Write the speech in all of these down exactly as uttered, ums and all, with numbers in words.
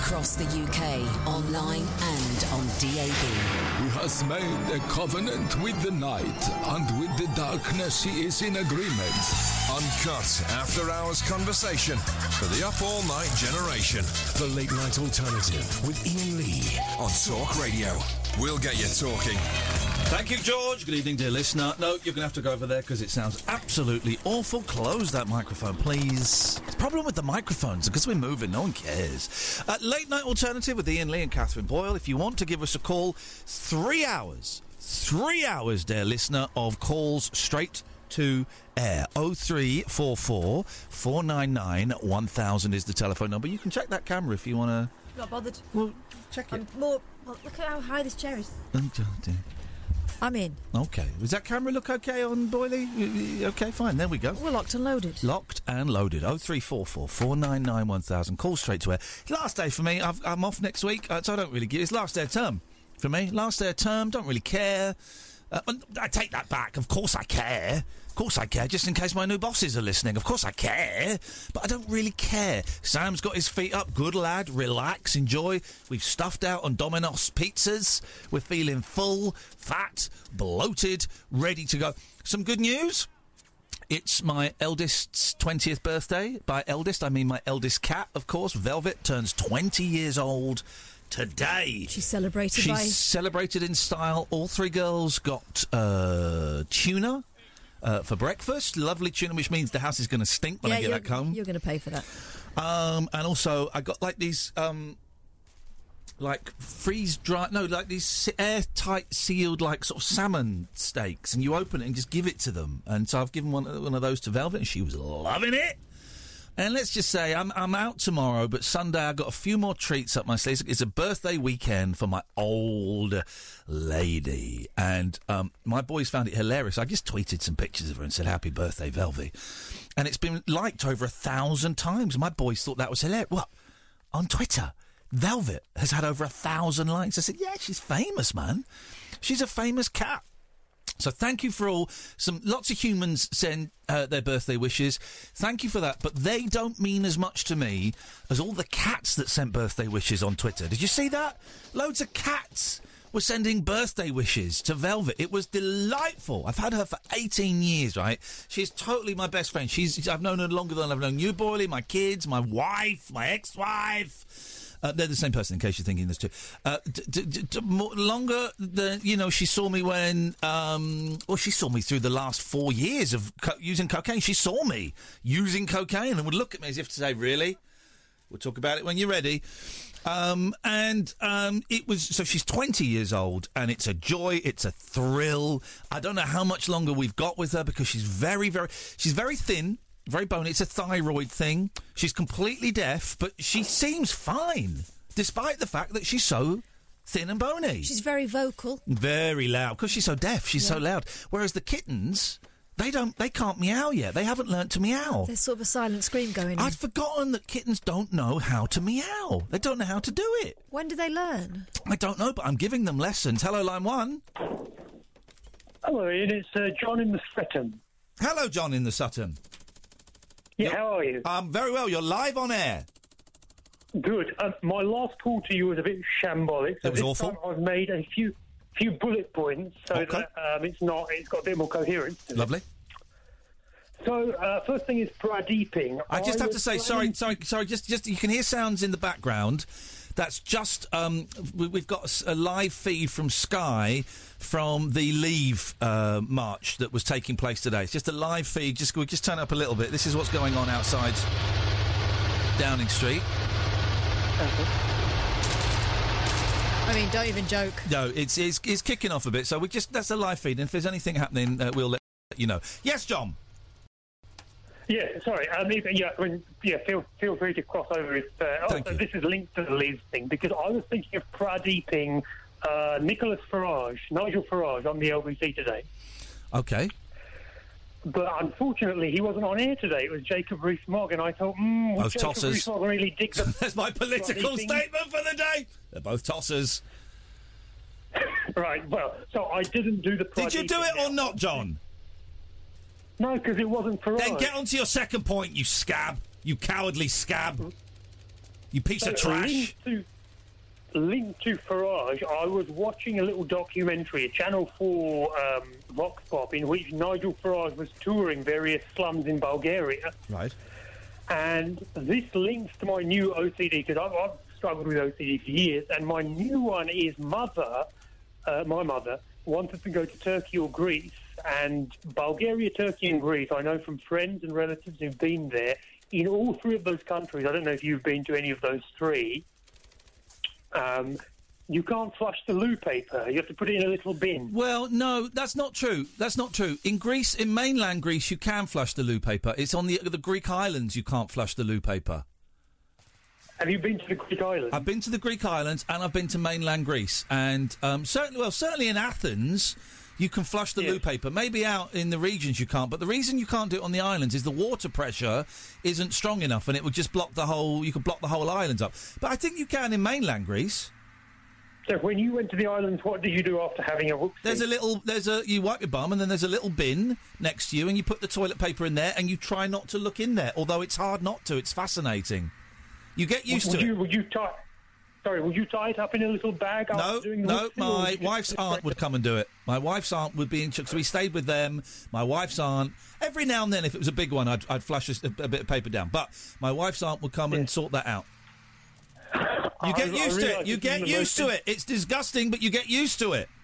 across the U K, online and on D A B. He has made a covenant with the night, and with the darkness he is in agreement. Uncut, after-hours conversation for the up-all-night generation. The Late Night Alternative with Ian Lee on Talk Radio. We'll get you talking. Thank you, George. Good evening, dear listener. No, you're going to have to go over there because it sounds absolutely awful. Close that microphone, please. The problem with the microphones, because we're moving, no one cares. Uh, Late Night Alternative with Ian Lee and Catherine Boyle. If you want to give us a call, three hours, three hours, dear listener, of calls straight to air. oh three four four, four nine nine, one thousand is the telephone number. You can check that camera if you want to... Not bothered. Well, check it. I'm more... Well, look at how high this chair is. I'm in. Okay. Does that camera look okay on Boyley? Okay, fine. There we go. We're locked and loaded. Locked and loaded. oh three four four, four nine nine, one thousand. Call straight to air. Last day for me. I've, I'm off next week, uh, so I don't really give... It's last day of term for me. Last day of term. Don't really care. Uh, I take that back. Of course I care. Of course I care, just in case my new bosses are listening. Of course I care, but I don't really care. Sam's got his feet up. Good lad. Relax. Enjoy. We've stuffed out on Domino's pizzas. We're feeling full, fat, bloated, ready to go. Some good news. It's my eldest's twentieth birthday. By eldest, I mean my eldest cat, of course. Velvet turns twenty years old today. She's celebrated She's by... celebrated in style. All three girls got uh, tuna uh, for breakfast. Lovely tuna, which means the house is going to stink when yeah, I get you're, back home. You're going to pay for that. Um, and also, I got like these... Um, like freeze dry, no, like these airtight sealed, like sort of salmon steaks, and you open it and just give it to them. And so I've given one one of those to Velvet, and she was loving it. And let's just say I'm I'm out tomorrow, but Sunday I got a few more treats up my sleeve. It's a birthday weekend for my old lady, and um, my boys found it hilarious. I just tweeted some pictures of her and said "Happy birthday, Velvy," and it's been liked over a thousand times. My boys thought that was hilarious. What? On Twitter? Velvet has had over a thousand likes. I said, yeah, she's famous, man. She's a famous cat. So thank you for all. Some lots of humans send uh, their birthday wishes. Thank you for that. But they don't mean as much to me as all the cats that sent birthday wishes on Twitter. Did you see that? Loads of cats were sending birthday wishes to Velvet. It was delightful. I've had her for eighteen years, right? She's totally my best friend. She's I've known her longer than I've known you, Boyley, my kids, my wife, my ex-wife. Uh, they're the same person, in case you're thinking there's two. Uh, d- d- d- d- more, longer than, you know, she saw me when, um, well, she saw me through the last four years of co- using cocaine. She saw me using cocaine and would look at me as if to say, really? We'll talk about it when you're ready. Um, and um, it was, so she's twenty years old, and it's a joy, it's a thrill. I don't know how much longer we've got with her because she's very, very, she's very thin. Very bony. It's a thyroid thing. She's completely deaf, but she seems fine, despite the fact that she's so thin and bony. She's very vocal. Very loud, because she's so deaf. She's yeah. so loud. Whereas the kittens, they don't, they can't meow yet. They haven't learnt to meow. There's sort of a silent scream going on. I'd forgotten that kittens don't know how to meow. They don't know how to do it. When do they learn? I don't know, but I'm giving them lessons. Hello, line one. Hello, Ian. It's uh, John in the Sutton. Hello, John in the Sutton. Yeah, how are you? Um, very well. You're live on air. Good. Uh, my last call to you was a bit shambolic. So it was this awful. Time I've made a few few bullet points so okay. that um, it's not. It's got a bit more coherence. Lovely. So uh, first thing is pradeeping. I just I have to say, planning... sorry, sorry, sorry. Just, just you can hear sounds in the background. That's just um, we, we've got a, a live feed from Sky from the Leave uh, march that was taking place today. It's just a live feed. Just we just turn up a little bit. This is what's going on outside Downing Street. I mean, don't even joke. No, it's it's, it's kicking off a bit. So we just that's a live feed. And if there's anything happening, uh, we'll let you know. Yes, John. Yeah, sorry. Um, yeah, I mean, yeah. Feel feel free to cross over. If, uh, Thank also, you. This is linked to the Leave thing because I was thinking of pradeeping uh, Nicholas Farage, Nigel Farage, on the L B C today. Okay. But unfortunately, he wasn't on air today. It was Jacob Rees-Mogg, and I thought, hmm, would both Jacob tossers. Rees-Mogg really dig the... That's my political statement for the day. They're both tossers. Right. Well, so I didn't do the. Did you do it or not, John? No, because it wasn't Farage. Then get on to your second point, you scab. You cowardly scab. You piece So, of trash. Linked to, linked to Farage, I was watching a little documentary, a Channel four um, Vox Pop, in which Nigel Farage was touring various slums in Bulgaria. Right. And this links to my new O C D, because I've, I've struggled with O C D for years, and my new one is mother, uh, my mother, wanted to go to Turkey or Greece, and Bulgaria, Turkey and Greece, I know from friends and relatives who've been there, in all three of those countries, I don't know if you've been to any of those three, um, you can't flush the loo paper. You have to put it in a little bin. Well, no, that's not true. That's not true. In Greece, in mainland Greece, you can flush the loo paper. It's on the the Greek islands you can't flush the loo paper. Have you been to the Greek islands? I've been to the Greek islands and I've been to mainland Greece, and um, certainly, well, certainly in Athens, you can flush the Yes. loo paper. Maybe out in the regions you can't, but the reason you can't do it on the islands is the water pressure isn't strong enough, and it would just block the whole. You could block the whole islands up. But I think you can in mainland Greece. So when you went to the islands, what did you do after having a whoopsie? There's a little, there's a, you wipe your bum and then there's a little bin next to you and you put the toilet paper in there and you try not to look in there, although it's hard not to, it's fascinating. You get used would to you, it. Would you tie... Sorry, would you tie it up in a little bag after No, doing the no, whoopsie, or would my you just wife's put it aunt straight would come and do it. My wife's aunt would be in charge, so we stayed with them. My wife's aunt, every now and then, if it was a big one, I'd, I'd flush a, a bit of paper down. But my wife's aunt would come and sort that out. You get I- I used to realise it. You this get isn't the used to most- it. It's disgusting, but you get used to it.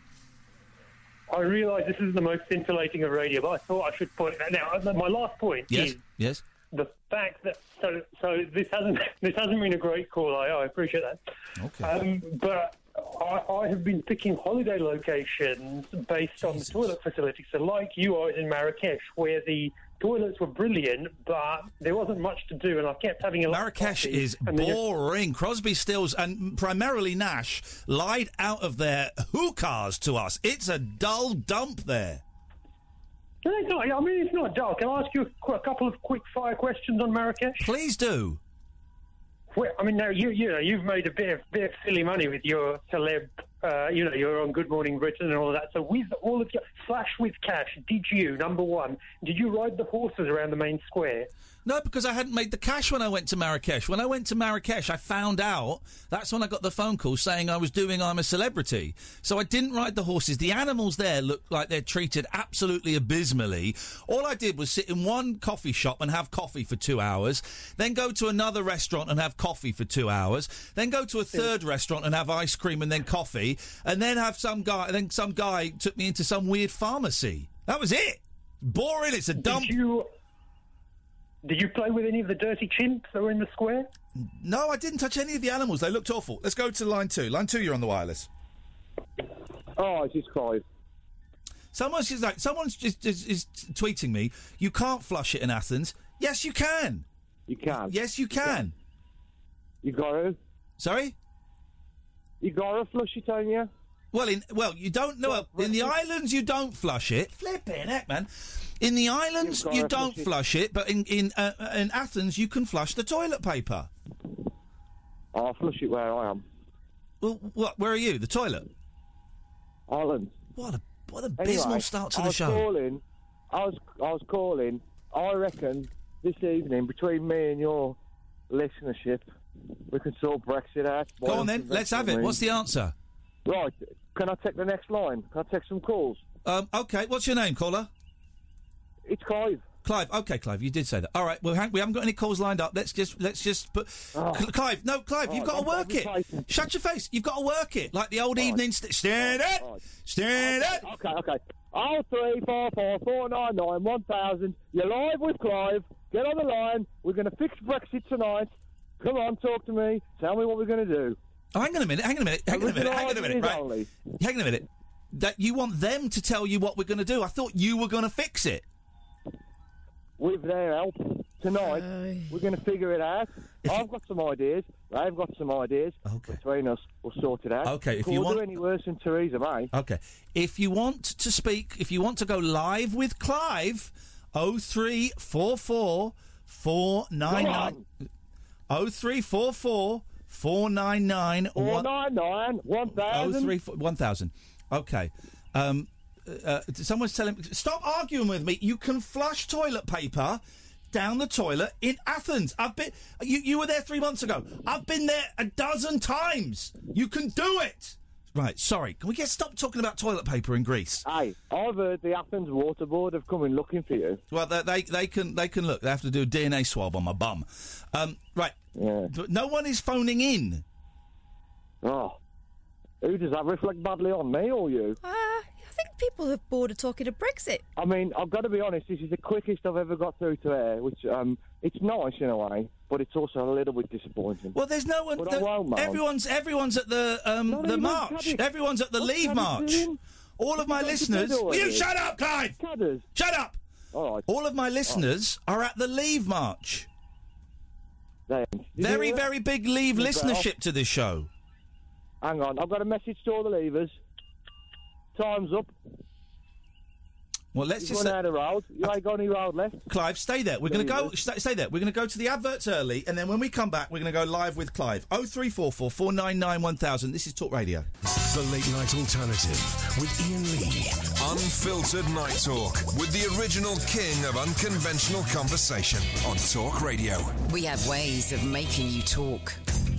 I realise this is the most scintillating of radio, but I thought I should point it out. Now, uh, my last point Yes, is yes. the fact that so so this hasn't this hasn't been a great call. I, I appreciate that. Okay. Um, but I, I have been picking holiday locations based on the toilet facilities. So, like you, I was in Marrakesh, where the toilets were brilliant, but there wasn't much to do, and I kept having a lot of Marrakesh coffee, is and then just- boring. Crosby, Stills, and primarily Nash lied out of their hookahs to us. It's a dull dump there. No, it's not. I mean, it's not dull. Can I ask you a, qu- a couple of quick fire questions on Marrakesh? Please do. Well, I mean, now you you know you've made a bit of bit of silly money with your celeb, uh, you know, you're on Good Morning Britain and all of that. So with all of your flash with cash, did you number one? Did you ride the horses around the main square? No, because I hadn't made the cash when I went to Marrakesh. When I went to Marrakesh, I found out, that's when I got the phone call saying I was doing I'm a Celebrity. So I didn't ride the horses. The animals there look like they're treated absolutely abysmally. All I did was sit in one coffee shop and have coffee for two hours, then go to another restaurant and have coffee for two hours, then go to a third restaurant and have ice cream and then coffee, and then have some guy, then some guy took me into some weird pharmacy. That was it. Boring, it's a dump. Did you, did you play with any of the dirty chimps that were in the square? No, I didn't touch any of the animals. They looked awful. Let's go to line two. Line two, you're on the wireless. Oh, it's just Clive. Someone's just like someone's just is, is tweeting me. You can't flush it in Athens. Yes, you can. You can. Yes, you can. You got to. Sorry. You got to flush it, don't you? Well, in well, you don't know. Well, in the islands, you don't flush it. Flipping heck, man. In the islands, You've you gotta don't flush it. flush it, but in in uh, in Athens, you can flush the toilet paper. I'll flush it where I am. Well, what? Where are you? The toilet. Ireland. What a what a abysmal Anyway, start to I the was show. Calling, I was I was calling. I reckon this evening between me and your listenership, we can sort Brexit out. Go on then. Let's have it. What's the answer? Right. Can I take the next line? Can I take some calls? Um, okay. What's your name, caller? It's Clive. Clive. Okay, Clive. You did say that. All right. Well, hang, we haven't got any calls lined up. Let's just let's just put Oh. Cl- Clive. No, Clive. Oh, you've got to I'm- work I'm it. replacing- Shut your face. You've got to work it like the old evening. St- stand Right, up. right. Stand up. Okay, okay. Oh three four four four nine nine one thousand. You're live with Clive. Get on the line. We're going to fix Brexit tonight. Come on, talk to me. Tell me what we're going to do. Oh, hang on a minute. Hang on a minute. Hang on a minute. Hang on a minute. Original Right. only. Hang on a minute. That you want them to tell you what we're going to do? I thought you were going to fix it. With their help tonight, we're going to figure it out. I've got some ideas. They've got some ideas. Okay. Between us, we'll sort it out. Okay, if Couldn't you want- do any worse than Theresa May. Okay. If you want to speak, if you want to go live with Clive, oh three four four four nine nine oh three four four four nine nine Four nine nine one oh thousand. three one thousand. Okay. Um, uh, someone's telling me stop arguing with me. You can flush toilet paper down the toilet in Athens. I've been. You, you were there three months ago. I've been there a dozen times. You can do it. Right, sorry. Can we get stop talking about toilet paper in Greece? Hey, I've heard the Athens Water Board have come in looking for you. Well, they they, they can they can look. They have to do a D N A swab on my bum. Um, right. Yeah. But no one is phoning in. Oh, who does that reflect badly on, me or you? Uh, I think people are bored of talking of Brexit. I mean, I've got to be honest, this is the quickest I've ever got through to air, which, um, it's nice in a way, but it's also a little bit disappointing. Well, there's no one. But the- I won't, Mum. everyone's everyone's at the um, Not the even march. Caddick. Everyone's at the What's Leave Caddick march. doing? All of my Got to listeners. bed Will you already? shut up, Clive? Cadders. Shut up. All right. All of my listeners are at the Leave march. Then. Did you Very, hear that? very big Leave Well, listenership to this show. Hang on, I've got a message to all the leavers. Time's up. Well, let's You've just run say, out of road. You ain't got any road left. Clive, stay there. We're going to There you go. go. Stay, stay there. We're going to go to the adverts early, and then when we come back, we're going to go live with Clive. Oh three four four four nine nine one thousand. This is Talk Radio. The Late Night Alternative with Ian Lee. Unfiltered Night Talk with the original king of unconventional conversation on Talk Radio. We have ways of making you talk.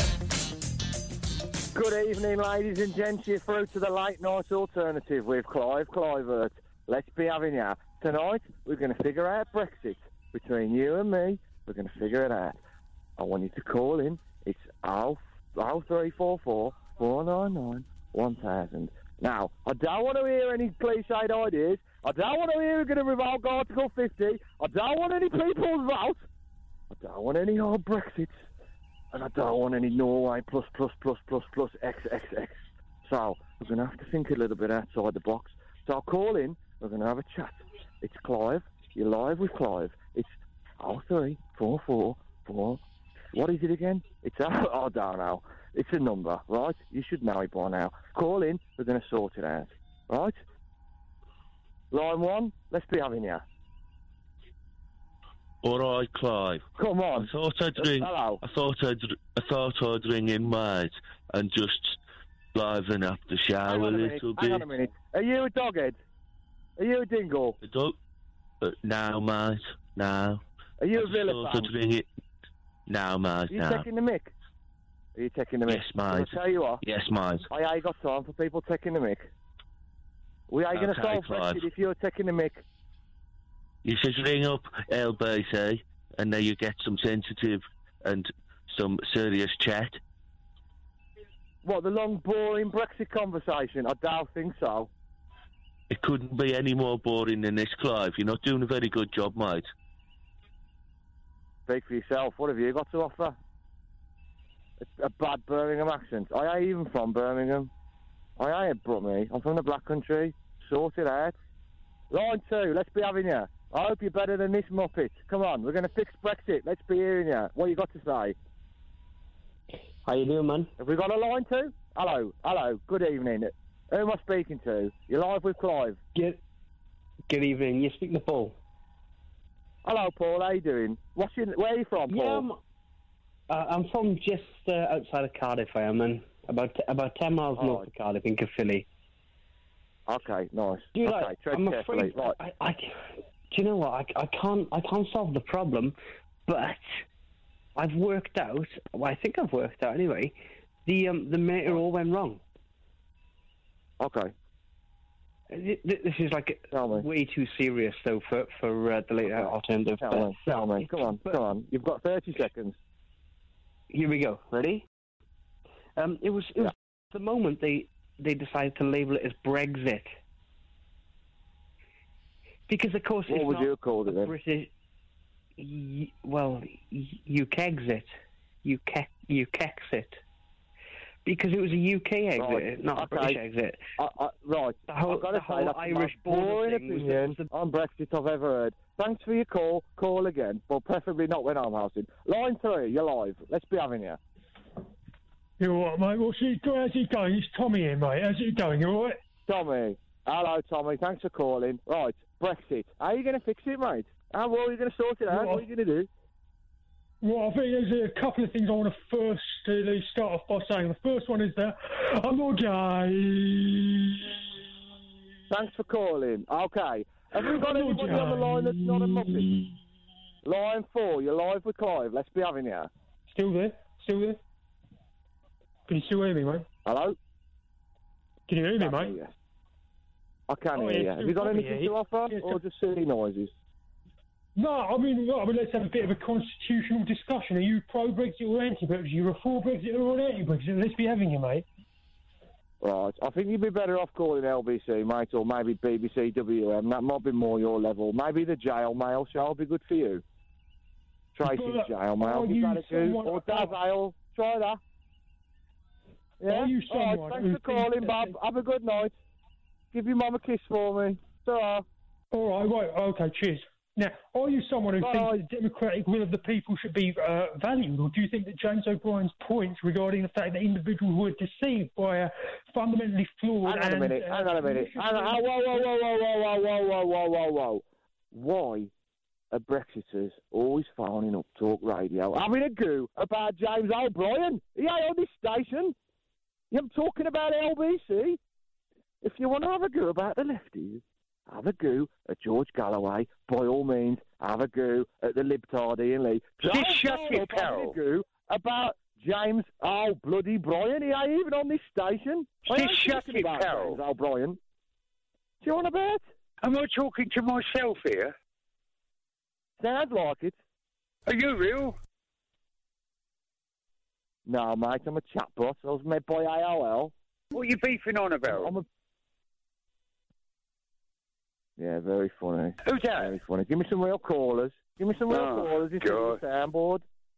Good evening, ladies and gents. You're through to the Late Night Alternative with Clive Clivert. Let's be having ya. Tonight, we're going to figure out Brexit. Between you and me, we're going to figure it out. I want you to call in. It's oh three four four four nine nine one thousand. Now, I don't want to hear any cliched ideas. I don't want to hear we're going to revoke Article fifty. I don't want any people's vote. I don't want any hard Brexits. And I don't want any Norway plus, plus, plus, plus, plus, X, X, X. So, we're going to have to think a little bit outside the box. So I'll call in. We're going to have a chat. It's Clive. You're live with Clive. It's oh three four four four. What is it again? It's oh, I don't know. It's a number, right? You should know it by now. Call in. We're going to sort it out, right? Line one. Let's be having you. All right, Clive. Come on. I thought I'd ring. Hello. I thought I'd. I thought I'd ring in, mate, and just liven up the show Hang a on a minute. little Hang bit. on a minute. Are you a doghead? Are you a dingle? I don't. But now, mate. Now. Are you I a just Villa thought fan? I'd ring it. Now, mate. Are you Now. taking the mick? Are you taking the mick? Yes, mate. I'll tell you what. Yes, mate. I ain't got time for people taking the mick. We ain't going to Okay, solve Clive. Brexit if you're taking the mick. You just ring up L B C, and then you get some sensitive and some serious chat. What, the long, boring Brexit conversation? I don't think so. It couldn't be any more boring than this, Clive. You're not doing a very good job, mate. Speak for yourself. What have you got to offer? A, a bad Birmingham accent. I ain't even from Birmingham. I ain't brought me. I'm from the Black Country. Sort it out. Line two, let's be having you. I hope you're better than this Muppet. Come on, we're going to fix Brexit. Let's be hearing you. What you got to say? How you doing, man? Have we got a line two? Hello, hello. Good evening. Who am I speaking to? You're live with Clive. Good, good evening. You're speaking to Paul. Hello, Paul. How you doing? What's your, where are you from, Paul? Yeah, I'm, uh, I'm from just uh, outside of Cardiff, I am, man. About about ten miles Oh. north of Cardiff, in Caerphilly. Okay, nice. Do you okay, like? tread I'm carefully. afraid. Right. I, I, do you know what? I, I can't. I can't solve the problem, but I've worked out. Well, I think I've worked out anyway. The um the meter all went wrong. Okay. Th- th- This is like Tell me. way too serious, though, for for uh, the later alternative. Tell but- me. Tell me. Come on. Come on. You've got thirty seconds. Here we go. Ready? Um, it was, it was the moment they, they decided to label it as Brexit. Because, of course, What it's would not you have called it a then? British... Y- well, y- U K exit. U K, U K exit. Because it was a U K exit, Right. not a Okay. British exit. I, I, right. The whole- I've got to the say, whole that's Irish the most border boring thing was the- opinion was the- on Brexit I've ever heard. Thanks for your call. Call again, but preferably not when I'm housing. Line three, you're live. Let's be having you. You all right, mate? What's it, how's it going? It's Tommy here, mate. How's it going? You all right? Tommy. Hello, Tommy. Thanks for calling. Right, Brexit. How are you going to fix it, mate? How well are you going to sort it out? Well, What are you going to do? Well, I think there's a couple of things I want to first uh, start off by saying. The first one is that I'm not gay. Thanks for calling. Okay. Have we got I'm not anybody on the line that's not a Muppet? Line four, you're live with Clive. Let's be having you. Still there? Still there? Can you still hear me, mate? Hello? Can you hear me, I mate? hear you. I can Oh, hear yeah, you. it's Have you got still anything probably, to yeah. offer, Yeah, or just silly noises? No, I mean, well, I mean, let's have a bit of a constitutional discussion. Are you pro-Brexit or anti-Brexit? You're a for-Brexit or an anti-Brexit? Let's be having you, mate. Right, I think you'd be better off calling L B C, mate, or maybe B B C W M. That might be more your level. Maybe the Jail Mail show will be good for you. Tracy's But, Jail Mail, are give you that a go. someone- Or Daz Ale, try that. Yeah? Are you All right, someone thanks who for calling, thinks Bob. that- Have a good night. Give your mum a kiss for me. Ta-ra. All right, right, okay, cheers. Now, are you someone who Bye. thinks the democratic will of the people should be uh, valued, or do you think that James O'Brien's points regarding the fact that individuals were deceived by a fundamentally flawed Hang on a and, minute, uh, hang on a minute. Hang on, whoa, whoa, whoa, whoa, whoa, whoa, whoa, whoa, whoa, whoa, whoa. Why are Brexiters always phoning up Talk Radio, having a go about James O'Brien? He ain't on this station. I'm talking about L B C. If you want to have a go about the lefties, have a go at George Galloway. By all means, have a go at the libtard Ian Lee. Just Don't shut phone your up having Carol. a go about James Oh bloody Bryan. He ain't even on this station. I Just ain't shut talking your about Carol. James O'Brien. Do you want a bet? Am I talking to myself here? Sounds like it. Are you real? No, mate, I'm a chatbot. I was made by A O L. What are you beefing on about? I'm a... Yeah, very funny. Who's that? Very funny. Give me some real callers. Give me some real Oh, callers instead of the soundboard.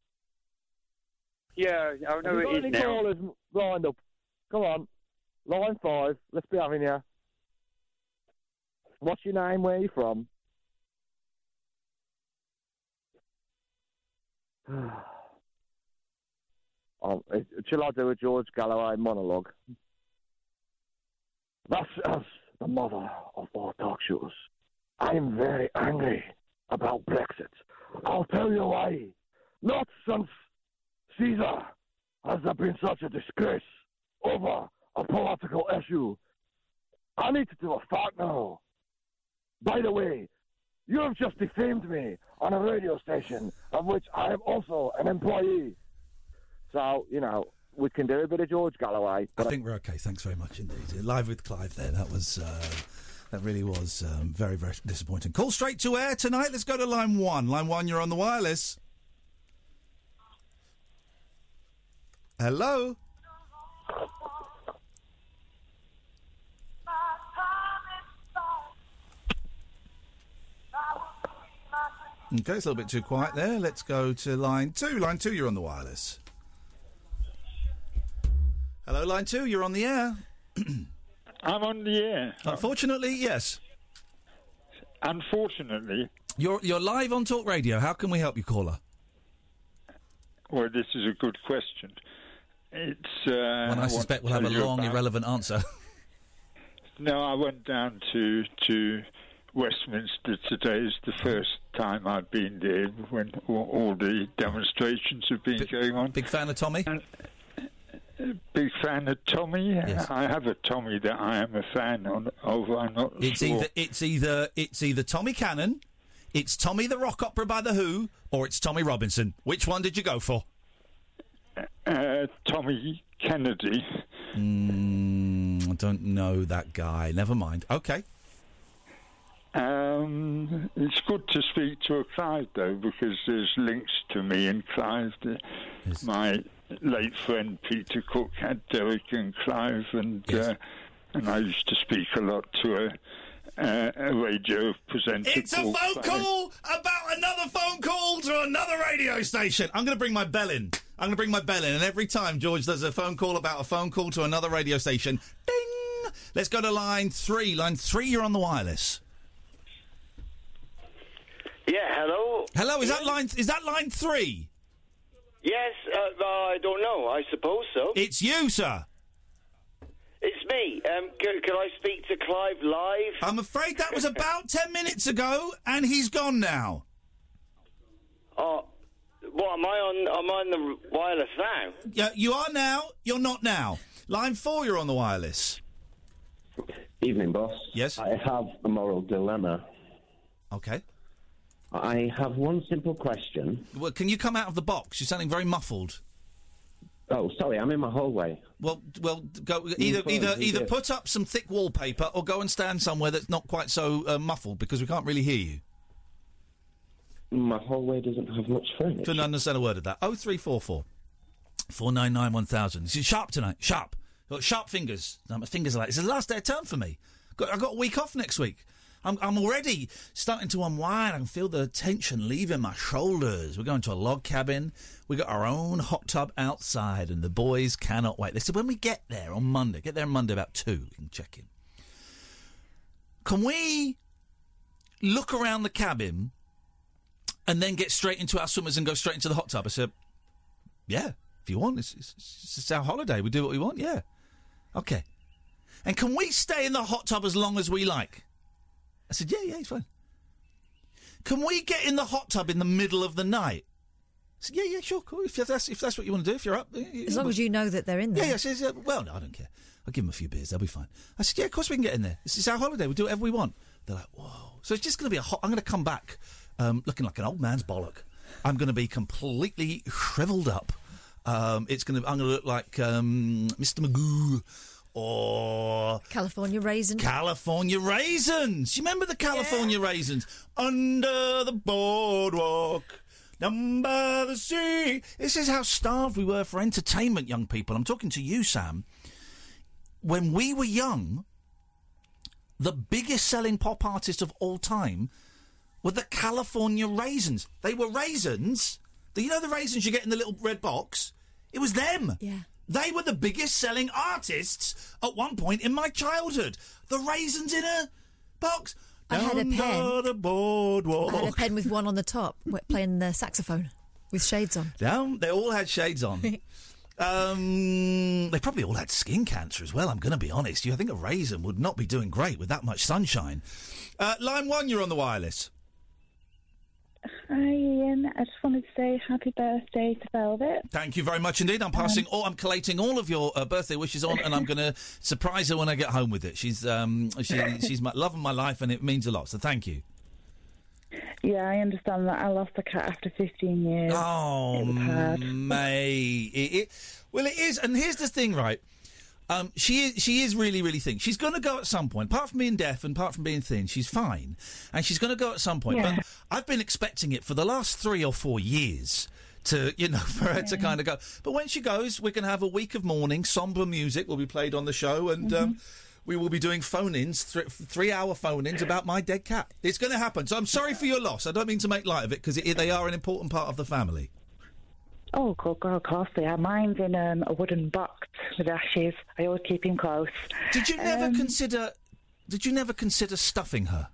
Yeah, I know Have you got it is any now. callers lined up? Come on. Line five. Let's be having you. What's your name? Where are you from? Oh, it- shall I do a George Galloway monologue? That's us, the mother of all talk shows. I am very angry about Brexit. I'll tell you why. Not since Caesar has there been such a disgrace over a political issue. I need to do a fact now. By the way, you have just defamed me on a radio station of which I am also an employee. So, you know, we can do a bit of George Galloway. I think we're okay. Thanks very much indeed. Live with Clive there. That was, uh, that really was um, very, very disappointing. Call straight to air tonight. Let's go to line one. Line one, you're on the wireless. Hello? Okay, it's a little bit too quiet there. Let's go to line two. Line two, you're on the wireless. Hello, line two, you're on the air. I'm on the air. Unfortunately, yes. Unfortunately. You're you're live on Talk Radio. How can we help you, caller? Well, this is a good question. It's. Uh, One I want suspect to will have a tell you long, about- irrelevant answer. No, I went down to to Westminster today. It's the first time I've been there when all, all the demonstrations have been going on. Big fan of Tommy? And, uh, big fan of Tommy. Yes. I have a Tommy that I am a fan on, of. I'm not It's sure. either it's either it's either Tommy Cannon, it's Tommy the Rock Opera by the Who, or it's Tommy Robinson. Which one did you go for? Uh, Tommy Kennedy. Mm, I don't know that guy. Never mind. Okay. Um, it's good to speak to a Clive, though, because there's links to me and Clive. The, my late friend Peter Cook had Derek and Clive, and uh, and I used to speak a lot to a, uh, a radio presenter. It's a called phone Clive. call about another phone call to another radio station. I'm going to bring my bell in. I'm going to bring my bell in, and every time George does a phone call about a phone call to another radio station, ding! Let's go to line three. Line three, you're on the wireless. Yeah, hello. Hello, is that line? Is that line three? Yes, uh, I don't know. I suppose so. It's you, sir. It's me. Um, can, can I speak to Clive live? I'm afraid that was about ten minutes ago, and he's gone now. Oh, what am I on? I'm on the wireless now. Yeah, you are now. You're not now. Line four, you're on the wireless. Evening, boss. Yes? I have a moral dilemma. Okay. I have one simple question. Well, can you come out of the box? You're sounding very muffled. Oh, sorry, I'm in my hallway. Well, well, go either fine, either thank either you. put up some thick wallpaper or go and stand somewhere that's not quite so uh, muffled because we can't really hear you. My hallway doesn't have much furniture. Couldn't understand a word of that. Oh three four four four nine nine one thousand. This is sharp tonight. Sharp. Got sharp fingers. No, my fingers are like. It's the last day of term for me. Got, I got a week off next week. I'm, I'm already starting to unwind. I can feel the tension leaving my shoulders. We're going to a log cabin. We got our own hot tub outside, and the boys cannot wait. They said when we get there on Monday, get there on Monday about two, we can check in. Can we look around the cabin and then get straight into our swimmers and go straight into the hot tub? I said, yeah, if you want. It's, it's, it's our holiday. We do what we want, yeah. Okay. And can we stay in the hot tub as long as we like? I said, yeah, yeah, it's fine. Can we get in the hot tub in the middle of the night? I said, yeah, yeah, sure, cool. If that's, if that's what you want to do, if you're up. As long as you know that they're in there. Yeah, yeah. Says, uh, well, no, I don't care. I'll give them a few beers. They'll be fine. I said, yeah, of course we can get in there. This is our holiday. We'll do whatever we want. They're like, whoa. So it's just going to be a hot... I'm going to come back um, looking like an old man's bollock. I'm going to be completely shriveled up. Um, it's going to... I'm going to look like um, Mister Magoo or... California Raisins. California Raisins. You remember the California yeah. Raisins? Under the boardwalk, down by the sea. This is how starved we were for entertainment, young people. I'm talking to you, Sam. When we were young, the biggest selling pop artist of all time were the California Raisins. They were raisins. You know the raisins you get in the little red box? It was them. Yeah. They were the biggest selling artists at one point in my childhood. The raisins in a box. I had a pen. The boardwalk. I had a pen with one on the top, w- playing the saxophone with shades on. Down, they all had shades on. um, they probably all had skin cancer as well. I'm going to be honest. You, I think a raisin would not be doing great with that much sunshine. Uh, line one, you're on the wireless. Hi, Ian. I just wanted to say happy birthday to Velvet. Thank you very much indeed. I'm passing Um, all, I'm collating all of your uh, birthday wishes on, and I'm going to surprise her when I get home with it. She's um, she, she's my love of my life, and it means a lot. So thank you. Yeah, I understand that. I lost a cat after fifteen years. Oh, It was hard. mate. It, it, well, it is, and here's the thing, right? Um, she is, she is really, really thin. She's going to go at some point. Apart from being deaf and apart from being thin, she's fine. And she's going to go at some point. Yeah. But I've been expecting it for the last three or four years to, you know, for her to kind of go. But when she goes, we're going to have a week of mourning. Sombre music will be played on the show. And um, we will be doing phone-ins, th- three-hour phone-ins about my dead cat. It's going to happen. So I'm sorry for your loss. I don't mean to make light of it because they are an important part of the family. Oh, God, God, of course they are. Mine's in um, a wooden box with ashes. I always keep him close. Did you never Um, consider... Did you never consider stuffing her?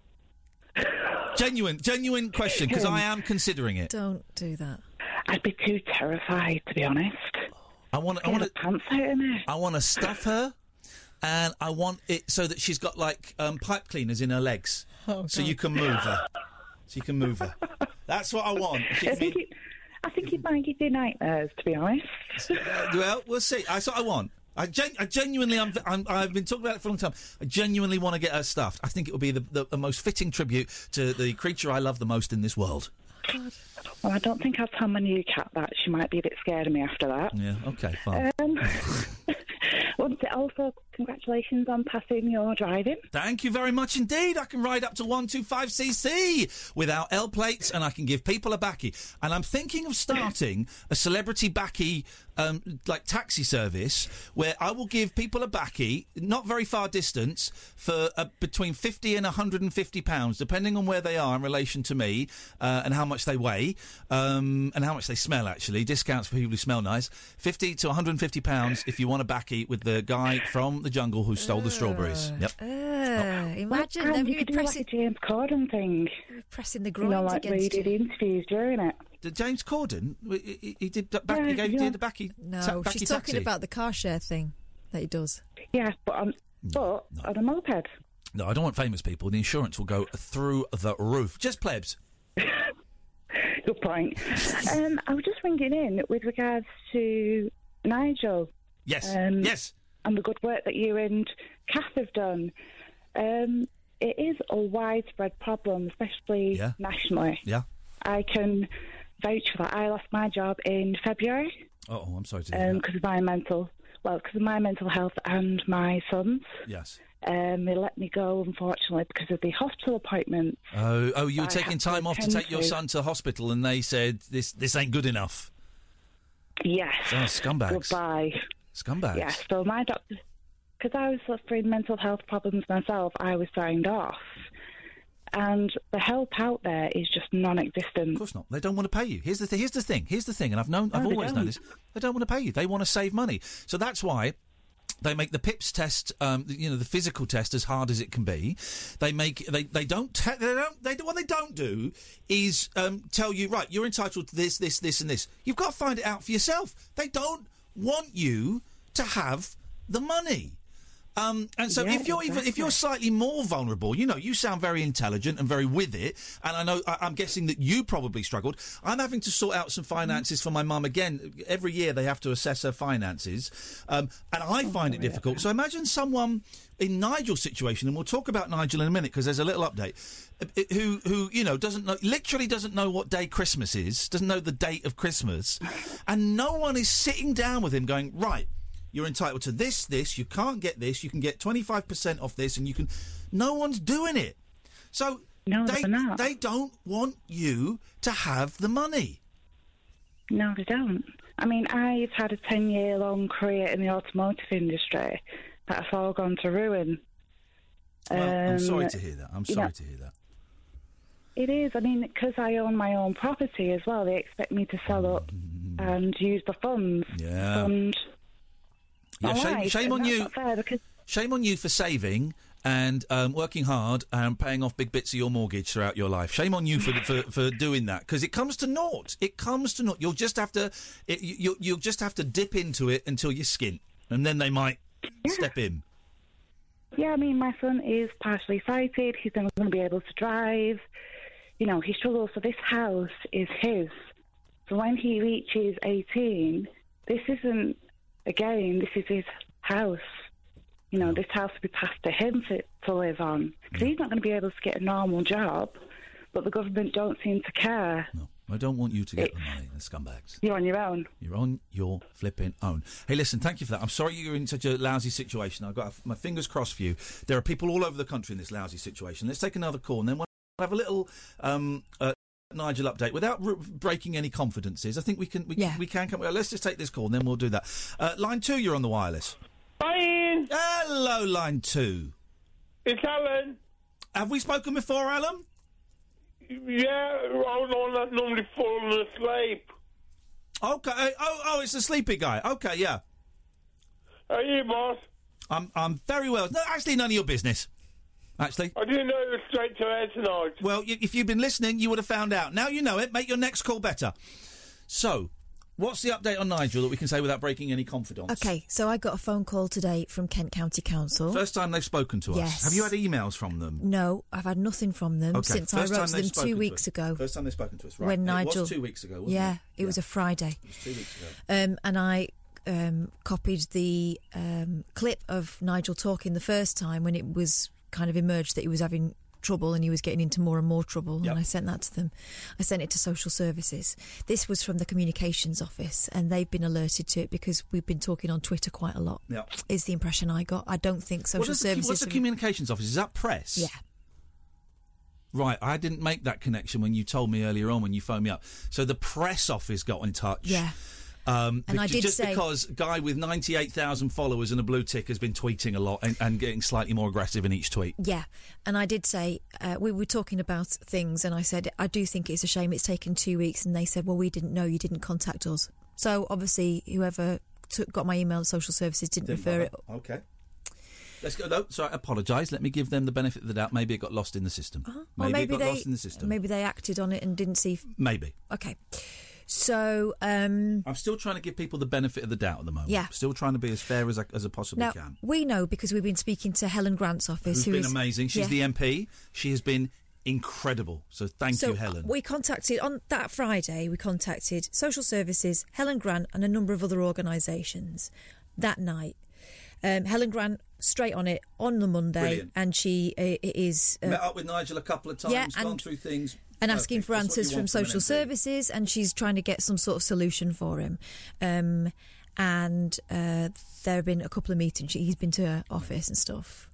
Genuine, genuine question, because I am considering it. Don't do that. I'd be too terrified, to be honest. I want. I want to. Pants out in there. I want to stuff her, and I want it so that she's got like um, pipe cleaners in her legs, Oh, so God. you can move her. So you can move her. That's what I want. She I can think, be- it, I think it might give you nightmares, to be honest. Uh, well, we'll see. That's what I want. I, gen- I genuinely, I'm, I'm, I've been talking about it for a long time. I genuinely want to get her stuffed. I think it would be the, the, the most fitting tribute to the creature I love the most in this world. Well, I don't think I'll tell my new cat that. She might be a bit scared of me after that. Yeah, okay, fine. Um, wanted to also congratulations on passing your driving. Thank you very much indeed. I can ride up to one twenty-five c c without L plates, and I can give people a baccy. And I'm thinking of starting a celebrity baccy, um, like taxi service, where I will give people a baccy, not very far distance, for uh, between fifty and one hundred fifty pounds, depending on where they are in relation to me, uh, and how much they weigh, um, and how much they smell, actually. Discounts for people who smell nice. fifty to one hundred fifty pounds if you want a baccy with the guy from the jungle who stole the strawberries. Yep. Uh, imagine Well, them you you could do pressing, like a James Corden thing. pressing the You groins know, like where he against did you. interviews during it. Did James Corden? He, he, he did. Back, Yeah, he gave yeah. did the backy. No, ta- backy she's talking taxi. about the car share thing that he does. Yeah, but on, but on a moped. No, I don't want famous people. The insurance will go through the roof. Just plebs. Good point. um, I was just ringing in with regards to Nigel. Yes. Um, yes. And the good work that you and Kath have done. Um, it is a widespread problem, especially Yeah. nationally. Yeah. I can vouch for that. I lost my job in February Oh, I'm sorry to hear because of my mental, well, because of my mental health and my son's. that. Yes. Um, they let me go, unfortunately, because of the hospital appointment. Oh, oh, you were I taking had to time off to attend take your to. son to hospital, and they said this this ain't good enough. Yes. Oh, scumbags. Goodbye. Scumbags. Yes. So my doctor, because I was suffering mental health problems myself, I was signed off. And the help out there is just non-existent. Of course not. They don't want to pay you. Here's the th- here's the thing. Here's the thing, and I've known, No, I've they always known don't. this. They don't want to pay you. They want to save money. So that's why they make the PIPS test, um, you know, the physical test, as hard as it can be. They make they they don't te- they don't they what they don't do is um, tell you, right, you're entitled to this this this and this. You've got to find it out for yourself. They don't want you to have the money. Um, and so, Yeah, if you're even if exactly. you're slightly more vulnerable, you know, you sound very intelligent and very with it. And I know I, I'm guessing that you probably struggled. I'm having to sort out some finances for my mum again. Every year they have to assess her finances, um, and I find it difficult. So imagine someone in Nigel's situation, and we'll talk about Nigel in a minute because there's a little update. uh, Who who you know doesn't know, literally doesn't know what day Christmas is, doesn't know the date of Christmas, and no one is sitting down with him going, right, you're entitled to this, this, you can't get this, you can get twenty-five percent off this, and you can... No one's doing it. So No, they, they're not. they don't want you to have the money. No, they don't. I mean, I've had a ten-year-long career in the automotive industry that's all gone to ruin. Well, I'm Um, sorry to hear that. I'm you sorry know, to hear that. It is. I mean, because I own my own property as well, they expect me to sell up and use the funds Yeah. to fund Yeah, my shame, life, shame and on that's you. not fair because Shame on you for saving and um, working hard and paying off big bits of your mortgage throughout your life. Shame on you for for, for doing that, because it comes to naught. It comes to naught. You'll just have to it, you, you'll just have to dip into it until you skint, and then they might step in. Yeah, I mean, my son is partially sighted. He's never going to be able to drive. You know, he struggles. So this house is his. So when he reaches eighteen, this isn't, again, this is his house. You know, this house will be passed to him to, to live on. Because he's not going to be able to get a normal job, but the government don't seem to care. No, I don't want you to get the money, the scumbags. You're on your own. You're on your flipping own. Hey, listen, thank you for that. I'm sorry you're in such a lousy situation. I've got my fingers crossed for you. There are people all over the country in this lousy situation. Let's take another call, and then we'll have a little um, uh, Nigel update without r- breaking any confidences. I think we can. We, Yeah. we can come. Well, let's just take this call, and then we'll do that. Uh, line two, you're on the wireless. Ian! Hello, line two. It's Alan. Have we spoken before, Alan? Yeah, hold on, I've normally fallen asleep. Okay. uh, Oh, oh, it's the sleepy guy. Okay, yeah. Are you, boss? I'm, I'm very well. No, actually, none of your business. Actually. I didn't know it was straight to air tonight. Well, y- if you'd been listening, you would have found out. Now you know it. Make your next call better. So, what's the update on Nigel that we can say without breaking any confidence? Okay, so I got a phone call today from Kent County Council. First time they've spoken to us. Yes. Have you had emails from them? No, I've had nothing from them Okay, since I first wrote time to they've them spoken two to weeks us. ago. First time they've spoken to us, right. When It Nigel, was two weeks ago, wasn't yeah, it? it was a Friday. It was two weeks ago. Um, and I um, copied the um, clip of Nigel talking the first time when it was kind of emerged that he was having trouble and he was getting into more and more trouble, Yep. and I sent that to them. I sent it to social services. This was from the communications office, and they've been alerted to it because we've been talking on Twitter quite a lot. Yep. Is the impression I got. I don't think social What is the, services... what's the have- communications office? Is that press? Yeah. Right, I didn't make that connection when you told me earlier on when you phoned me up. So the press office got in touch. Yeah. Um, And be- I did just say- because a guy with ninety-eight thousand followers and a blue tick has been tweeting a lot and, and getting slightly more aggressive in each tweet. Yeah, and I did say, uh, we were talking about things, and I said, I do think it's a shame it's taken two weeks, and they said, well, we didn't know, you didn't contact us. So, obviously, whoever took, got my email to social services didn't, Didn't refer bother. it. Okay. Let's go. No, sorry, I apologise. Let me give them the benefit of the doubt. Maybe it got lost in the system. Uh-huh. Maybe, Or maybe it got they, lost in the system. Maybe they acted on it and didn't see... F- Maybe. Okay. So, um... I'm still trying to give people the benefit of the doubt at the moment. Yeah. Still trying to be as fair as I, as I possibly now, can. we know because we've been speaking to Helen Grant's office, Who's who been is- amazing. She's yeah. the M P. She has been incredible. So thank so you, Helen. we contacted, on that Friday, we contacted social services, Helen Grant and a number of other organisations that night. Um, Helen Grant straight on it on the Monday, Brilliant. and she uh, is uh, Met up with Nigel a couple of times, yeah, gone and- through things. and Perfect. asking for That's what answers you from want an social M P. services, and she's trying to get some sort of solution for him. Um, and uh, there have been a couple of meetings. He's been to her office and stuff.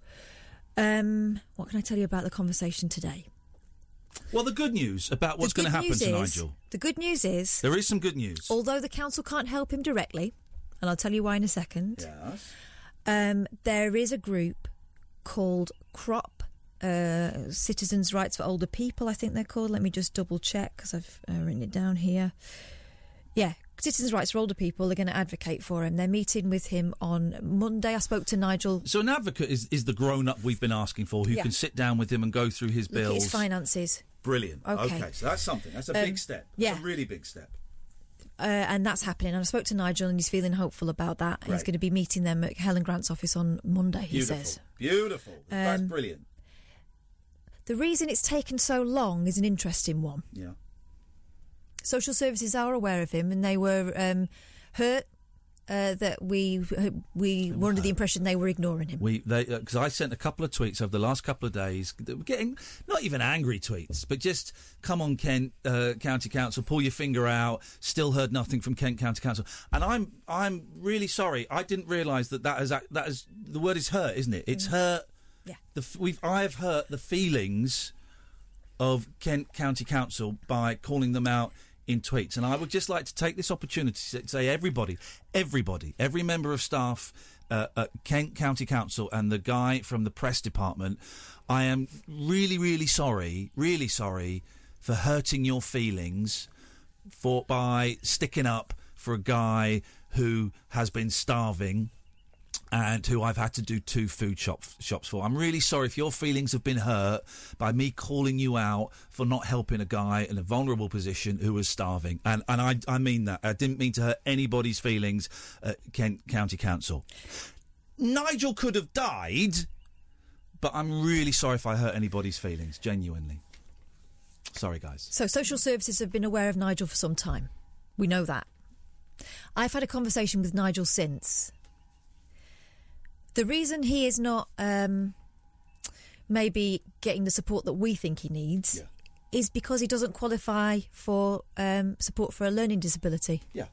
Um, what can I tell you about the conversation today? Well, the good news about what's The going to good happen news to is- Nigel. The good news is, There is some good news. although the council can't help him directly, and I'll tell you why in a second, Yes. um, there is a group called CROP, uh, Citizens' Rights for Older People, I think they're called. Let me just double check because I've uh, written it down here. Yeah, Citizens' Rights for Older People are going to advocate for him. They're meeting with him on Monday. I spoke to Nigel. So an advocate is, is the grown-up we've been asking for, who Yeah. can sit down with him and go through his Look at bills. his finances. Brilliant. Okay. so that's something. That's a Um, big step. That's yeah. a really big step. Uh, and that's happening. And I spoke to Nigel, and he's feeling hopeful about that. And he's Great. going to be meeting them at Helen Grant's office on Monday, he Beautiful. says. Beautiful. That's Um, brilliant. The reason it's taken so long is an interesting one. Yeah. Social services are aware of him, and they were um, hurt uh, that we we were under the impression they were ignoring him. We they because I sent a couple of tweets over the last couple of days, that were getting not even angry tweets, but just come on, Kent uh, County Council, pull your finger out. Still heard nothing from Kent County Council, and I'm I'm really sorry. I didn't realise that that is ac- that is the word is hurt, isn't it? It's hurt. Yeah. The f- we've I've hurt the feelings of Kent County Council by calling them out in tweets, and I would just like to take this opportunity to say everybody, everybody, every member of staff uh, at Kent County Council and the guy from the press department, I am really, really sorry, really sorry for hurting your feelings for by sticking up for a guy who has been starving and who I've had to do two food shop, shops for. I'm really sorry if your feelings have been hurt by me calling you out for not helping a guy in a vulnerable position who was starving. And and I, I mean that. I didn't mean to hurt anybody's feelings at Kent County Council. Nigel could have died, but I'm really sorry if I hurt anybody's feelings, genuinely. Sorry, guys. So social services have been aware of Nigel for some time. We know that. I've had a conversation with Nigel since. The reason he is not um, maybe getting the support that we think he needs Yeah. is because he doesn't qualify for um, support for a learning disability. Yeah.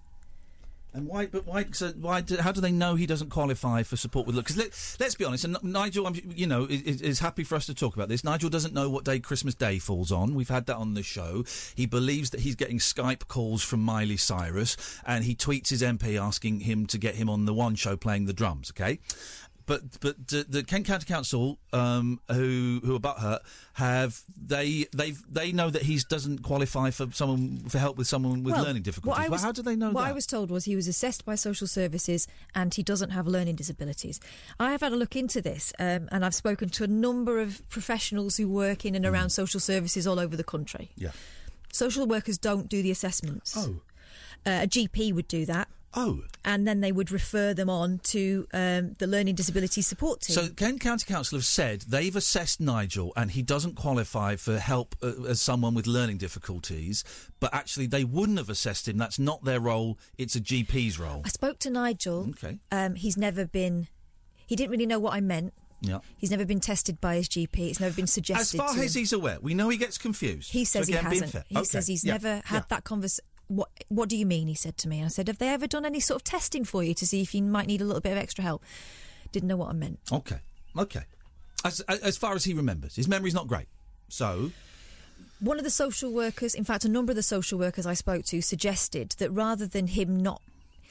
And why? But why? So why? Do, how do they know he doesn't qualify for support with? Look, because let, let's be honest. And Nigel, I'm, you know, is, is happy for us to talk about this. Nigel doesn't know what day Christmas Day falls on. We've had that on the show. He believes that he's getting Skype calls from Miley Cyrus, and he tweets his M P asking him to get him on the One Show playing the drums. Okay. But but the, the Kent County Council, um, who who are butthurt, have they they they know that he doesn't qualify for someone for help with someone with Well, learning difficulties. what I Well, was- how do they know what that? I was told was he was assessed by social services and he doesn't have learning disabilities. I have had a look into this um, and I've spoken to a number of professionals who work in and Hmm. around social services all over the country. Yeah. Social workers don't do the assessments. Oh. Uh, a G P would do that. Oh. And then they would refer them on to um, the Learning Disability Support Team. So Kent County Council have said they've assessed Nigel and he doesn't qualify for help uh, as someone with learning difficulties, but actually they wouldn't have assessed him. That's not their role. It's a G P's role. I spoke to Nigel. Okay. Um, he's never been... He didn't really know what I meant. Yeah. He's never been tested by his G P. It's never been suggested As far to as him. he's aware, we know he gets confused. He says So again, he being hasn't. fair. He Okay. says he's Yeah. never had Yeah. that conversation. What, what do you mean? He said to me. And I said, have they ever done any sort of testing for you to see if you might need a little bit of extra help? Didn't know what I meant. Okay. Okay. As, as far as he remembers, his memory's not great. So, One of the social workers, in fact, a number of the social workers I spoke to suggested that rather than him not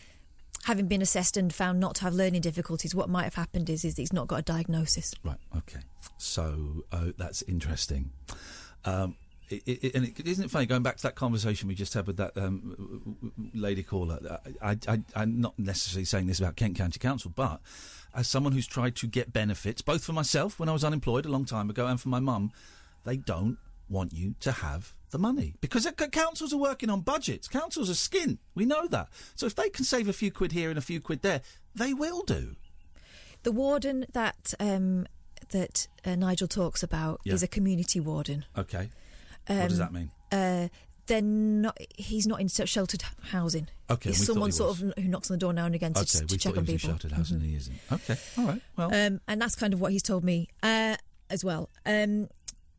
having been assessed and found not to have learning difficulties, what might have happened is, is he's not got a diagnosis. right. Okay. So, oh, that's interesting. Um, It, it, and it, isn't it funny, going back to that conversation we just had with that um, lady caller, I, I, I'm not necessarily saying this about Kent County Council, but as someone who's tried to get benefits, both for myself when I was unemployed a long time ago and for my mum, they don't want you to have the money. Because it, councils are working on budgets. Councils are skint. We know that. So if they can save a few quid here and a few quid there, they will do. The warden that, um, that uh, Nigel talks about Yeah. is a community warden. Okay. What does Um, that mean? Uh, They're not. He's not in sheltered housing. Okay, he's we thought someone he sort was. of who knocks on the door now and again to, Okay, to we check thought on he was in people. sheltered housing, Mhm. and he isn't. Okay, all right. Well, Um, and that's kind of what he's told me uh, as well. Um,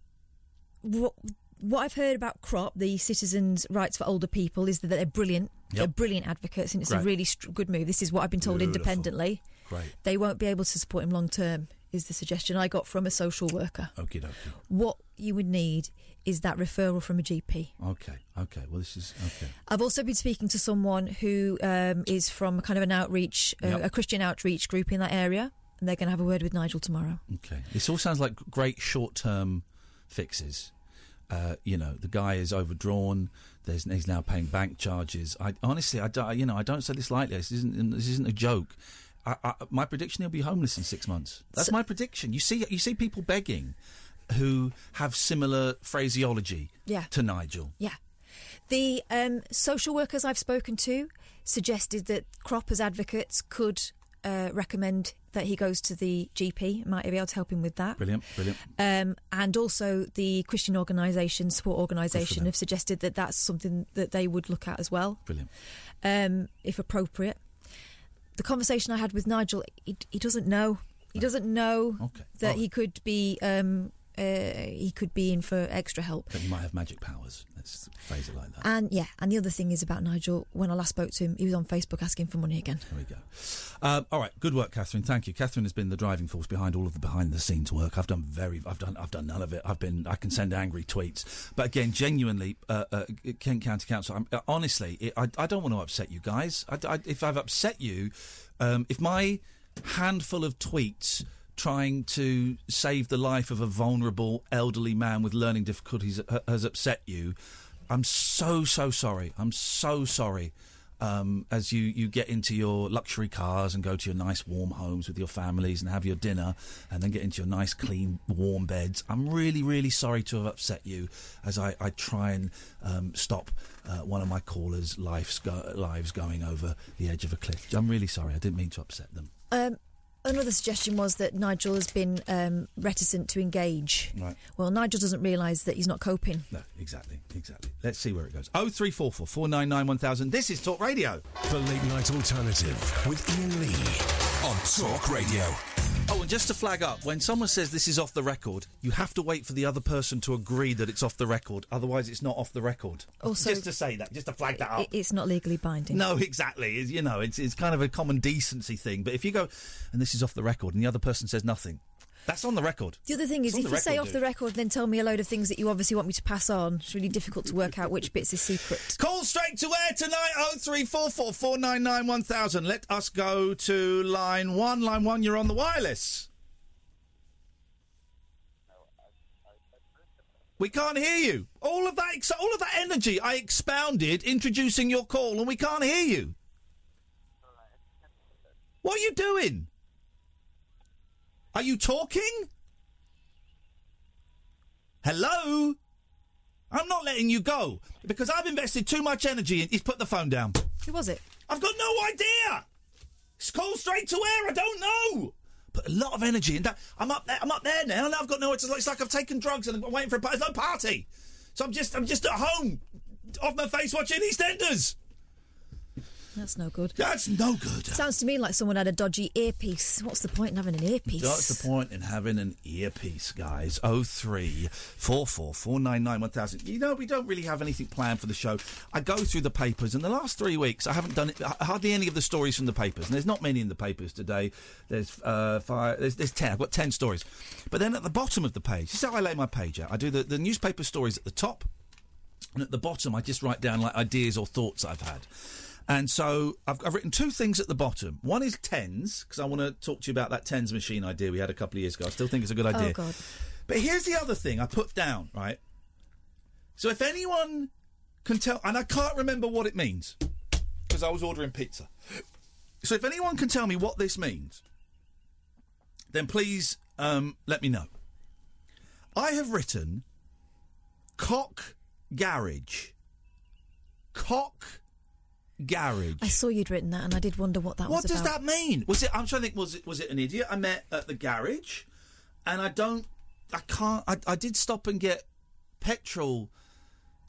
what, what I've heard about CROP, the Citizens' Rights for Older People, is that they're brilliant. Yep. They're brilliant advocates, and it's Great. a really str- good move. This is what I've been told Beautiful. independently. Great. They won't be able to support him long term, is the suggestion I got from a social worker. Okie dokie. What you would need is that referral from a G P. Okay, okay. Well, this is okay. I've also been speaking to someone who um, is from kind of an outreach, uh, Yep. a Christian outreach group in that area, and they're going to have a word with Nigel tomorrow. Okay. This all sounds like great short-term fixes. Uh, you know, the guy is overdrawn. There's, he's now paying bank charges. I honestly, I don't, you know, I don't say this lightly. This isn't. This isn't a joke. I, I, my prediction: he'll be homeless in six months. That's So- my prediction. You see, you see people begging who have similar phraseology Yeah. to Nigel. Yeah. The um, social workers I've spoken to suggested that CROP as advocates could uh, recommend that he goes to the G P, might be able to help him with that. Brilliant, brilliant. Um, and also the Christian organisation, support organisation, them. have suggested that that's something that they would look at as well, Brilliant. um, if appropriate. The conversation I had with Nigel, he, he doesn't know. He doesn't know Okay. that All he could be um, uh, he could be in for extra help. But he might have magic powers. Let's phrase it like that. And yeah, and the other thing is about Nigel. When I last spoke to him, he was on Facebook asking for money again. There we go. Um, all right, good work, Catherine. Thank you. Catherine has been the driving force behind all of the behind-the-scenes work. I've done very, I've done, I've done none of it. I've been, I can send angry tweets, but again, genuinely, uh, uh, Kent County Council. I'm, uh, honestly, it, I, I don't want to upset you guys. I, I, if I've upset you, um, if my handful of tweets trying to save the life of a vulnerable elderly man with learning difficulties ha- has upset you, I'm so, so sorry. I'm so sorry. Um, as you, you get into your luxury cars and go to your nice warm homes with your families and have your dinner and then get into your nice clean warm beds, I'm really, really sorry to have upset you as I, I try and um, stop uh, one of my callers' lives, go- lives going over the edge of a cliff. I'm really sorry. I didn't mean to upset them. Um, another suggestion was that Nigel has been um, reticent to engage. Right. Well, Nigel doesn't realise that he's not coping. No, exactly, exactly. Let's see where it goes. Oh three four four four nine nine one thousand. This is Talk Radio. The Late Night Alternative with Ian Lee on Talk Radio. Oh, and just to flag up, when someone says this is off the record, you have to wait for the other person to agree that it's off the record. Otherwise, it's not off the record. Also, just to say that, just to flag that up. It, it's not legally binding. No, exactly. It's, you know, it's it's kind of a common decency thing. But if you go, and this is off the record, and the other person says nothing, that's on the record. The other thing is, It's on if the you say record, off dude. the record, then tell me a load of things that you obviously want me to pass on. It's really difficult to work out which bits is secret. Call straight to air tonight, oh three four four four nine nine one thousand. Let us go to line one. Line one, you're on the wireless. We can't hear you. All of that, ex- all of that energy I expounded introducing your call, and we can't hear you. What are you doing? Are you talking? Hello? I'm not letting you go because I've invested too much energy in. He's put the phone down. Who was it? I've got no idea. It's called straight to air. I don't know. Put a lot of energy in that. I'm up there. I'm up there now. Now I've got no. It's like, it's like I've taken drugs and I'm waiting for a party. There's no party. So I'm just. I'm just at home, off my face, watching EastEnders. That's no good. That's no good. Sounds to me like someone had a dodgy earpiece. What's the point in having an earpiece? That's the point in having an earpiece, guys. Oh three four four four nine nine one thousand. You know, we don't really have anything planned for the show. I go through the papers, and the last three weeks I haven't done it, hardly any of the stories from the papers. And there's not many in the papers today. There's uh, five. There's, there's ten. I've got ten stories. But then at the bottom of the page, this is how I lay my page out. I do the, the newspaper stories at the top, and at the bottom I just write down like ideas or thoughts I've had. And so I've, I've written two things at the bottom. One is tens, because I want to talk to you about that tens machine idea we had a couple of years ago. I still think it's a good idea. Oh, God. But here's the other thing I put down, right? So if anyone can tell, and I can't remember what it means, because I was ordering pizza. So if anyone can tell me what this means, then please um, let me know. I have written Cock Garage. Cock Garage. I saw you'd written that, and I did wonder what that What was does about. that mean? Was it? I'm trying to think. Was it? Was it an idiot I met at the garage? And I don't. I can't. I, I did stop and get petrol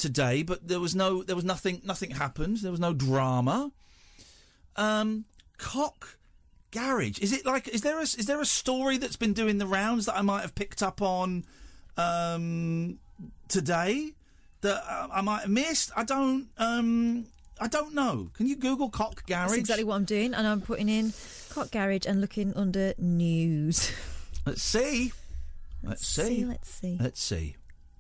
today, but there was no, there was nothing, nothing happened. There was no drama. Um, Cock Garage. Is it like? Is there a, is there a story that's been doing the rounds that I might have picked up on um, today that uh, I might have missed? I don't. Um, I don't know. Can you Google Cock Garage? That's exactly what I'm doing, and I'm putting in Cock Garage and looking under news. Let's see. Let's, let's see. see. Let's see. Let's see.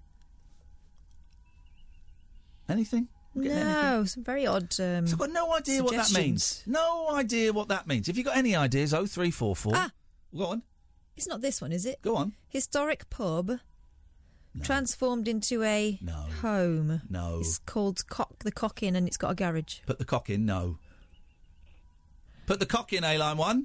Anything? No, anything? some very odd. Um, so I've got no idea what that means. No idea what that means. If you've got any ideas, oh three four four. Ah, go on. It's not this one, is it? Go on. Historic pub no. transformed into a no. home. No. It's called Cock the Cock Inn, and it's got a garage. Put the cock in. No. Put the cock in. A line one.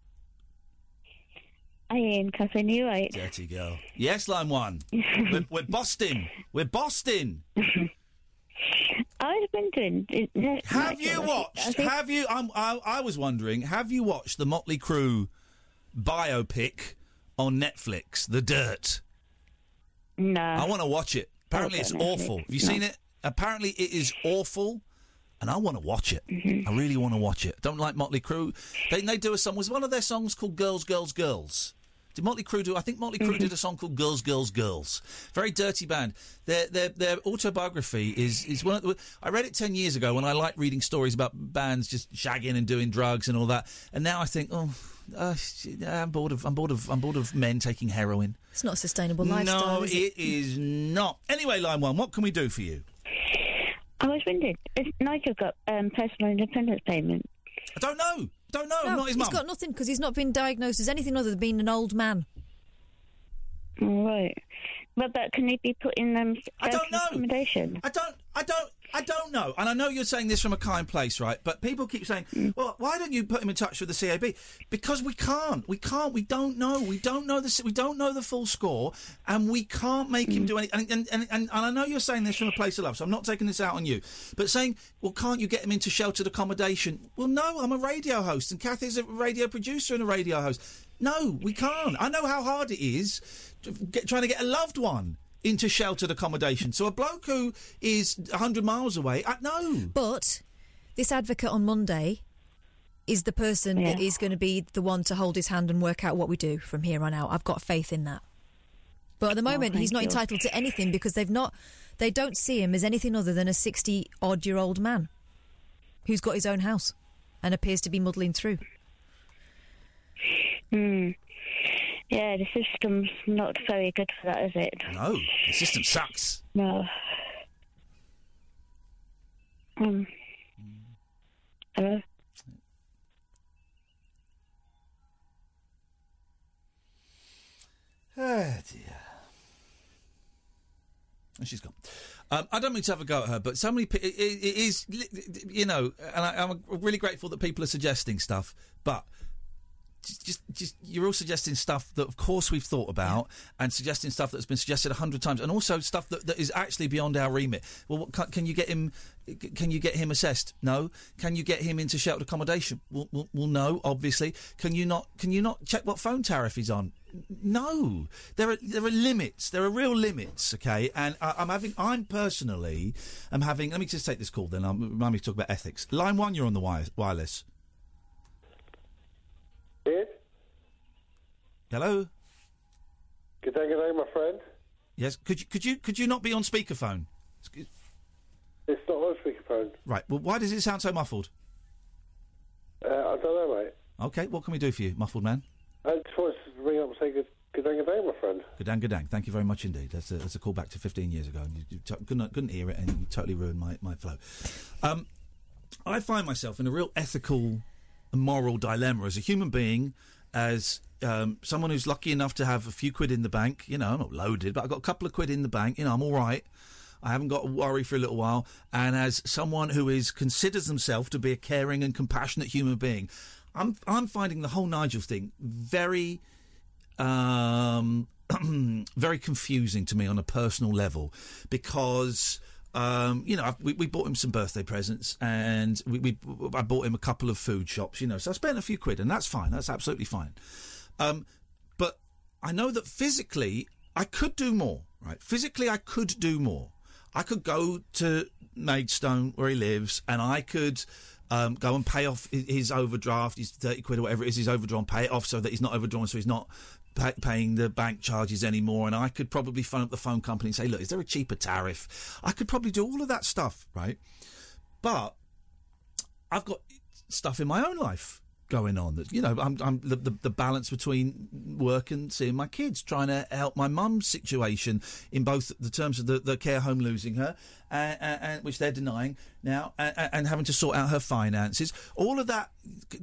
I am, because I knew right. Dirty girl. Yes, line one. we're, we're Boston. We're Boston. I've been doing. Have you watched? Have you? I'm, I, I was wondering. Have you watched the Motley Crue biopic on Netflix, The Dirt? No. I want to watch it. Apparently, it's awful. Have you no. seen it? Apparently, it is awful, and I want to watch it. Mm-hmm. I really want to watch it. Don't like Motley Crue. They they do a song. Was one of their songs called "Girls, Girls, Girls"? Did Motley Crue do? I think Motley Crue mm-hmm. did a song called "Girls, Girls, Girls." Very dirty band. Their their their autobiography is is one of the, I read it ten years ago when I liked reading stories about bands just shagging and doing drugs and all that. And now I think, oh, uh, I'm bored of I'm bored of I'm bored of men taking heroin. It's not a sustainable lifestyle. No, is it, it is not. Anyway, line one, what can we do for you? I was wondering, if Nigel got um, personal independence payment? I don't know. Don't know. No, I'm not his he's mum. got nothing because he's not been diagnosed as anything other than being an old man. Right. But, but can he be put in um, I don't know. accommodation? I don't. I don't. I don't know. And I know you're saying this from a kind place, right? But people keep saying, Mm. "Well, why don't you put him in touch with the C A B?" Because we can't. We can't. We don't know. We don't know the. We don't know the full score, and we can't make Mm. him do anything. And and, and and and I know you're saying this from a place of love, so I'm not taking this out on you. But saying, "Well, can't you get him into sheltered accommodation?" Well, no. I'm a radio host, and Kathy's a radio producer and a radio host. No, we can't. I know how hard it is to get, trying to get a loved one into sheltered accommodation. So a bloke who is one hundred miles away, I, no. But this advocate on Monday is the person Yeah. that is going to be the one to hold his hand and work out what we do from here on out. I've got faith in that. But at the moment, Oh, he's not thank you. entitled to anything because they've not, they don't see him as anything other than a sixty-odd-year-old man who's got his own house and appears to be muddling through. Hmm. Yeah, the system's not very good for that, is it? No, the system sucks. No. Um. Hello? Oh, dear. And she's gone. Um, I don't mean to have a go at her, but so many people, it, it, it is, you know, and I, I'm really grateful that people are suggesting stuff, but just, just, just you're all suggesting stuff that, of course, we've thought about, and suggesting stuff that's been suggested a hundred times, and also stuff that, that is actually beyond our remit. Well, what, can, can you get him? Can you get him assessed? No. Can you get him into sheltered accommodation? Well, well, well, no. Obviously. Can you not? Can you not check what phone tariff he's on? No. There are there are limits. There are real limits. Okay, and I, I'm having. I'm personally. I'm having. Let me just take this call. Then I'll remind me to talk about ethics. Line one, you're on the wire, wireless. Ian? Hello. Good day, good day, my friend. Yes. Could you could you could you not be on speakerphone? It's not on speakerphone. Right. Well, why does it sound so muffled? Uh, I don't know, mate. Okay. What can we do for you, muffled man? I just wanted to ring up and say good, good day, good day, my friend. Gadang, gadang. Thank you very much indeed. That's a, that's a call back to fifteen years ago. And you, you t- couldn't, couldn't hear it, and you totally ruined my, my flow. Um, I find myself in a real ethical and moral dilemma as a human being, as um, someone who's lucky enough to have a few quid in the bank. You know, I'm not loaded, but I've got a couple of quid in the bank. You know, I'm all right. I haven't got to worry for a little while. And as someone who is considers himself to be a caring and compassionate human being, I'm I'm finding the whole Nigel thing very, um, very confusing to me on a personal level, because um, you know I've, we we bought him some birthday presents, and we, we I bought him a couple of food shops. You know, so I spent a few quid, and that's fine. That's absolutely fine. Um, but I know that physically I could do more. Right, physically I could do more. I could go to Maidstone, where he lives, and I could um, go and pay off his, his overdraft, his thirty quid or whatever it is he's overdrawn, pay it off so that he's not overdrawn, so he's not pay, paying the bank charges anymore. And I could probably phone up the phone company and say, look, is there a cheaper tariff? I could probably do all of that stuff, right? But I've got stuff in my own life going on that, you know, I'm, I'm the, the, the balance between work and seeing my kids, trying to help my mum's situation in both the terms of the, the care home losing her, and, and, which they're denying now, and, and having to sort out her finances, all of that.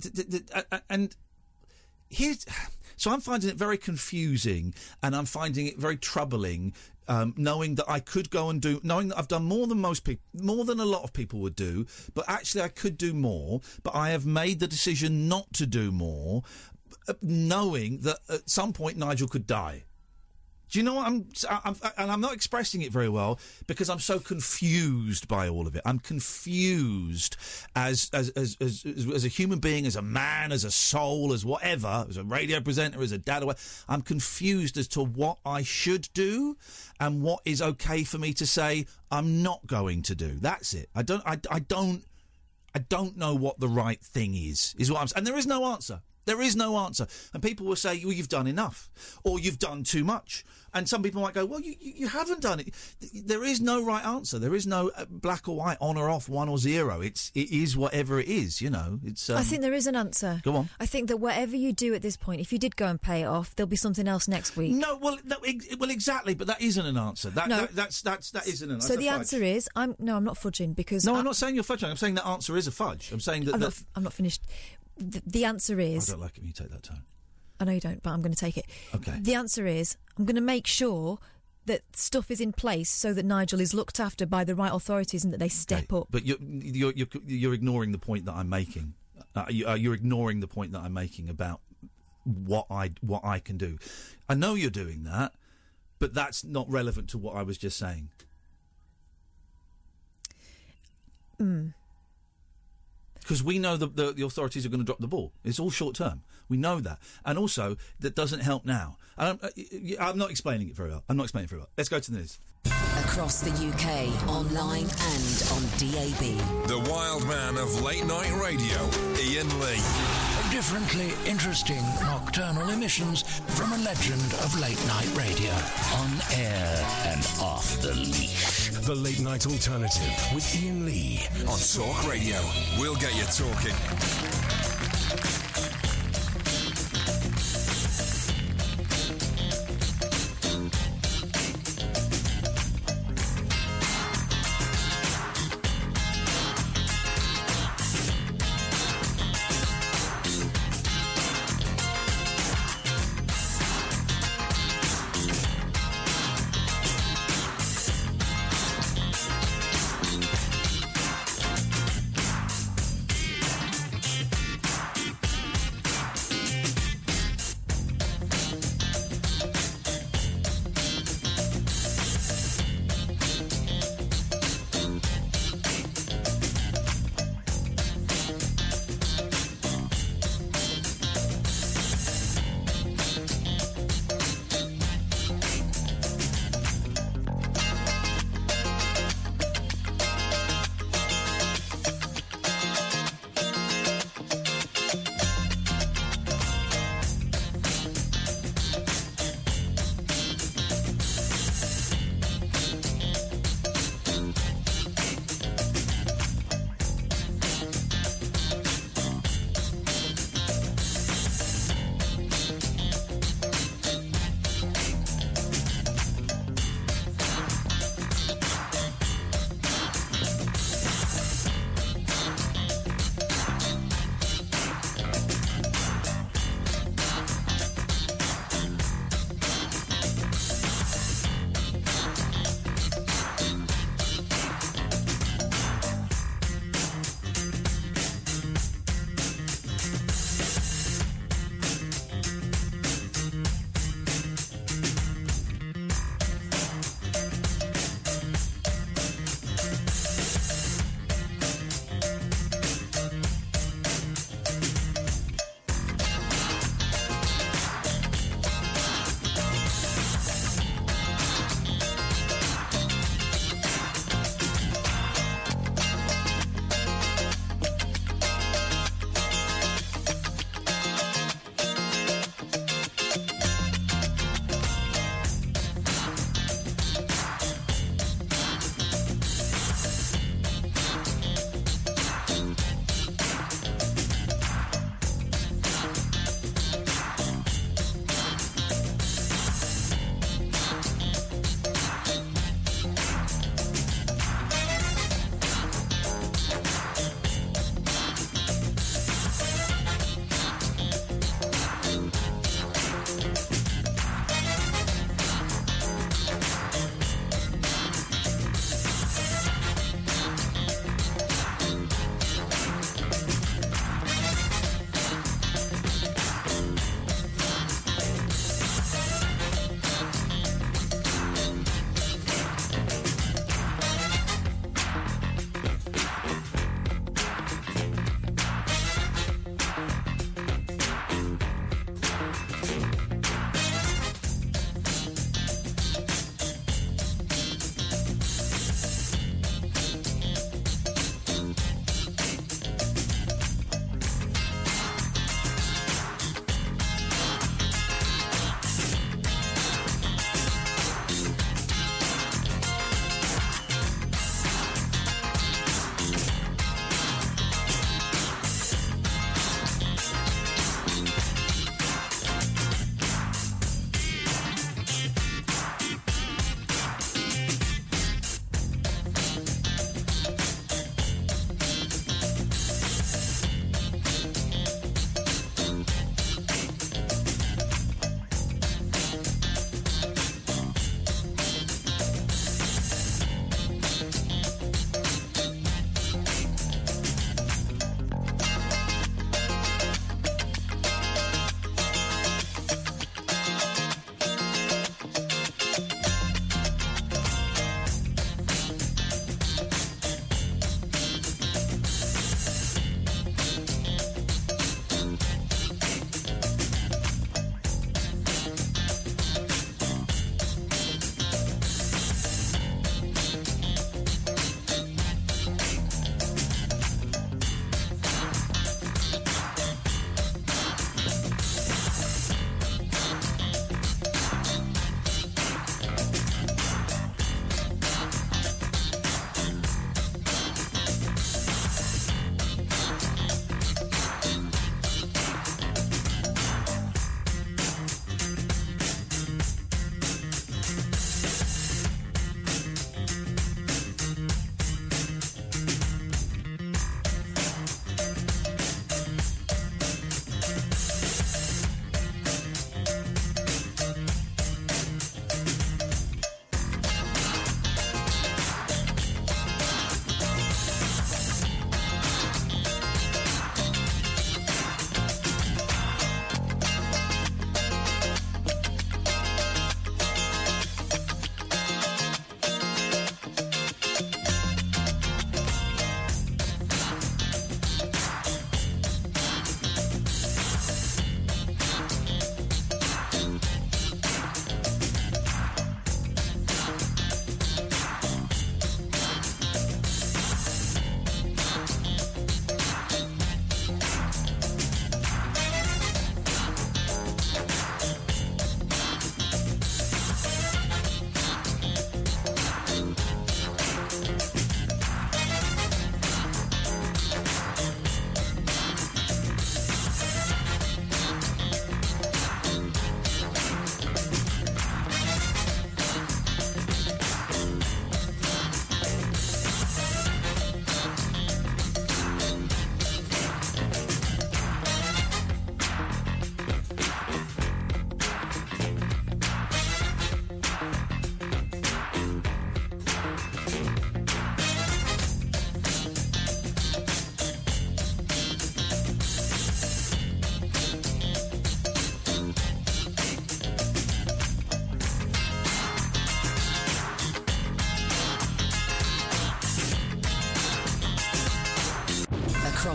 And here's, so I'm finding it very confusing, and I'm finding it very troubling. Um, knowing that I could go and do, knowing that I've done more than most people, more than a lot of people would do, but actually I could do more, but I have made the decision not to do more, knowing that at some point Nigel could die. Do you know what I'm, I'm, and I'm not expressing it very well because I'm so confused by all of it. I'm confused as as as as, as a human being, as a man, as a soul, as whatever, as a radio presenter, as a dad. I'm confused as to what I should do and what is okay for me to say I'm not going to do. That's it. I don't. I, I don't. I don't know what the right thing is. Is what I'm saying, and there is no answer. There is no answer. And people will say, well, you've done enough, or you've done too much. And some people might go, well, you, you haven't done it. There is no right answer. There is no black or white, on or off, one or zero. It's, it is whatever it is, you know. It's. Um, I think there is an answer. Go on. I think that whatever you do at this point, if you did go and pay it off, there'll be something else next week. No, well, no, well, exactly, but that isn't an answer. That, No. that, that's, that's, that isn't an answer. So the answer is, I'm no, I'm not fudging because... No, I, I'm not saying you're fudging. I'm saying that answer is a fudge. I'm saying that... I'm, that not, I'm not finished. The, the answer is... I don't like it when you take that tone. I know you don't, but I'm going to take it. Okay. The answer is, I'm going to make sure that stuff is in place so that Nigel is looked after by the right authorities and that they step up. But you're, you're, you're, you're ignoring the point that I'm making. Uh, you, uh, you're ignoring the point that I'm making about what I what I can do. I know you're doing that, but that's not relevant to what I was just saying. Mm. Because we know the, the, the authorities are going to drop the ball. It's all short term. We know that. And also, that doesn't help now. I'm, I'm not explaining it very well. I'm not explaining it very well. Let's go to the news. Across the U K, online and on D A B. The wild man of late night radio, Ian Lee. Differently interesting nocturnal emissions from a legend of late night radio. On air and off the leash. The Late Night Alternative with Ian Lee. On Talk Radio. We'll get you talking.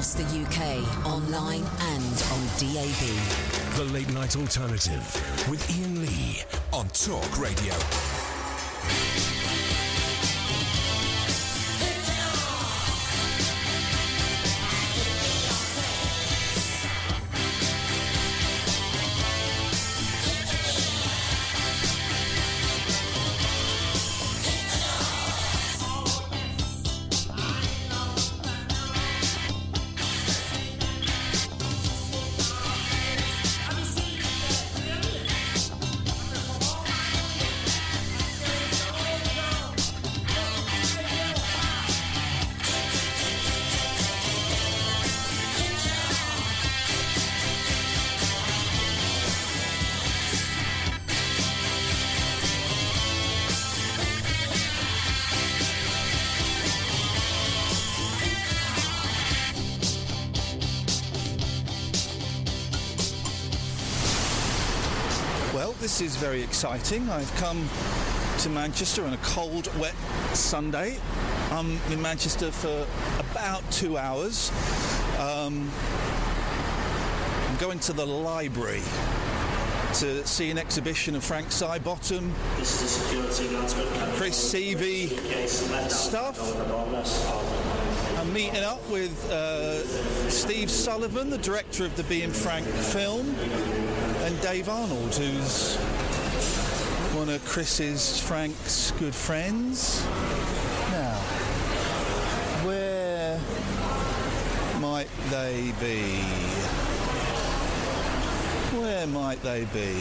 across the U K, online and on D A B. The Late Night Alternative with Ian Lee on Talk Radio. This is very exciting. I've come to Manchester on a cold, wet Sunday. I'm in Manchester for about two hours. Um, I'm going to the library to see an exhibition of Frank Sidebottom, Chris Seavey stuff. I'm meeting up with uh, Steve Sullivan, the director of the Being Frank film, and Dave Arnold, who's one of Chris's, Frank's good friends. Now, where might they be? Where might they be?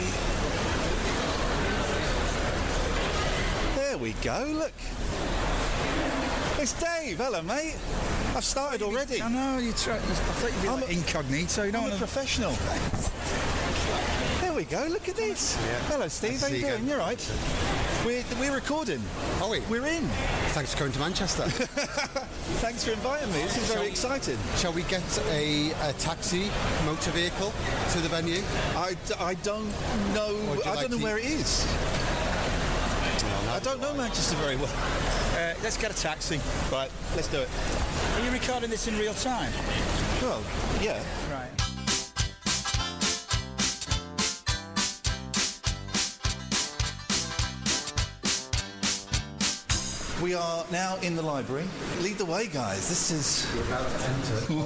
There we go, look. It's Dave. Hello, mate. I've started already. I know, you try, I thought you'd be I'm like a, incognito. You don't I'm want a professional. There we go, look at this. Yeah. Hello, Steve. Nice How to you see you doing? again. You're right. We're, we're recording. Are we? We're in. Thanks for coming to Manchester. Thanks for inviting me. This is very Shall- exciting. Shall we get a, a taxi motor vehicle to the venue? I, d- I don't know. Or do you I like don't know to- where it is. I don't know Manchester very well. Uh, let's get a taxi. Right, let's do it. Are you recording this in real time? Well, yeah. Right. We are now in the library. Lead the way, guys. This is... We're about to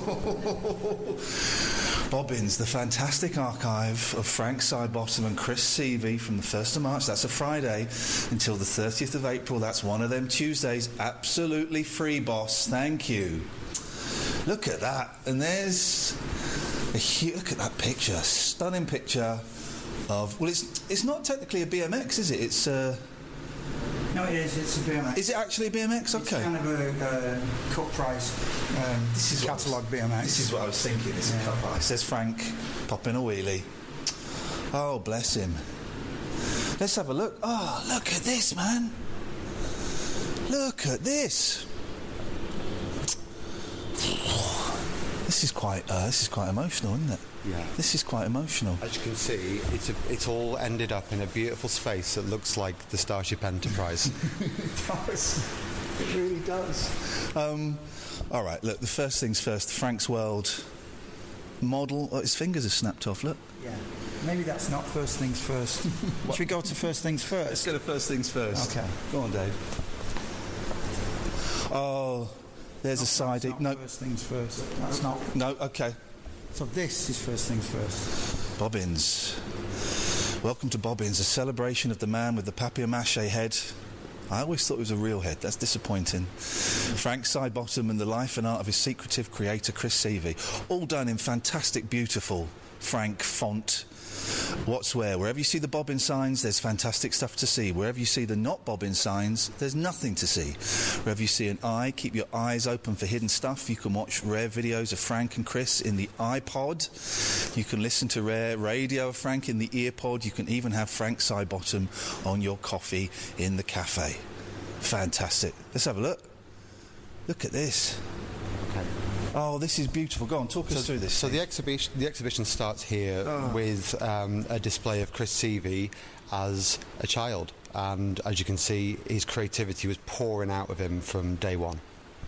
enter. Bobbins, the fantastic archive of Frank Sidebottom and Chris Seavey from the first of March, that's a Friday, until the thirtieth of April, that's one of them Tuesdays. Absolutely free, boss. Thank you. Look at that. And there's... A hu- look at that picture. Stunning picture of... Well, it's it's not technically a B M X, is it? It's... Uh, No, it is. It's a B M X. is it actually a B M X? Okay. It's kind of a uh, cut price um, This is what I was- catalogue B M X. This is what I was thinking. It's Yeah. a cut price. Says Frank, popping a wheelie. Oh, bless him. Let's have a look. Oh, look at this, man. Look at this. This is quite. Uh, this is quite emotional, isn't it? Yeah. This is quite emotional. As you can see, it's a, it's all ended up in a beautiful space that looks like the Starship Enterprise. It does. It really does. Um, all right. Look. The first things first. Frank's World model. Oh, his fingers are snapped off. Look. Yeah. Maybe that's not first things first. Should we go to first things first? Let's go to first things first. Okay. Go on, Dave. Oh, there's a side. That's not No. first things first. That's not. No. Okay. So this is first things first. Bobbins. Welcome to Bobbins, a celebration of the man with the papier-mâché head. I always thought it was a real head. That's disappointing. Frank Sidebottom and the life and art of his secretive creator, Chris Seavey. All done in fantastic, beautiful Frank font. What's where? Wherever you see the bobbin signs, there's fantastic stuff to see. Wherever you see the not bobbin signs, there's nothing to see. Wherever you see an eye, keep your eyes open for hidden stuff. You can watch rare videos of Frank and Chris in the iPod. You can listen to rare radio of Frank in the earpod. You can even have Frank Sidebottom on your coffee in the cafe. Fantastic. Let's have a look. Look at this. Okay. Oh, this is beautiful. Go on, talk us through this. So the exhibition, the exhibition starts here Oh. with um, a display of Chris Seavey as a child, and as you can see, his creativity was pouring out of him from day one.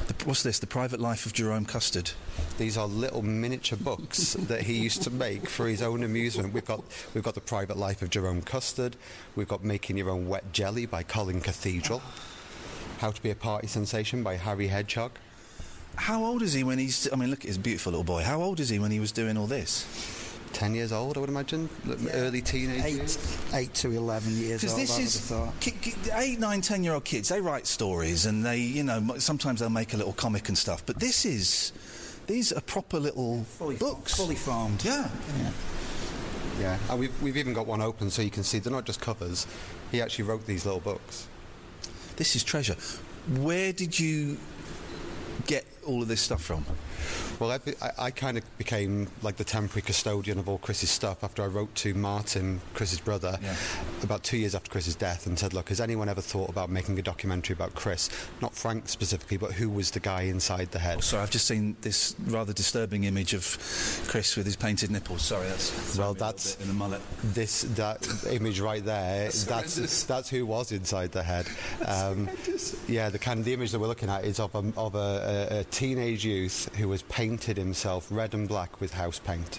The, what's this? The Private Life of Jerome Custard. These are little miniature books that he used to make for his own amusement. We've got we've got The Private Life of Jerome Custard. We've got Making Your Own Wet Jelly by Colin Cathedral. How to Be a Party Sensation by Harry Hedgehog. How old is he when he's... I mean, look at his beautiful little boy. How old is he when he was doing all this? Ten years old, I would imagine. Yeah. Early teenage eight, years. Eight to eleven years old. Because this is ki- ki- eight, nine, ten-year-old kids. They write stories, and they, you know, m- sometimes they'll make a little comic and stuff. But this is, these are proper little fully, books, fully formed. Yeah, yeah. Yeah, and we've we've even got one open so you can see they're not just covers. He actually wrote these little books. This is treasure. Where did you get all of this stuff from? Well, I, I, I kind of became like the temporary custodian of all Chris's stuff after I wrote to Martin, Chris's brother, yeah. about two years after Chris's death and said, look, has anyone ever thought about making a documentary about Chris? Not Frank specifically, but who was the guy inside the head? Oh, sorry, I've just seen this rather disturbing image of Chris with his painted nipples. Sorry, that's... Well, that's... in a mullet. This, that image right there, that's, that's that's who was inside the head. Um, yeah, the kind of, the image that we're looking at is of a, of a, a, a teenage youth who was painted himself red and black with house paint.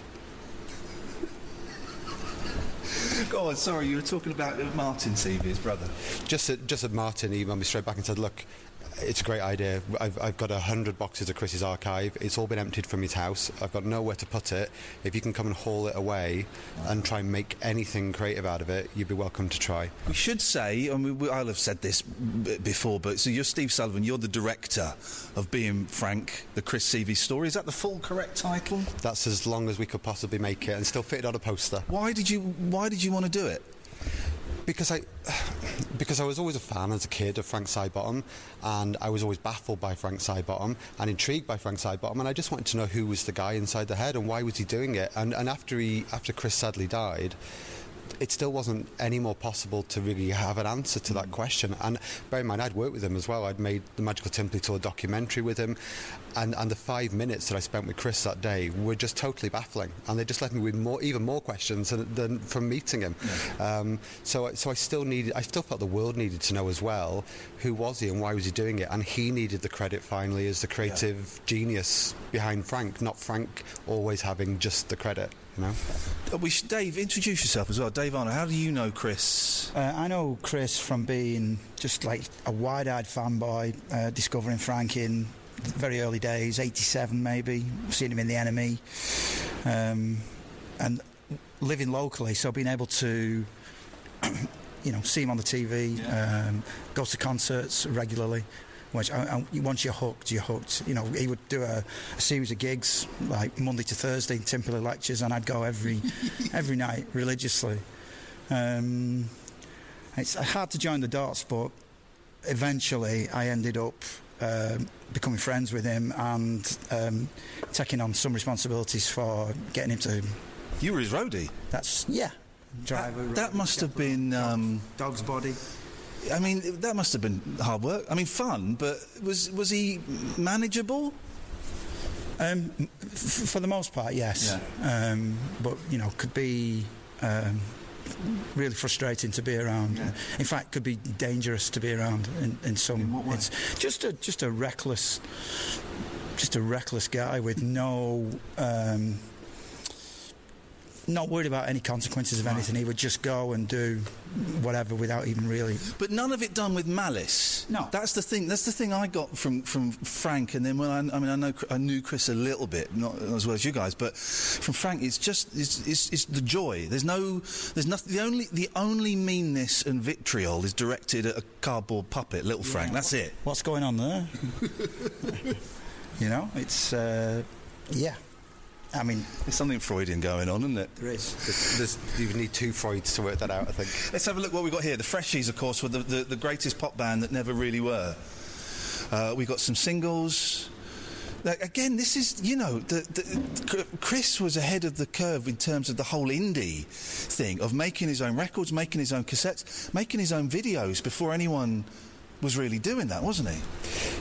Go on, sorry, you were talking about Martin Seavey, his brother. Just at, just at Martin emailed me straight back and said, look, it's a great idea. I've, I've got a hundred boxes of Chris's archive. It's all been emptied from his house. I've got nowhere to put it. If you can come and haul it away wow. and try and make anything creative out of it, you'd be welcome to try. We should say, I mean, I'll have said this b- before, but so you're Steve Sullivan, you're the director of Being Frank, the Chris Seavey story. Is that the full correct title? That's as long as we could possibly make it and still fit it on a poster. Why did you, why did you want to do it? Because I, because I was always a fan as a kid of Frank Sidebottom, and I was always baffled by Frank Sidebottom and intrigued by Frank Sidebottom, and I just wanted to know who was the guy inside the head and why was he doing it. And, and after he, after Chris sadly died, it still wasn't any more possible to really have an answer to that question. And bear in mind, I'd worked with him as well. I'd made the Magical Timperley Tour documentary with him, and, and the five minutes that I spent with Chris that day were just totally baffling, and they just left me with more, even more questions than, than from meeting him. Yeah. Um, so, so I still needed, I still felt the world needed to know as well who was he and why was he doing it, and he needed the credit finally as the creative yeah. genius behind Frank, not Frank always having just the credit. You know? Uh, we should, Dave, introduce yourself as well. Dave Arnold, how do you know Chris? Uh, I know Chris from being just like a wide-eyed fanboy, uh, discovering Frank in very early days, eighty-seven maybe, seen him in The Enemy, um, and living locally, so being able to, you know, see him on the T V, yeah. um, go to concerts regularly. Which, uh, once you're hooked, you're hooked. You know, he would do a, a series of gigs, like Monday to Thursday, Timperley lectures, and I'd go every every night religiously. Um, it's hard to join the dots, but eventually I ended up uh, becoming friends with him and um, taking on some responsibilities for getting him to... You were his roadie? That's, yeah. Driver. That, that must have been... Um, Dog's body. I mean, that must have been hard work. I mean, fun, but was was he manageable? Um, f- for the most part, yes. Yeah. Um, but, you know, could be um, really frustrating to be around. Yeah. In fact, could be dangerous to be around in, in some... In what way? It's just a, just a reckless... Just a reckless guy with no... Um, not worried about any consequences of anything. He would just go and do whatever without even really... But none of it done with malice. No. That's the thing. That's the thing I got from, from Frank, and then when I, I mean, I know I knew Chris a little bit, not as well as you guys, but from Frank, it's just it's, it's, it's the joy. There's no, there's nothing. The only the only meanness and vitriol is directed at a cardboard puppet, little yeah. Frank. That's it. What's going on there? You know, it's uh, yeah. I mean, there's something Freudian going on, isn't it? There is. There's, there's, you need two Freuds to work that out, I think. Let's have a look what we've got here. The Freshies, of course, were the, the, the greatest pop band that never really were. Uh, we've got some singles. Like, again, this is, you know, the, the, Chris was ahead of the curve in terms of the whole indie thing, of making his own records, making his own cassettes, making his own videos before anyone was really doing that, wasn't he?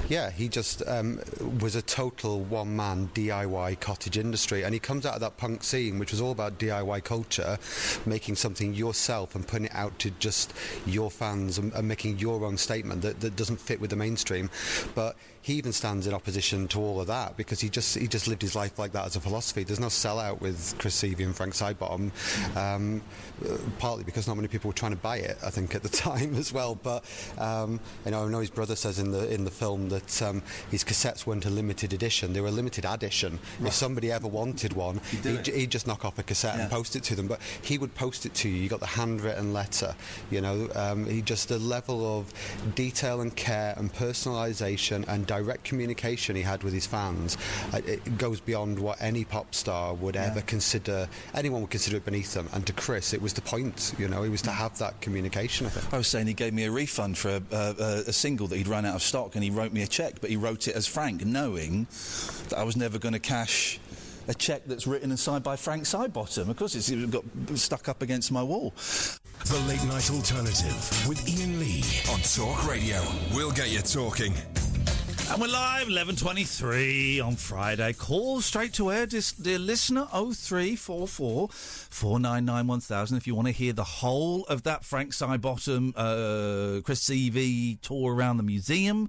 Yeah, he just um, was a total one-man D I Y cottage industry, and he comes out of that punk scene, which was all about D I Y culture, making something yourself and putting it out to just your fans and, and making your own statement that, that doesn't fit with the mainstream. But he even stands in opposition to all of that because he just he just lived his life like that as a philosophy. There's no sellout with Chris Seavey and Frank Sidebottom, um, uh, partly because not many people were trying to buy it, I think, at the time as well. But um, you know, I know his brother says in the in the film that um, his cassettes weren't a limited edition; they were a limited addition. Right. If somebody ever wanted one, he'd, he'd just knock off a cassette yeah. and post it to them. But he would post it to you. You got the handwritten letter. You know, um, he just a level of detail and care and personalisation and direct communication he had with his fans. Uh, it goes beyond what any pop star would yeah. ever consider. Anyone would consider it beneath them. And to Chris, it was the point. You know, it was to have that communication. I think. I was saying he gave me a refund for a, a, a single that he'd run out of stock, and he wrote me a cheque, but he wrote it as Frank, knowing that I was never going to cash a cheque that's written and signed by Frank Sidebottom. Of course, it's it got stuck up against my wall. The Late Night Alternative with Ian Lee on Talk Radio. We'll get you talking. And we're live, eleven twenty-three on Friday. Call straight to air, dis- dear listener, oh three four four, four nine nine, one thousand if you want to hear the whole of that Frank Sidebottom, uh, Chris Seavey tour around the museum.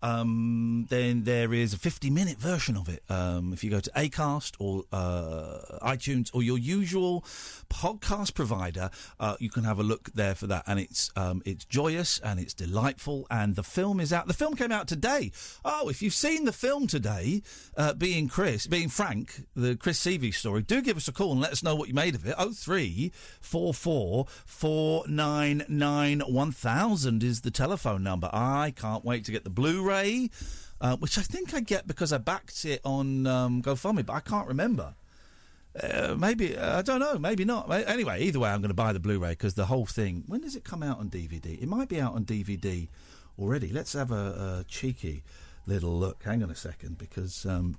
Um, then there is a fifty-minute version of it. Um, if you go to Acast or uh, iTunes or your usual podcast provider, uh, you can have a look there for that. And it's um, it's joyous and it's delightful. And the film is out. The film came out today. Oh, if you've seen the film today, uh, being Chris, being Frank, the Chris Seavey story, do give us a call and let us know what you made of it. oh three four four, four nine nine, one thousand is the telephone number. I can't wait to get the Blu-ray. Uh, which I think I get because I backed it on um, GoFundMe, but I can't remember. Uh, maybe, uh, I don't know, maybe not. Anyway, either way, I'm going to buy the Blu-ray because the whole thing... When does it come out on D V D? It might be out on D V D already. Let's have a, a cheeky little look. Hang on a second, because um,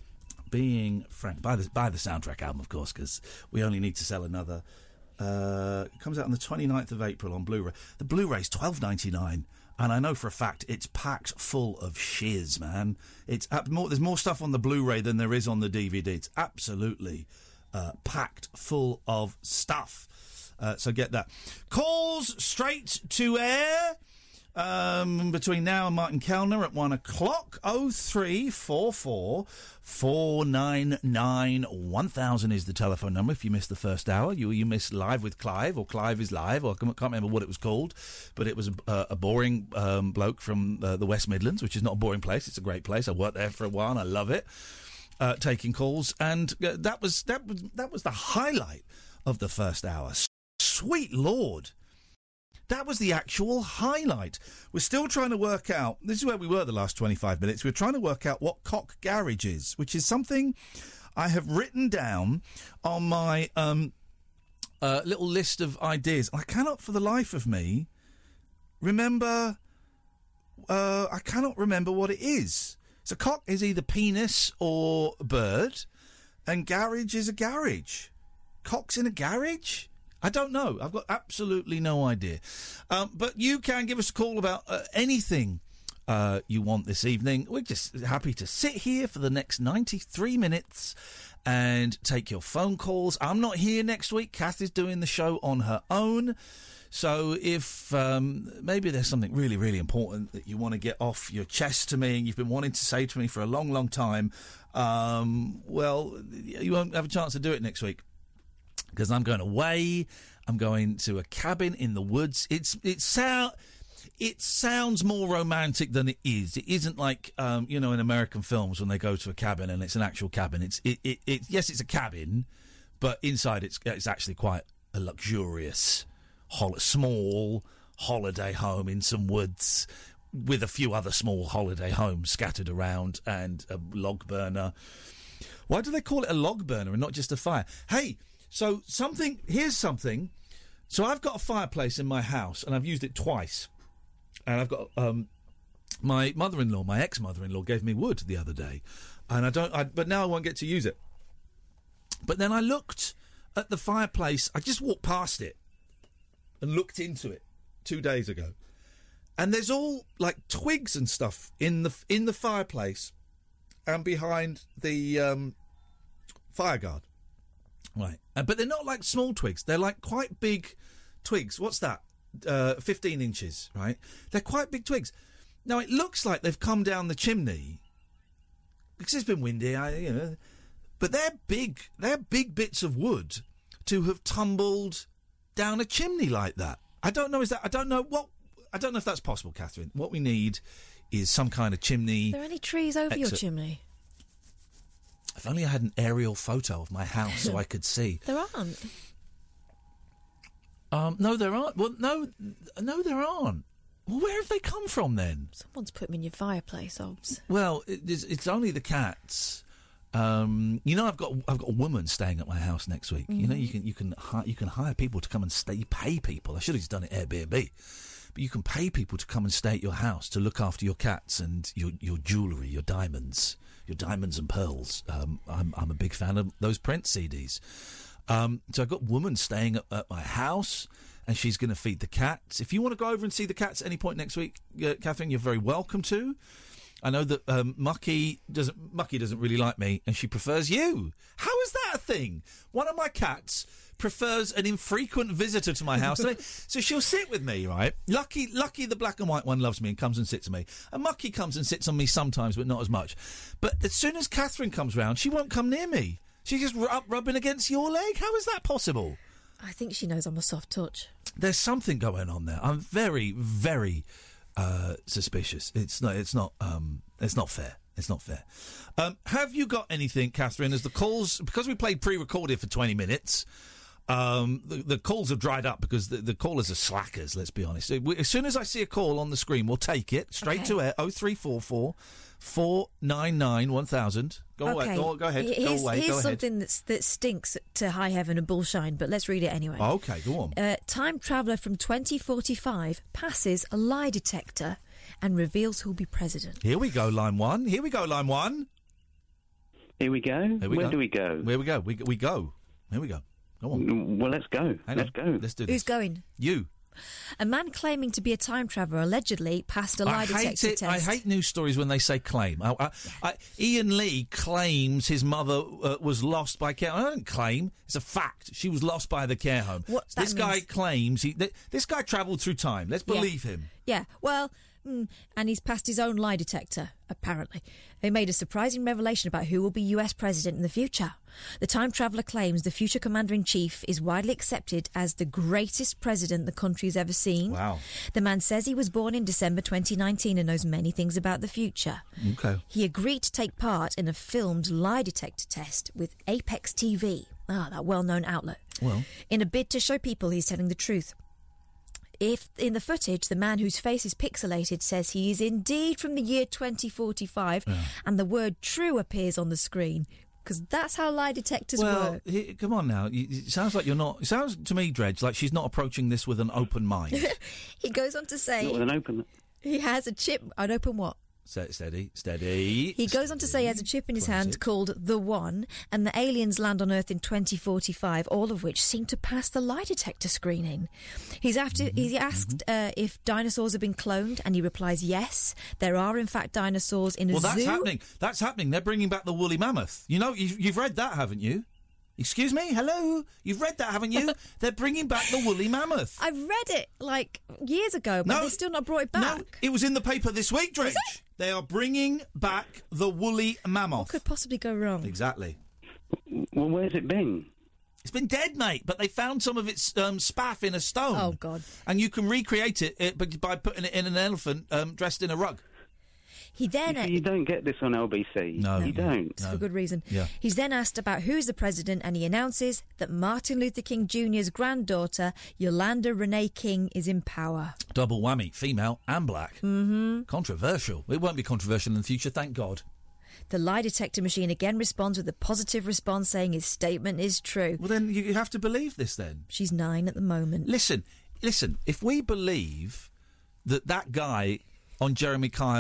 being Frank... Buy the, buy the soundtrack album, of course, because we only need to sell another... Uh, it comes out on the twenty-ninth of April on Blu-ray. The Blu-ray's twelve ninety-nine. And I know for a fact it's packed full of shiz, man. It's ab- more, there's more stuff on the Blu-ray than there is on the D V D. It's absolutely uh, packed full of stuff. Uh, so get that. Calls straight to air um, between now and Martin Kellner at one o'clock. oh three four four, four nine nine, one thousand is the telephone number. If you missed the first hour, you you missed Live with Clive, or Clive is Live, or I can't remember what it was called, but it was a, a, a boring um, bloke from uh, the West Midlands, which is not a boring place. It's a great place. I worked there for a while and I love it. Uh, taking calls, and uh, that was that was that was the highlight of the first hour. Sweet Lord. That was the actual highlight. We're still trying to work out... This is where we were the last twenty-five minutes. We're trying to work out what Cock Garage is, which is something I have written down on my um, uh, little list of ideas. I cannot, for the life of me, remember... Uh, I cannot remember what it is. So cock is either penis or bird, and garage is a garage. Cock's in a garage? I don't know. I've got absolutely no idea. Um, but you can give us a call about uh, anything uh, you want this evening. We're just happy to sit here for the next ninety-three minutes and take your phone calls. I'm not here next week. Kath is doing the show on her own. So if um, maybe there's something really, really important that you want to get off your chest to me and you've been wanting to say to me for a long, long time, um, well, you won't have a chance to do it next week. Because I'm going away, I'm going to a cabin in the woods. It's it sound it sounds more romantic than it is. It isn't like um, you know, in American films when they go to a cabin and it's an actual cabin. It's it, it, it yes, it's a cabin, but inside it's it's actually quite a luxurious, hol- small holiday home in some woods with a few other small holiday homes scattered around and a log burner. Why do they call it a log burner and not just a fire? Hey. So something, here's something. So I've got a fireplace in my house and I've used it twice. And I've got, um, my mother-in-law, my ex-mother-in-law gave me wood the other day. And I don't, I, but now I won't get to use it. But then I looked at the fireplace, I just walked past it and looked into it two days ago. and there's all like twigs and stuff in the in the fireplace and behind the um, fire guard. Right, uh, but they're not like small twigs. They're like quite big twigs. What's that? Uh, fifteen inches, right? They're quite big twigs. Now it looks like they've come down the chimney because it's been windy, I, you know. But they're big. They're big bits of wood to have tumbled down a chimney like that. I don't know. Is that? I don't know what. I don't know if that's possible, Catherine. What we need is some kind of chimney. Are there any trees over your exit. chimney? If only I had an aerial photo of my house so I could see. There aren't. Um, no, there aren't. Well, no, no, there aren't. Well, where have they come from then? Someone's put them in your fireplace, Obs. Well, it, it's, it's only the cats. Um, you know, I've got I've got a woman staying at my house next week. You know, you can you can hi- you can hire people to come and stay. You pay people. I should have just done it Airbnb, but you can pay people to come and stay at your house to look after your cats and your your jewellery, your diamonds, your diamonds and pearls. Um, I'm I'm a big fan of those Prince C Ds. Um, so I've got a woman staying at, at my house, and she's going to feed the cats. If you want to go over and see the cats at any point next week, uh, Catherine, you're very welcome to. I know that um, Mucky doesn't Mucky doesn't really like me, and she prefers you. How is that a thing? One of my cats prefers an infrequent visitor to my house, so, so she'll sit with me, right? Lucky, Lucky, the black and white one loves me and comes and sits with me, and Mucky comes and sits on me sometimes, but not as much. But as soon as Catherine comes round, she won't come near me. She's just up rubbing against your leg. How is that possible? I think she knows I'm a soft touch. There's something going on there. I'm very, very uh, suspicious. It's not. It's not. Um, it's not fair. It's not fair. Um, have you got anything, Catherine? As the calls, because we played pre-recorded for twenty minutes, um, the, the calls have dried up because the, the callers are slackers. Let's be honest. As soon as I see a call on the screen, we'll take it straight Okay. to air. Oh three four four four nine nine one thousand. Go away. Go, go ahead. Here's, go away. here's go ahead. something that's, that stinks to high heaven and bullshine, but let's read it anyway. Oh, okay, go on. Uh, time traveller from twenty forty-five passes a lie detector and reveals who'll be president. Here we go, line one. Here we go, line one. Here we go. Here we Where go. do we go? Where we go? We we go. Here we go. Go on. Well, let's go. Hang let's on. go. Let's do this. Who's going? You. A man claiming to be a time traveller allegedly passed a lie I detector hate it. test. I hate news stories when they say claim. I, I, I, Ian Lee claims his mother uh, was lost by care. I don't claim. It's a fact. She was lost by the care home. What that this guy means- claims he. Th- this guy travelled through time. Let's Yeah. believe him. Yeah, well, mm, and he's passed his own lie detector, apparently. They made a surprising revelation about who will be U S president in the future. The time traveller claims the future commander-in-chief is widely accepted as the greatest president the country has ever seen. Wow. The man says he was born in December twenty nineteen and knows many things about the future. Okay. He agreed to take part in a filmed lie detector test with Apex T V, ah, that well-known outlet, Well. in a bid to show people he's telling the truth. If in the footage the man whose face is pixelated says he is indeed from the year twenty forty-five and the word true appears on the screen, because that's how lie detectors Well, work. he, come on now. You- It sounds like you're not. It sounds to me, Dredge, like she's not approaching this with an open mind. He goes on to say Not with an open. he has a chip. I'd open what? Ste- steady, steady. He goes on to say he has a chip in his hand called The One, and the aliens land on Earth in twenty forty-five, all of which seem to pass the lie detector screening. He's after Mm-hmm, he's asked uh, if dinosaurs have been cloned, and he replies, yes, there are in fact dinosaurs in a Well, zoo. that's happening. That's happening. They're bringing back the woolly mammoth. You know, you've, you've read that, haven't you? Excuse me? Hello? You've read that, haven't you? They're bringing back the woolly mammoth. I read it like years ago, but No. they've still not brought it back. No, it was in the paper this week, Dredge. They are bringing back the woolly mammoth. What could possibly go wrong? Exactly. Well, where's it been? It's been dead, mate, but they found some of its um, spaff in a stone. Oh, God. And you can recreate it, it by- by putting it in an elephant um, dressed in a rug. He then You, see, you don't get this on L B C. No. you don't. for good reason. Yeah. He's then asked about who's the president, and he announces that Martin Luther King Junior's granddaughter, Yolanda Renee King, is in power. Double whammy, female and black. Mm-hmm. Controversial. It won't be controversial in the future, thank God. The lie detector machine again responds with a positive response saying his statement is true. Well, then you have to believe this then. She's nine at the moment. Listen, listen, if we believe that that guy on Jeremy Kyle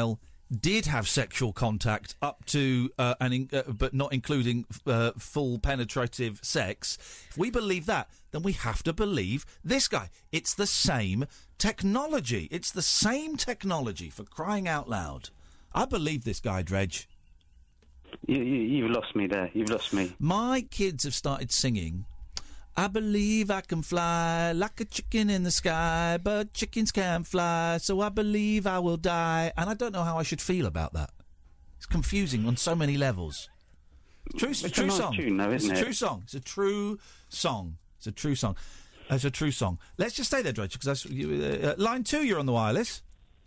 did have sexual contact up to, uh, and in, uh, but not including uh, full penetrative sex, if we believe that, then we have to believe this guy. It's the same technology. It's the same technology, for crying out loud. I believe this guy, Dredge. You, you, you've lost me there. You've lost me. My kids have started singing, I believe I can fly like a chicken in the sky, but chickens can't fly, so I believe I will die. And I don't know how I should feel about that. It's confusing on so many levels. True, it's a It's true a nice song. tune, though, it's isn't a it? true song. It's a true song. It's a true song. It's a true song. Let's just stay there, Dredge, because that's you, uh, uh, line two. You're on the wireless.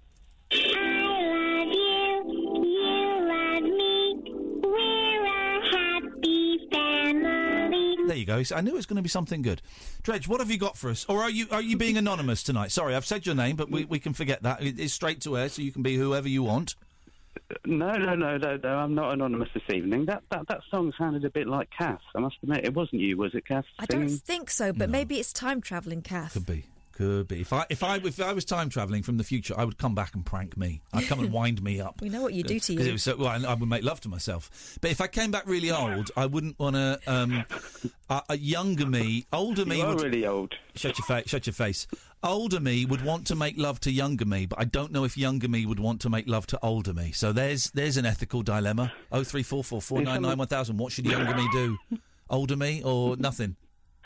There you go. I knew it was going to be something good. Dredge, what have you got for us? Or are you are you being anonymous tonight? Sorry, I've said your name, but we, we can forget that. It- It's straight to air, so you can be whoever you want. No, no, no, no, no. I'm not anonymous this evening. That that that song sounded a bit like Kath. I must admit, it wasn't you, was it, Kath? I don't singing? think so, but maybe it's time travelling, Kath. Could be. Could be. If I if I if I was time travelling from the future, I would come back and prank me. I'd come and wind me up. We know what you do to 'Cause you. it was so, well, I, I would make love to myself. But if I came back really old, I wouldn't want to. Um, a, a younger me, older me. You are would, really old. Shut your face. Shut your face. Older me would want to make love to younger me, but I don't know if younger me would want to make love to older me. So there's there's an ethical dilemma. Oh three four four four nine nine one thousand. What should younger me do? Older me or nothing?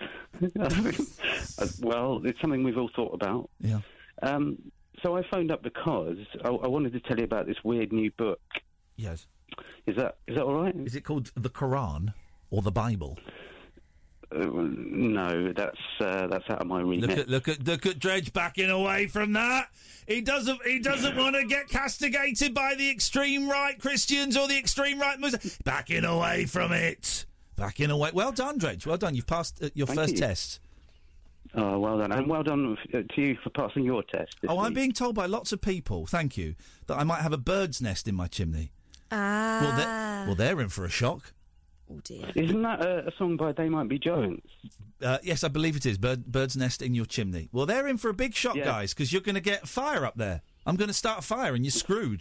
Uh, well, it's something we've all thought about. Yeah. Um, so I phoned up because I, I wanted to tell you about this weird new book. Yes. Is that is that all right? Is it called the Quran or the Bible? Uh, no, that's uh, that's out of my remit. Look at look at look at Dredge backing away from that. He doesn't he doesn't want to get castigated by the extreme right Christians or the extreme right Muslims. Backing away from it. Backing away. Well done, Dredge. Well done. You've passed uh, your Thank first you. test. Oh, well done, and well done f- to you for passing your test. this Oh, I'm week. being told by lots of people, thank you, that I might have a bird's nest in my chimney. Ah. Well, they're, well, they're in for a shock. Oh dear. Isn't that a, a song by They Might Be Giants? Uh, yes, I believe it is. Bird, bird's nest in your chimney. Well, they're in for a big shock, Yeah. guys, because you're going to get fire up there. I'm going to start a fire and you're screwed.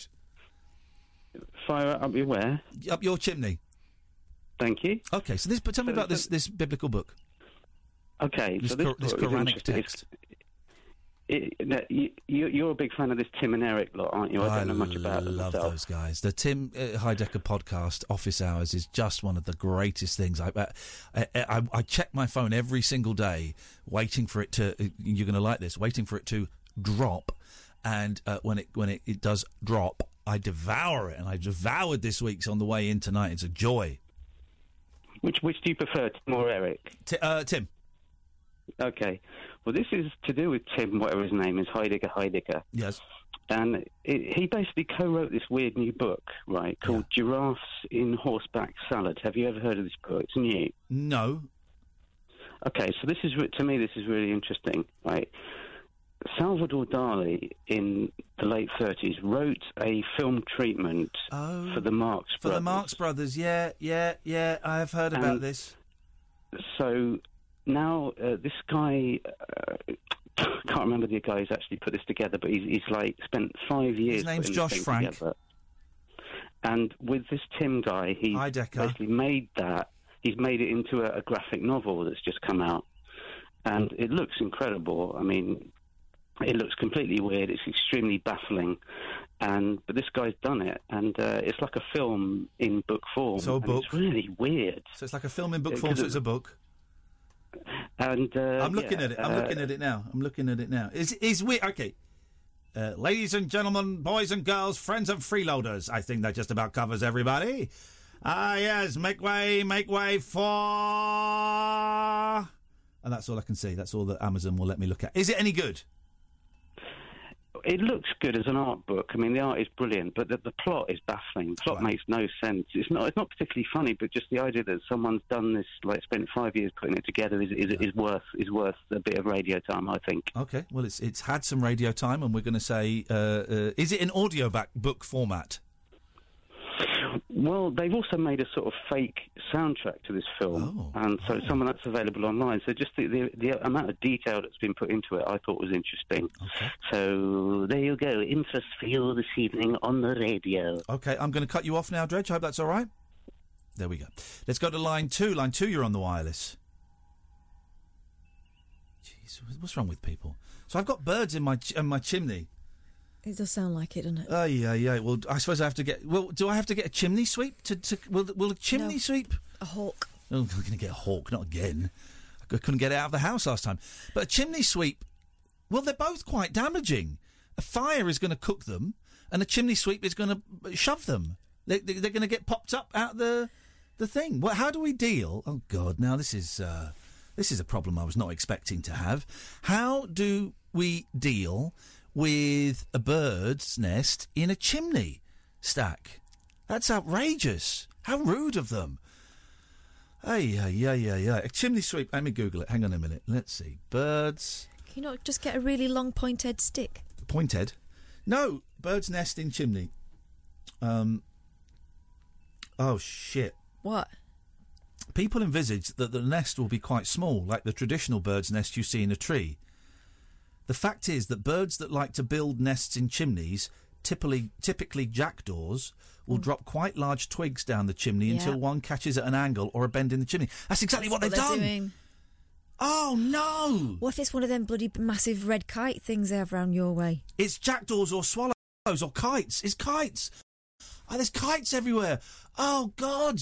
Fire up your where? Up your chimney. Thank you. Okay, so this. But tell me So- about this this biblical book. Okay, This, so this, Qur- this book is Quranic interesting. text. It, no, you, you- you're a big fan of this Tim and Eric lot, aren't you? I don't know much about them love myself. those guys. The Tim uh, Heidecker podcast, Office Hours, is just one of the greatest things. I, uh, I, I, I check my phone every single day, waiting for it to. Uh, you're going to like this. Waiting for it to drop, and uh, when it when it, it does drop, I devour it. And I devoured this week's on the way in tonight. It's a joy. Which which do you prefer, Tim or Eric? T- uh, Tim. Okay. Well, this is to do with Tim, whatever his name is, Heidegger, Heidegger. Yes. And it, he basically co-wrote this weird new book, right, called Giraffes in Horseback Salad. Have you ever heard of this book? It's new. No. Okay, so this is, re- to me, this is really interesting, right? Salvador Dali, in the late thirties, wrote a film treatment Oh, for the Marx For Brothers. the Marx Brothers, yeah, yeah, yeah. I have heard about And this. So now uh, this guy, uh, can't remember the guy who's actually put this together, but he's, he's like spent five years. His name's putting Josh this thing Frank. together. And with this Tim guy, he's Heidecker. basically made that. He's made it into a, a graphic novel that's just come out, and it looks incredible. I mean, it looks completely weird. It's extremely baffling, and but this guy's done it, and uh, it's like a film in book form. So a and book. It's really weird. So it's like a film in book Yeah, form, 'cause so it- it's a book. And uh, I'm looking yeah, at it. I'm uh, looking at it now. I'm looking at it now. Is is we okay? Uh, ladies and gentlemen, boys and girls, friends and freeloaders. I think that just about covers everybody. Ah, yes. Make way, make way for. And that's all I can see. That's all that Amazon will let me look at. Is it any good? It looks good as an art book. I mean, the art is brilliant, but the, the plot is baffling. The plot makes no sense. It's not. It's not particularly funny, but just the idea that someone's done this, like, spent five years putting it together, is is, is worth is worth a bit of radio time, I think. Okay. Well, it's it's had some radio time, and we're going to say, uh, uh, is it an audio back book format? Well, they've also made a sort of fake soundtrack to this film, oh. and so some of that's available online. So just the, the, the amount of detail that's been put into it, I thought was interesting. Okay. So there you go, interest for you this evening on the radio. Okay, I'm going to cut you off now, Dredge. I hope that's all right. There we go. Let's go to line two. Line two, you're on the wireless. Jeez, what's wrong with people? So I've got birds in my ch- in my chimney. It does sound like it, doesn't it? Oh, yeah, yeah. Well, I suppose I have to get... Well, do I have to get a chimney sweep? To, to Will, will a chimney No. sweep? A hawk. Oh, I'm going to get a hawk, not again. I couldn't get it out of the house last time. But a chimney sweep, well, they're both quite damaging. A fire is going to cook them, and a chimney sweep is going to shove them. They, they, they're going to get popped up out the the thing. Well, how do we deal? Oh, God, now this is... Uh, this is a problem I was not expecting to have. How do we deal... with a bird's nest in a chimney stack? That's outrageous. How rude of them. Hey, yeah, yeah, yeah, yeah. A chimney sweep. Let me Google it. Hang on a minute. Let's see. Birds. Can you not just get a really long pointed stick? Pointed? No. Bird's nest in chimney. Um. Oh, shit. What? People envisage that the nest will be quite small, like the traditional bird's nest you see in a tree. The fact is that birds that like to build nests in chimneys, typically, typically jackdaws, will mm. drop quite large twigs down the chimney Yeah. until one catches at an angle or a bend in the chimney. That's exactly That's what they've they're done. Doing. Oh, no! What if it's one of them bloody massive red kite things they have round your way? It's jackdaws or swallows or kites. It's kites. Oh, there's kites everywhere. Oh, God!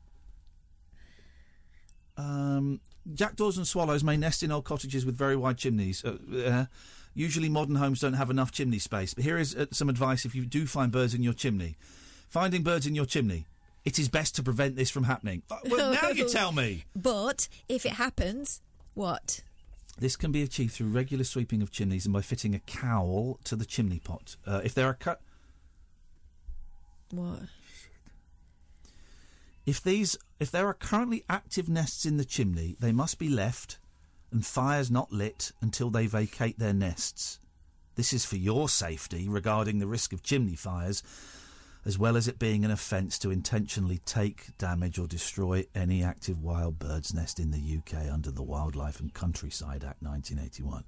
Um... Jackdaws and swallows may nest in old cottages with very wide chimneys. Uh, uh, usually modern homes don't have enough chimney space. But here is uh, some advice if you do find birds in your chimney. Finding birds in your chimney. It is best to prevent this from happening. Uh, well, now you tell me. But if it happens, what? This can be achieved through regular sweeping of chimneys and by fitting a cowl to the chimney pot. Uh, if there are... Cu- what? If these, if there are currently active nests in the chimney, they must be left and fires not lit until they vacate their nests. This is for your safety regarding the risk of chimney fires, as well as it being an offence to intentionally take, damage or destroy any active wild bird's nest in the U K under the Wildlife and Countryside Act nineteen eighty-one.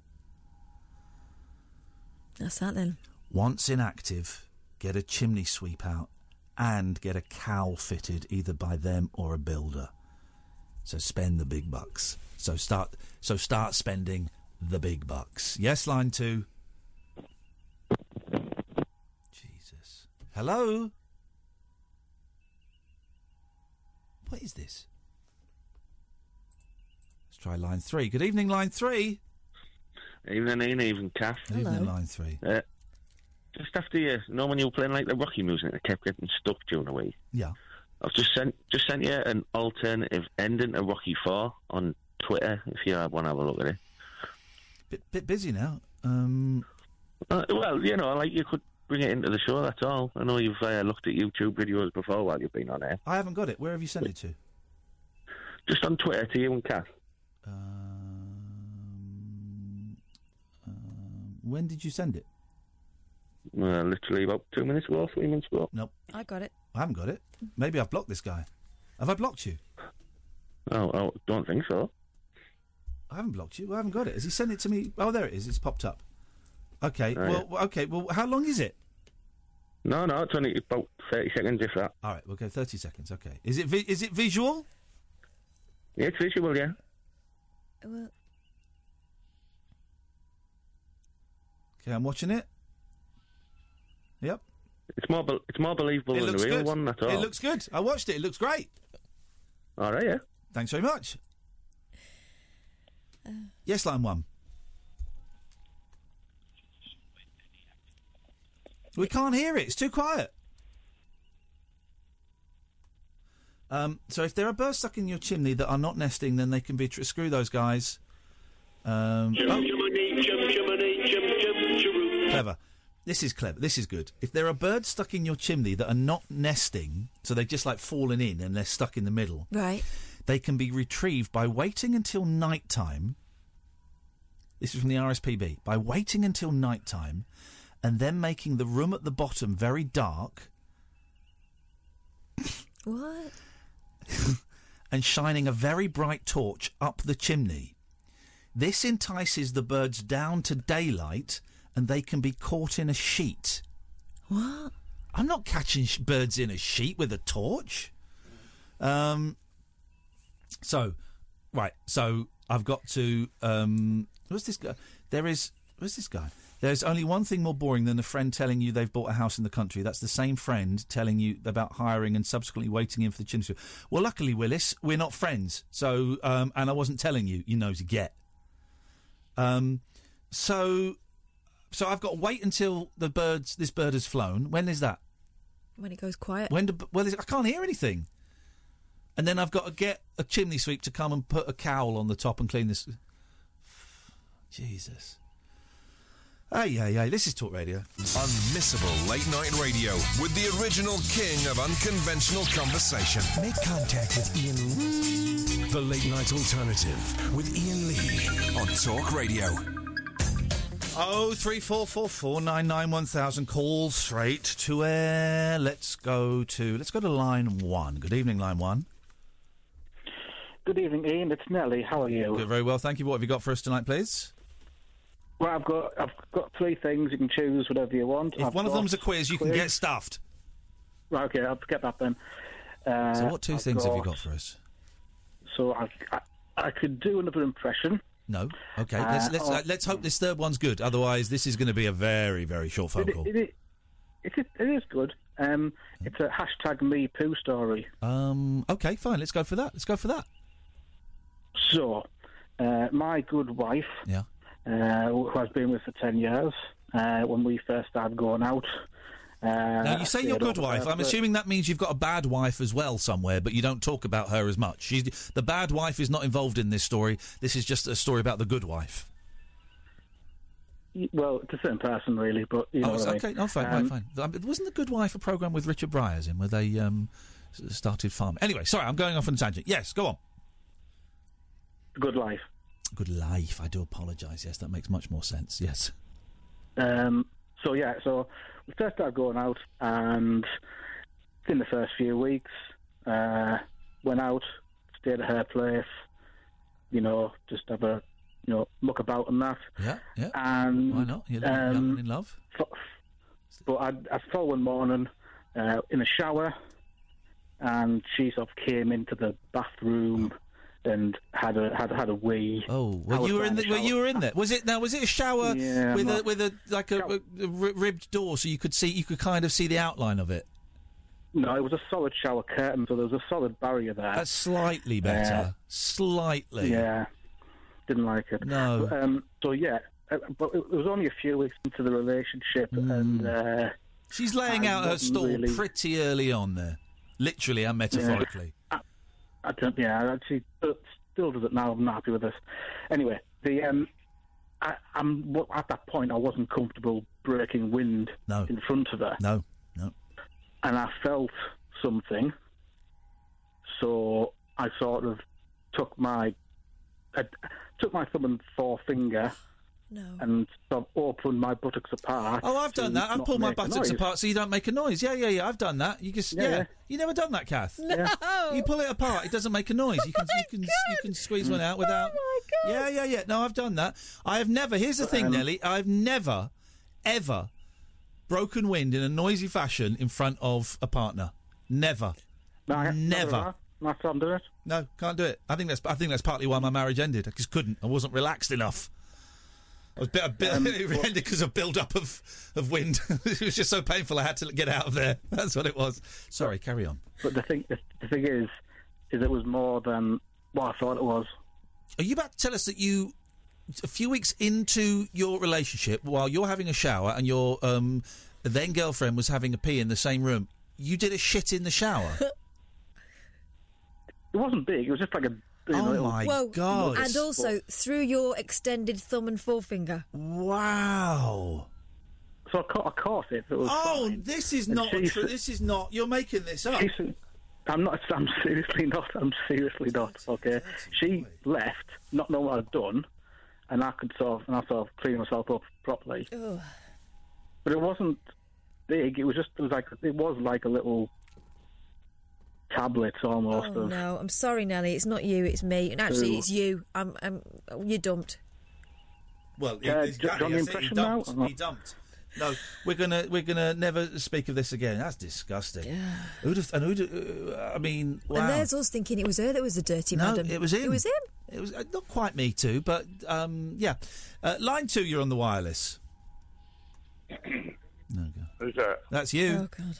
That's that then. Once inactive, get a chimney sweep out and get a cowl fitted either by them or a builder. So spend the big bucks. So start so start spending the big bucks. Yes, line two. Jesus. Hello? What is this? Let's try line three. Good evening, line three. Evening, Ian, evening, Kath. Good evening, line three. Uh, Just after you, you know when you were playing like the Rocky music that kept getting stuck during the week? Yeah. I've just sent just sent you an alternative ending to Rocky four on Twitter, if you want to have a look at it. Bit, bit busy now. Um... Uh, well, you know, like you could bring it into the show, that's all. I know you've uh, looked at YouTube videos before while you've been on air. I haven't got it. Where have you sent it to? Just on Twitter to you and Kath. Um, um, when did you send it? Uh, literally about two minutes ago, three minutes ago. Nope. I got it. I haven't got it. Maybe I've blocked this guy. Have I blocked you? Oh, I don't think so. I haven't blocked you. I haven't got it. Has he sent it to me? Oh, there it is. It's popped up. Okay. Oh, well, yeah. okay. Well, how long is it? No, no, it's only about thirty seconds, if that. All right, we'll go thirty seconds. Okay. Is it vi- is it visual? Yeah, it's visual, yeah. Well, okay, I'm watching it. Yep. It's more, be- it's more believable It than the looks real good. one. That's all. It looks good. I watched it. It looks great. All right, yeah. Thanks very much. Uh, yes, line one. We can't hear it. It's too quiet. Um, so if there are birds stuck in your chimney that are not nesting, then they can be... Tr- screw those guys. Um, oh. Clever. This is clever. This is good. If there are birds stuck in your chimney that are not nesting, so they've just, like, fallen in and they're stuck in the middle... Right. They can be retrieved by waiting until night time. This is from the R S P B. By waiting until night time and then making the room at the bottom very dark What? and shining a very bright torch up the chimney. This entices the birds down to daylight, and they can be caught in a sheet. What? I'm not catching sh- birds in a sheet with a torch. Um. So, right. So I've got to. Um. What's this guy? There is. What's this guy? There's only one thing more boring than a friend telling you they've bought a house in the country. That's the same friend telling you about hiring and subsequently waiting in for the chimney. Well, luckily, Willis, we're not friends. So, um, and I wasn't telling you. You nosy get. Um. So. So I've got to wait until the birds. This bird has flown. When is that? When it goes quiet. When do, well, I can't hear anything. And then I've got to get a chimney sweep to come and put a cowl on the top and clean this. Jesus. Hey, hey, hey, this is Talk Radio. Unmissable late night radio with the original king of unconventional conversation. Make contact with Ian Lee. The Late Night Alternative with Ian Lee on Talk Radio. Oh, three four four four nine nine one thousand. Call straight to air. Let's go to let's go to line one. Good evening, line one. Good evening, Ian. It's Nelly. How are you? Good, very well, thank you. What have you got for us tonight, please? Well, I've got I've got three things. You can choose whatever you want. If I've one of got them's a quiz, you quiz. can get stuffed. Right, okay, I'll get that then. Uh, So, what two I've things have you got for us? So I, I, I could do another impression. No. Okay. Uh, let's let's oh. uh, let's hope this third one's good. Otherwise, this is going to be a very very short phone It, call. it, it, it, is, it is good. Um, it's a hashtag me poo story. Um. Okay. Fine. Let's go for that. Let's go for that. So, uh, my good wife, Yeah. uh, who I've been with for ten years, uh, when we first started going out. Uh, Now, you say we your had good all wife. the- I'm assuming that means you've got a bad wife as well somewhere, but you don't talk about her as much. She's, the bad wife is not involved in this story. This is just a story about the good wife. Well, it's the same person, really, but you know Oh, what I mean. okay. No, fine, Um, fine, fine. Um, Wasn't the Good Wife a programme with Richard Bryars in where they um, s- started farming? Anyway, sorry, I'm going off on a tangent. Yes, go on. Good life. Good life. I do apologise. Yes, that makes much more sense. Yes. Um, so yeah, so we first started going out, and in the first few weeks, uh, went out, stayed at her place, you know, just have a, you know, muck about and that. Yeah, yeah. And Why not? You're um, young and in love. f- But I, I saw one morning uh, in a shower, and she sort of came into the bathroom and had a had had a wee. Oh, I well, was you were in there the, well, you were in there. Was it now? Was it a shower Yeah, with a not- with a like a, a, a ri- ribbed door, so you could see you could kind of see the outline of it? No, it was a solid shower curtain, so there was a solid barrier there. That's slightly better. Uh, Slightly. Yeah, didn't like it. No. But, um, so yeah, uh, but it, it was only a few weeks into the relationship, and uh, She's laying I out her wasn't stall really- pretty early on there, literally and metaphorically. I, I don't. Yeah, she still does it now. I'm not happy with this. Anyway, the um, I, I'm well, at that point I wasn't comfortable breaking wind No. in front of her. No, no. And I felt something, so I sort of took my I took my thumb and forefinger no. and sort of opened my buttocks apart. Oh, I've to done that. I've not pulled my make a buttocks noise. apart so you don't make a noise. Yeah, yeah, yeah. I've done that. You just yeah. Yeah, yeah. You never done that, Kath? No. You pull it apart. It doesn't make a noise. You can you can you can squeeze one out without. Oh my God. Yeah, yeah, yeah. No, I've done that. I have never. Here's the thing, Um, Nelly. I've never, ever broken wind in a noisy fashion in front of a partner. Never. No, I- Never. My son did it. No, can't do it. I think that's I think that's partly why my marriage ended. I just couldn't. I wasn't relaxed enough. I was a bit, a bit Um, it ended because of build up of of wind. It was just so painful. I had to get out of there. That's what it was. Sorry, carry on. But the thing, the, the thing is, is it was more than what I thought it was. Are you about to tell us that you, a few weeks into your relationship, while you're having a shower and your um, then girlfriend was having a pee in the same room, you did a shit in the shower? It wasn't big. It was just like a. You know, Oh little- my Well, God. and also through your extended thumb and forefinger. Wow. So I caught, I caught it. It was Oh, fine. this is And not she true. said- This is not. You're making this up. she said- I'm not. I'm seriously not. I'm seriously not. Okay. She left, not knowing what I'd done, and I could sort of, and I sort of clean myself up properly. Ugh. But it wasn't big. It was just. It was like. It was like a little. tablets almost. Oh of, no, I'm sorry, Nelly. It's not you. It's me. And actually, Who? it's you. I'm. I'm. You're dumped. Well, Yeah, he's do- do you exactly, want the I said he impression dumped. now? He dumped. No, we're gonna we're gonna never speak of this again. That's disgusting. Who'd have, and who'd, uh, I mean, wow. And there's us thinking it was her that was the dirty no, madam. it was him. It was him. It was uh, not quite me too, but um, yeah. Uh, line two, you're on the wireless. Who's that? That's you. Oh God.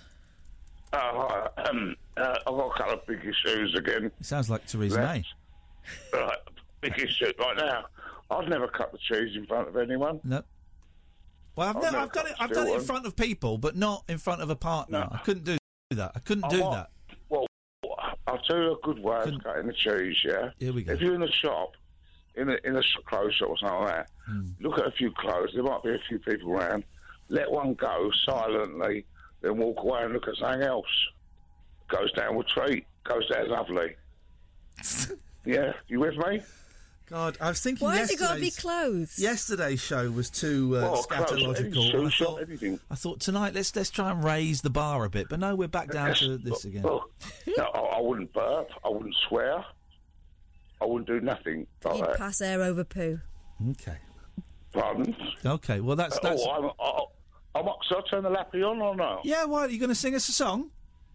Oh, hi. Um, uh, I've got a couple of big issues again. It sounds like Theresa May. Right, big issue right now. I've never cut the cheese in front of anyone. No. Well, I've, I've no, never I've done cut it. the I've done it in steel front of people, but not in front of a partner. No. I couldn't do that. I couldn't I do might- that. Well, I'll tell you a good way of cutting the cheese, yeah? Here we go. If you're in a shop, in a, in a clothes shop or something like that, Hmm. look at a few clothes. There might be a few people around. Let one go silently, then walk away and look at something else. Goes down with treat. Goes down lovely. Yeah, you with me? God, I was thinking. Why has it got to be yesterday's- clothes? Yesterday's show was too uh, Well, clothes, scatological. any shoe I shop, thought, anything. I thought tonight let's let's try and raise the bar a bit, but no, we're back down to this again. Well, no, I, I wouldn't burp. I wouldn't swear. I wouldn't do nothing like You'd that. pass air over poo. Okay. Pardon? Okay. Well, that's that's. Oh, I'm, I, I'm, shall I turn the lappy on or not? Yeah. Why are you going to sing us a song?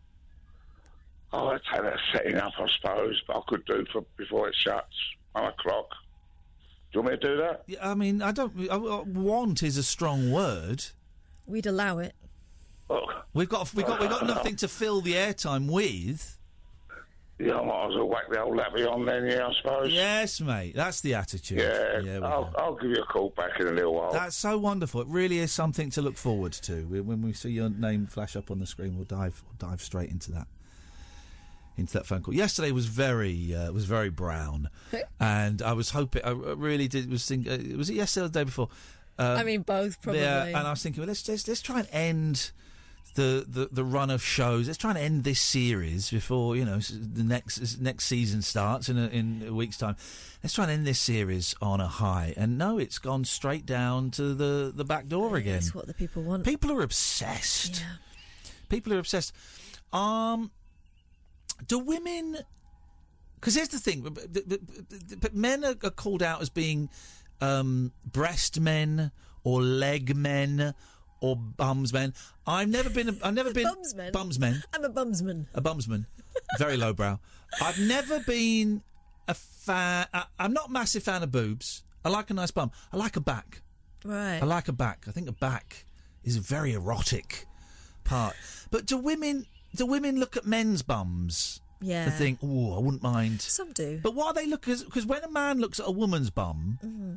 Oh, let's have that setting up, I suppose, but I could do for before it shuts. One o'clock. Do you want me to do that? Yeah, I mean, I don't. I, I- want is a strong word. We'd allow it. We've got we've got we've got nothing to fill the airtime with. Yeah, I might as well whack the old lappy on then, yeah, I suppose. Yes, mate. That's the attitude. Yeah, yeah we I'll, go. I'll give you a call back in a little while. That's so wonderful. It really is something to look forward to. We- When we see your name flash up on the screen, we'll dive we'll dive straight into that. Into that phone call. Yesterday was very uh, was very brown, and I was hoping. I really did. Was think. Uh, was it yesterday or the day before? Um, I mean, both probably. Yeah, and I was thinking, well, let's let's, let's try and end the, the, the run of shows. Let's try and end this series before you know s- the next next season starts in a, in a week's time. Let's try and end this series on a high. And no, it's gone straight down to the, the back door again. That's what the people want. People are obsessed. People are obsessed. Um, do women? Because here's the thing: but, but, but- but men are, are called out as being um, breast men or leg men or bums men. I've never been. A, I've never been Bumsmen? Bumsmen. I'm a bumsman. A bumsman. Very lowbrow. I've never been a fan. I, I'm not a massive fan of boobs. I like a nice bum. I like a back. Right. I like a back. I think a back is a very erotic part. But do women do women look at men's bums Yeah. and think, oh, I wouldn't mind? Some do. But what are they look at? Because when a man looks at a woman's bum, Mhm.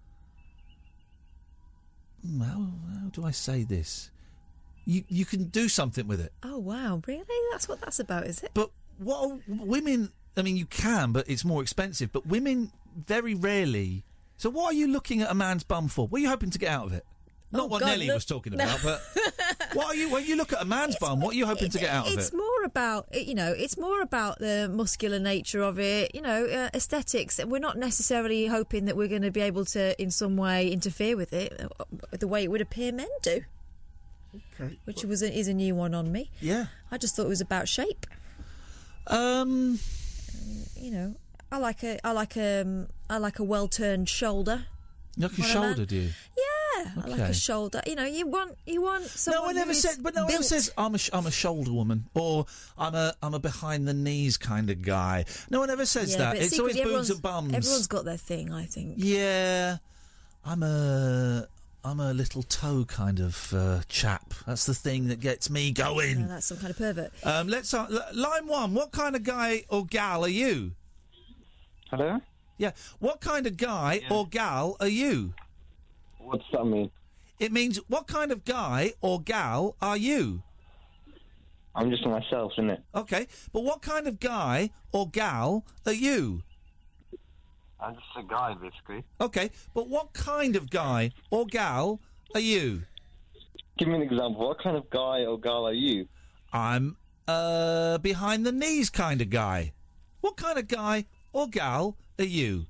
hmm, how, how do I say this? You you can do something with it. Oh wow, really? That's what that's about, is it? But what are women? I mean, you can, but it's more expensive. But women very rarely. So what are you looking at a man's bum for? What are you hoping to get out of it? Not Oh, what God, Nelly look- was talking no. about, but what are you? When you look at a man's bum, what are you hoping to get out of It's it? more about, you know, it's more about the muscular nature of it, you know, uh, aesthetics. We're not necessarily hoping that we're going to be able to, in some way, interfere with it uh, the way it would appear men do. Okay. Which was a, is a new one on me. Yeah. I just thought it was about shape. Um, you know, I like a, I like a, um, I like a well turned shoulder. You like your on a man. shoulder, do you? Yeah, I like Okay. a shoulder. You know, you want, you want someone. No one ever who is said, but no one ever built. says I'm a sh- I'm a shoulder woman or I'm a I'm a behind the knees kind of guy. No one ever says Yeah, that. but It's always secretly boobs everyone's- and bums. Everyone's got their thing, I think. Yeah, I'm a I'm a little toe kind of uh, chap. That's the thing that gets me going. Oh, that's some kind of pervert. Um, let's uh, l- line one. What kind of guy or gal are you? Hello? Yeah. What kind of guy or gal are you? What's that mean? It means what kind of guy or gal are you? I'm just myself, isn't it? Okay, but what kind of guy or gal are you? I'm just a guy, basically. Okay, but what kind of guy or gal are you? Give me an example. What kind of guy or girl are you? I'm a behind the knees kind of guy. What kind of guy or gal are you?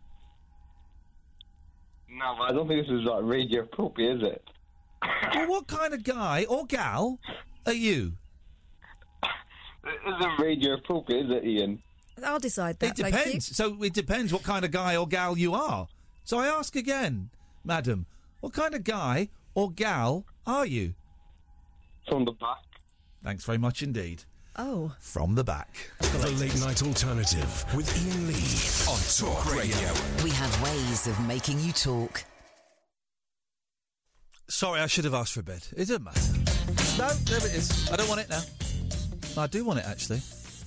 No, but I don't think this is like radio appropriate, is it? Well, what kind of guy or gal are you? This doesn't read your book, is it, Ian? I'll decide that. It thank you. depends. So it depends what kind of guy or gal you are. So I ask again, madam, what kind of guy or gal are you? From the back. Thanks very much indeed. Oh. From the back. The Late Night Alternative with Ian Lee on Talk Radio. We have ways of making you talk. Sorry, I should have asked for a bed. It doesn't matter. No, there it is. I don't want it now. I do want it, actually.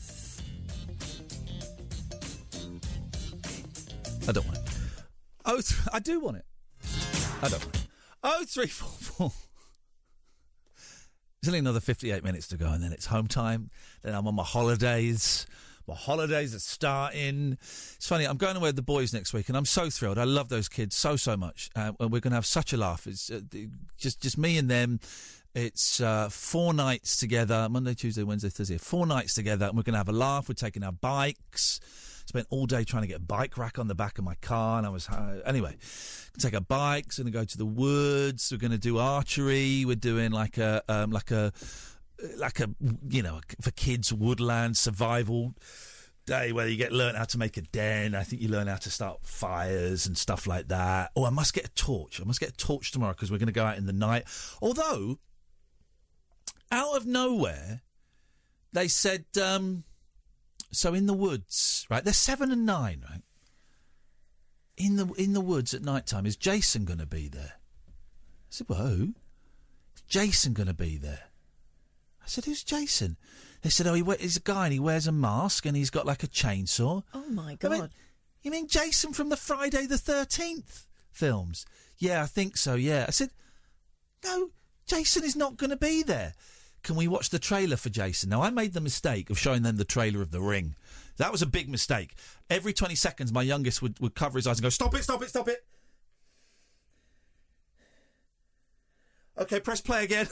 I don't want it. Oh, th- I do want it. I don't want it. Oh, three, four, four. There's only another fifty-eight minutes to go, and then it's home time. Then I'm on my holidays. My holidays are starting. It's funny, I'm going away with the boys next week, and I'm so thrilled. I love those kids so, so much. Uh, and we're going to have such a laugh. It's uh, just, just me and them. It's uh, four nights together, Monday, Tuesday, Wednesday, Thursday. Four nights together, and we're going to have a laugh. We're taking our bikes. Spent all day trying to get a bike rack on the back of my car, and I was uh, anyway. Take our bikes and go to the woods. We're going to do archery. We're doing like a um, like a like a you know for kids woodland survival day where you get learn how to make a den. I think you learn how to start fires and stuff like that. Oh, I must get a torch. I must get a torch tomorrow because we're going to go out in the night. Although, out of nowhere, they said. Um, So in the woods, right? They're seven and nine, right? In the in the woods at night time, is Jason going to be there? I said, well, who? Is Jason going to be there? I said, who's Jason? They said, oh, he we- he's a guy and he wears a mask and he's got like a chainsaw. Oh, my I God. went, you mean Jason from the Friday the thirteenth films? Yeah, I think so, yeah. I said, no, Jason is not going to be there. Can we watch the trailer for Jason? Now, I made the mistake of showing them the trailer of The Ring. That was a big mistake. Every twenty seconds, my youngest would, would cover his eyes and go, stop it, stop it, stop it. OK, press play again.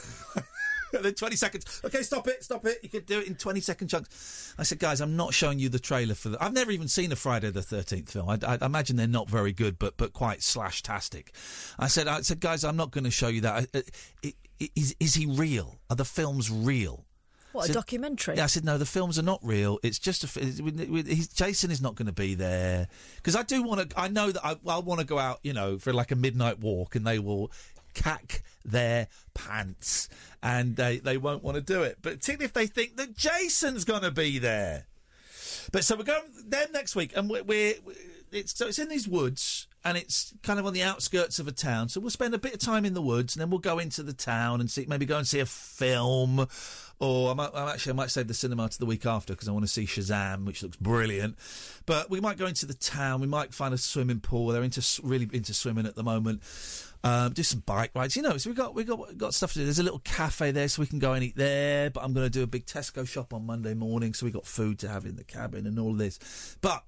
And then twenty seconds. OK, stop it, stop it. You could do it in twenty-second chunks. I said, guys, I'm not showing you the trailer for the... I've never even seen a Friday the thirteenth film. I, I, I imagine they're not very good, but but quite slash-tastic. I said, I said, guys, I'm not going to show you that. I, I, Is is he real? Are the films real? What, a said, documentary? Yeah, I said, no, the films are not real. It's just a... He's, Jason is not going to be there. Because I do want to... I know that I, I want to go out, you know, for like a midnight walk and they will cack their pants and they, they won't want to do it. But particularly if they think that Jason's going to be there. But so we're going there next week and we're... we're it's, so it's in these woods... And it's kind of on the outskirts of a town. So we'll spend a bit of time in the woods and then we'll go into the town and see, maybe go and see a film. Or I might, I actually, I might save the cinema to the week after because I want to see Shazam, which looks brilliant. But we might go into the town. We might find a swimming pool. They're into really into swimming at the moment. Um, do some bike rides. You know, so we got we got got stuff to do. There's a little cafe there, so we can go and eat there. But I'm going to do a big Tesco shop on Monday morning, so we got food to have in the cabin and all this. But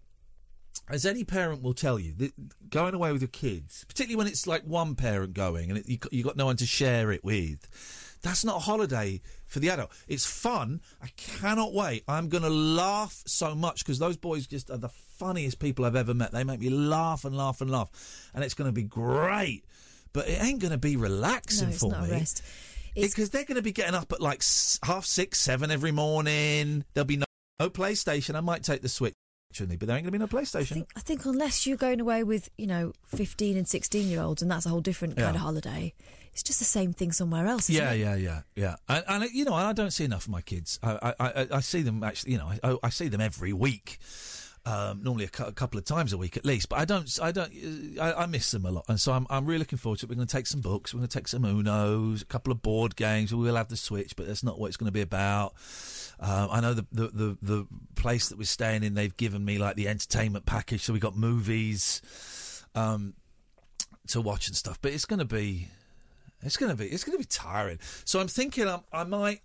as any parent will tell you, that going away with your kids, particularly when it's like one parent going and it, you you got no one to share it with, that's not a holiday for the adult. It's fun. I cannot wait. I'm going to laugh so much because those boys just are the funniest people I've ever met. They make me laugh and laugh and laugh, and it's going to be great. But it ain't going to be relaxing no, it's for not me. A rest. Because they're going to be getting up at like s- half six, seven every morning. There'll be no, no PlayStation. I might take the Switch. But there ain't going to be no PlayStation. I think, I think unless you're going away with, you know, fifteen and sixteen-year-olds, and that's a whole different kind Yeah. of holiday, it's just the same thing somewhere else, isn't Yeah, it? yeah, yeah, yeah. And, and you know, I don't see enough of my kids. I, I, I, I see them actually. You know, I, I see them every week. Um, normally a, cu- a couple of times a week at least. But I don't. I don't. I, I miss them a lot, and so I'm. I'm really looking forward to it. We're going to take some books. We're going to take some Unos, a couple of board games. We will have the Switch, but that's not what it's going to be about. Um, I know the, the the the place that we're staying in. They've given me like the entertainment package, so we got movies um, to watch and stuff. But it's going to be. It's going to be. It's going to be tiring. So I'm thinking I, I might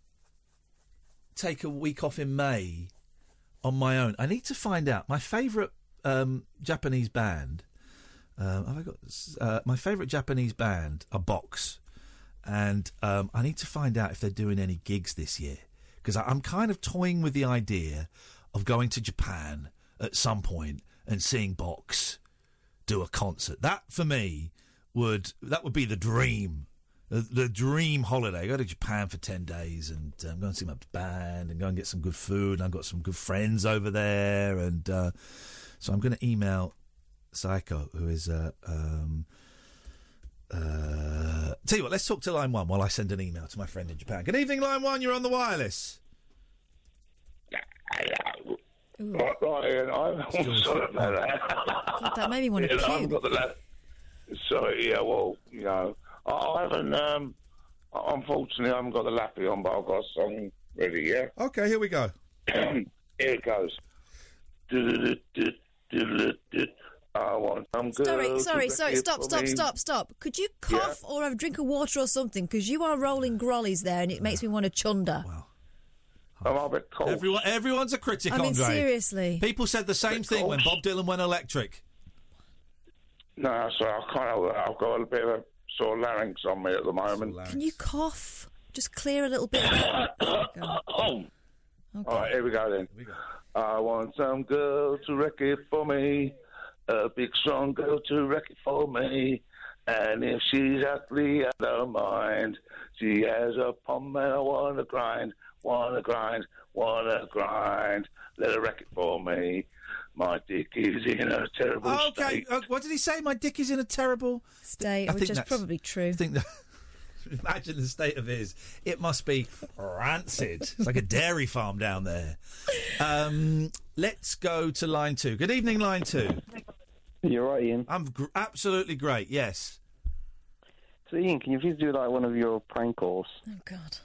take a week off in May on my own. I need to find out my favourite um, Japanese band. Um, have I got uh, my favourite Japanese band? A Box, and um, I need to find out if they're doing any gigs this year because I'm kind of toying with the idea of going to Japan at some point and seeing Box do a concert. That for me would that would be the dream the, the dream holiday. Go to Japan for ten days and um, go and see my band and go and get some good food. And I've got some good friends over there. And uh, so I'm going to email Psycho, who is... Uh, um, uh, tell you what, let's talk to line one while I send an email to my friend in Japan. Good evening, line one. You're on the wireless. Right, right, Ian, I'm sorry about that. God, that made me want to You know, I puke. haven't got the la- Sorry, yeah, well, you know, I, I haven't, um, unfortunately, I haven't got the lappy on, but I've got a song ready, yeah? Okay, here we go. Here it goes. I want some girl Sorry, to sorry, wreck sorry. it Stop, for stop, me. stop, stop. Could you cough or have a drink of water or something? Because you are rolling grollies there, and it makes me want to chunder. I'm a bit cold. Everyone, everyone's a critic, I mean, Andre. seriously. People said the same thing when Bob Dylan went electric. No, sorry, I kind of, I've got a bit of a sort of larynx on me at the moment. Can you cough? Just clear a little bit of that. All right, here we go then. I want some girl to wreck it for me, a big strong girl to wreck it for me. And if she's ugly, I don't mind. She has a pom and I wanna grind, wanna grind, wanna grind. Let her wreck it for me. My dick is in a terrible Okay, state. uh, what did he say? My dick is in a terrible state, I which think is that's- probably true. I think that. Imagine the state of his. It must be rancid. It's like a dairy farm down there. Um, let's go to line two. Good evening, line two. You're right, Ian. I'm gr- absolutely great. Yes. So, Ian, can you please do like one of your prank calls? Oh God.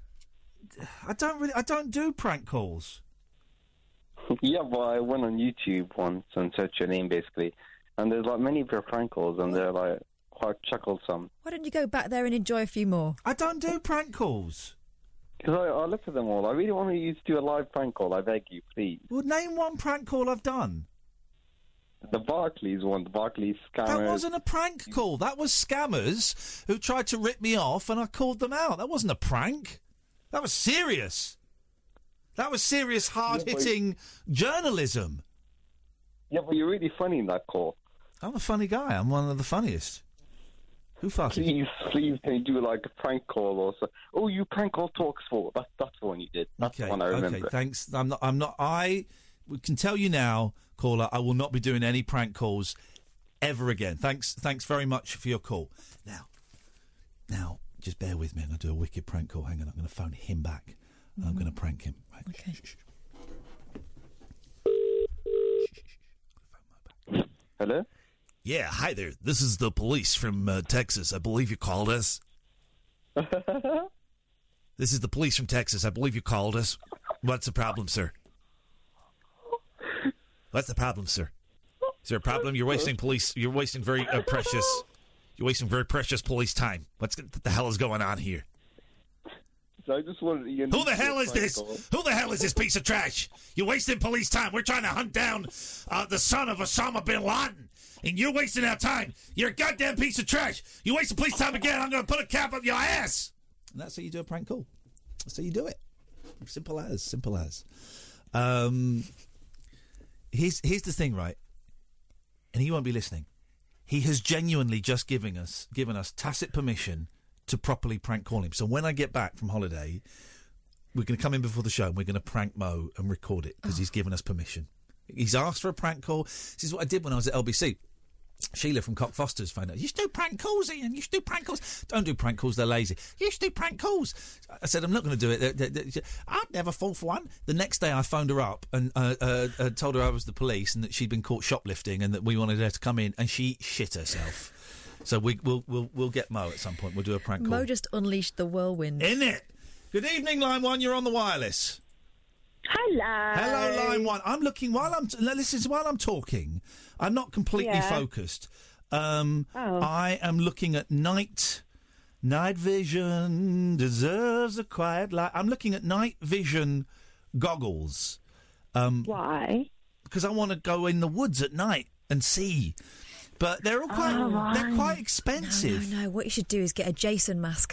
I don't really. I don't do prank calls. Yeah, but I went on YouTube once and searched your name basically, and there's like many of your prank calls, and they're like quite chucklesome. Why don't you go back there and enjoy a few more? I don't do prank calls. Because I, I looked at them all. I really want you to do a live prank call. I beg you, please. Well, name one prank call I've done. The Barclays one, the Barclays scammers. That wasn't a prank call. That was scammers who tried to rip me off, and I called them out. That wasn't a prank. That was serious. That was serious, hard-hitting journalism. Yeah, but you're really funny in that call. I'm a funny guy. I'm one of the funniest. Who farted? Please, please, can you do like a prank call or so? Oh, you prank call talks for. That's that's the one you did. That's Okay, the one I remember. okay, thanks. I'm not. I'm not. I can tell you now, caller. I will not be doing any prank calls ever again. Thanks. Thanks very much for your call. Now, now, just bear with me. I'm going to do a wicked prank call. Hang on. I'm going to phone him back. Mm-hmm. I'm going to prank him. Right. Okay. Shh, shh, shh. Hello? Yeah, hi there. This is the police from uh, Texas. I believe you called us. This is the police from Texas. I believe you called us. What's the problem, sir? What's the problem, sir? Is there a problem? You're wasting police. You're wasting very uh, precious. You're wasting very precious police time. What's what the hell is going on here? So I just wanted to... Who the hell is this? Who the hell is this piece of trash? You're wasting police time. We're trying to hunt down uh, the son of Osama bin Laden. And you're wasting our time. You're a goddamn piece of trash. You wasting police time again, I'm going to put a cap up your ass. And that's how you do a prank call. That's how you do it. Simple as. Simple as. Um, here's, here's the thing, right? And he won't be listening. He has genuinely just given us given us tacit permission to properly prank call him. So when I get back from holiday, we're going to come in before the show and we're going to prank Mo and record it because oh. he's given us permission. He's asked for a prank call. This is what I did when I was at L B C. Sheila from Cockfosters found out, you should do prank calls, Ian. You should do prank calls. Don't do prank calls, they're lazy. You should do prank calls. I said, I'm not going to do it. I'd never fall for one. The next day I phoned her up and uh, uh, uh, told her I was the police and that she'd been caught shoplifting and that we wanted her to come in, and she shit herself. So we, we'll, we'll, we'll get Mo at some point. We'll do a prank call. Mo just unleashed the whirlwind. In it. Good evening, Line one. You're on the wireless. Hello. Hello, Line one. I'm looking while I'm t- listen while I'm talking. I'm not completely Yeah. focused. Um, Oh. I am looking at night. Night vision deserves a quiet light. I'm looking at night vision goggles. Um, Why? Because I want to go in the woods at night and see. But they're all quite Oh, they're right. quite expensive. No, no, no. What you should do is get a Jason mask.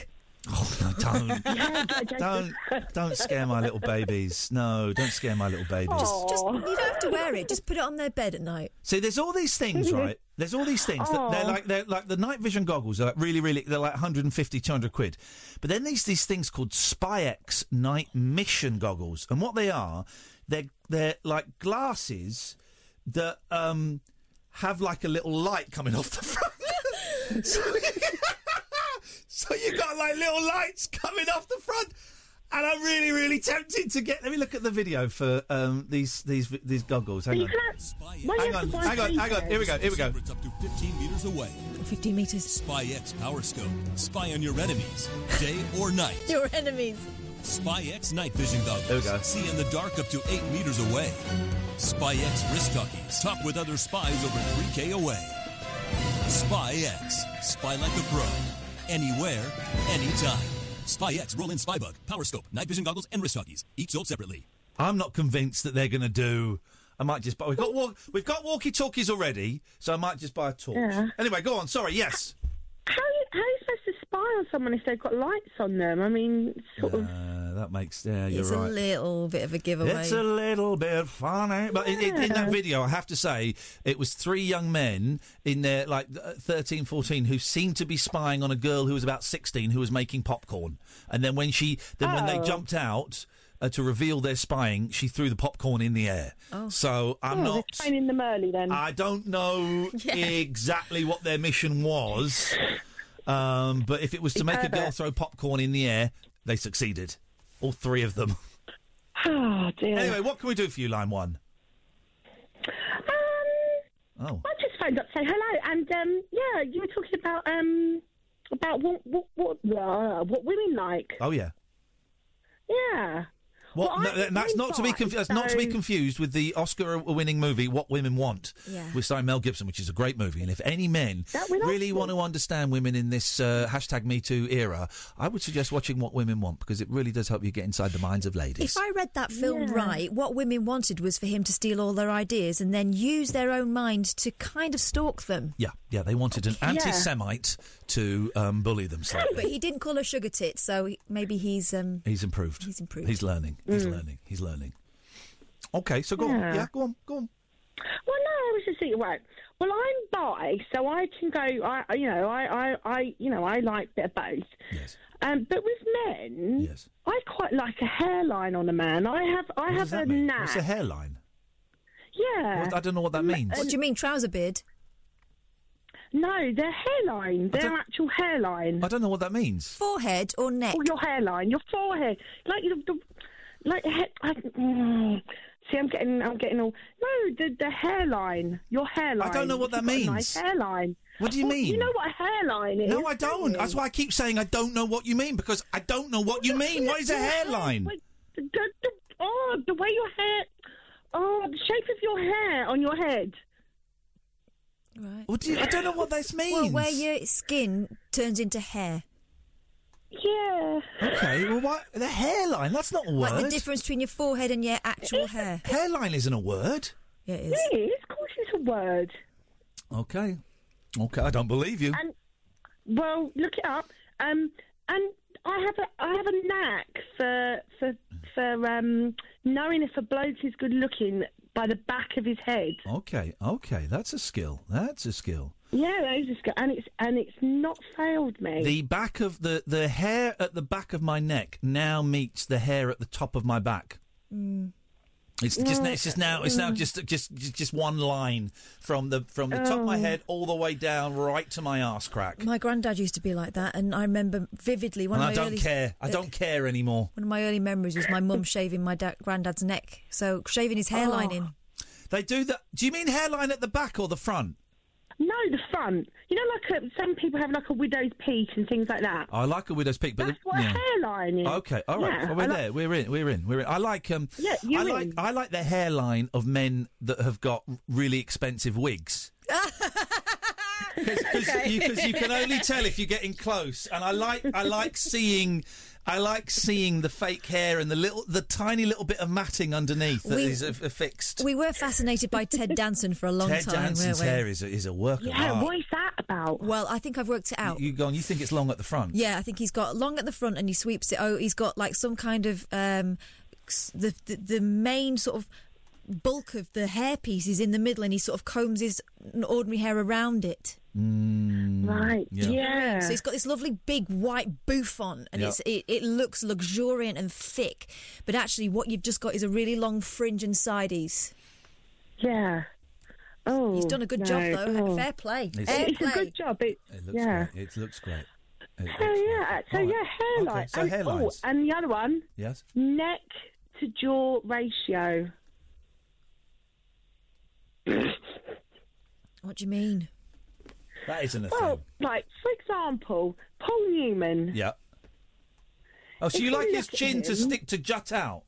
Oh, no, don't. don't, don't scare my little babies. No, don't scare my little babies. Just, just, you don't have to wear it. Just put it on their bed at night. See, there's all these things, right? There's all these things that they're Aw. like they're like the night vision goggles. Are like really, really. They're like one hundred fifty, two hundred quid. But then there's these things called SpyX night mission goggles, and what they are, they're they're like glasses that um have like a little light coming off the front. so, so you got like little lights coming off the front. And I'm really, really tempted to get. Let me look at the video for um, these these these goggles. Hang on. Hang on, hang on, hang on. Here we go. Here we go. It's up to fifteen meters away. fifteen meters. SpyX Power Scope. Spy on your enemies, day or night. Your enemies. SpyX Night Vision Goggles. There we go. See in the dark up to eight meters away. SpyX Wrist Talkies. Talk with other spies over three K away. SpyX. Spy like a pro. Anywhere, anytime. SpyX Roll-In Spy Bug, Power Scope, Night Vision Goggles, and Wrist Talkies. Each sold separately. I'm not convinced that they're going to do. I might just buy. We've got walk, we've got walkie talkies already, so I might just buy a torch. Yeah. Anyway, go on. Sorry. Yes. How are you, how are you supposed to spy on someone if they've got lights on them? I mean, sort of. Uh, that makes. Yeah, you're It's right. a little bit of a giveaway. It's a little bit funny, but in, in, in that Yeah. video, I have to say, it was three young men in their like thirteen, fourteen who seemed to be spying on a girl who was about sixteen who was making popcorn, and then when she, then when they Oh. jumped out uh, to reveal their spying, she threw the popcorn in the air. Oh. So I'm oh, not. They're training them early then. I don't know exactly what their mission was, um, but if it was to make a girl throw popcorn in the air, they succeeded. All three of them. Oh dear. Anyway, what can we do for you, line one? Um, Oh. I just phoned up to say hello, and um, yeah, you were talking about um, about what what what, uh, what women like. Oh yeah. Yeah. What? Well, no, I'm that's not to be bi, conf- that's not to be so- confused with the Oscar-winning movie What Women Want, Yeah. with starring Mel Gibson, which is a great movie. And if any men That went really Oscar. want to understand women in this uh, hashtag Me Too era, I would suggest watching What Women Want, because it really does help you get inside the minds of ladies. If I read that film Yeah. right, what women wanted was for him to steal all their ideas and then use their own mind to kind of stalk them. Yeah, yeah, they wanted an Yeah. anti-Semite to um, bully them slightly. But he didn't call her sugar tits, so he- maybe he's um He's improved. He's improved. He's learning. He's Mm. learning. He's learning. Okay, so go on. Yeah. Yeah, go on. Go on. Well, no, I was just thinking, right. Well, I'm bi, so I can go. I, I- you know, I, I, I, you know, I like a bit of both. Yes. Um, but with men, yes. I quite like a hairline on a man. I have, I What have does that a mean? knack. What's a hairline? Yeah. What- I don't know what that means. What do you mean, trouser beard? No, their hairline, their actual hairline. I don't know what that means. Forehead or neck? Oh, your hairline, your forehead, like the, the like. the He- I, mm, see, I'm getting, I'm getting all. No, the the hairline, your hairline. I don't know what that You've got a means. Nice hairline. What do you Well, mean? You know what a hairline is? No, I don't. That's why I keep saying I don't know what you mean, because I don't know what you mean. What is a Your hair- hairline? wait, The, the, oh, the way your hair. Oh, the shape of your hair on your head. Right. What do you, I don't know what this means. Well, where your skin turns into hair. Yeah. Okay, well, what? The hairline? That's not a word. Like the difference between your forehead and your actual hair. Hairline isn't a word. Yeah, it is. It is. Of course, it's a word. Okay. Okay, I don't believe you. And well, look it up. Um, and I have a I have a knack for for for um knowing if a bloke is good looking by the back of his head. Okay, okay, that's a skill. That's a skill. Yeah, that is a skill, and it's and it's not failed me. The back of the the hair at the back of my neck now meets the hair at the top of my back. Mm. It's just Yeah. it's just now it's now Mm. just just just just one line from the from the top of my Oh. head all the way down right to my arse crack. My granddad used to be like that, and I remember vividly one And of I my don't early, care. I uh, don't care anymore. One of my early memories was my mum shaving my da- granddad's neck, so shaving his hairline Oh. in. They do that. Do you mean hairline at the back or the front? No, the front. You know, like a, some people have like a widow's peak and things like that. I like a widow's peak, but That's the, what yeah. a hairline is. Okay, all right. Yeah, well, we're I like- there. We're in. We're in. We're in. I like um. Yeah, you're I like in. I like the hairline of men that have got really expensive wigs. Because Okay. you, 'cause you can only tell if you're getting close, and I like I like seeing. I like seeing the fake hair and the little, the tiny little bit of matting underneath that We- is a, affixed. We were fascinated by Ted Danson for a long Ted time, Danson's weren't we? hair is a, is a work of Yeah, art. what is that about? Well, I think I've worked it out. You go on. You think it's long at the front? Yeah, I think he's got long at the front and he sweeps it. Oh, he's got like some kind of um, s- the, the the main sort of bulk of the hairpiece is in the middle, and he sort of combs his ordinary hair around it. Mm, Right. Yeah. So he's got this lovely big white bouffant, and Yeah. it's it, it looks luxuriant and thick, but actually, what you've just got is a really long fringe and sideys. Yeah. Oh, he's done a good no. job though. Oh. Fair play. It's- Fair It's play. a good job. It, It looks yeah. great. It looks great. It So looks yeah, so All right. yeah, hairline. Okay, so and, hairlines. Oh, and the other one, Yes. neck to jaw ratio. What do you mean? That isn't a Well, thing. like for example, Paul Newman. Yeah. Oh, so If you you like look his at chin to him- stick to jut out?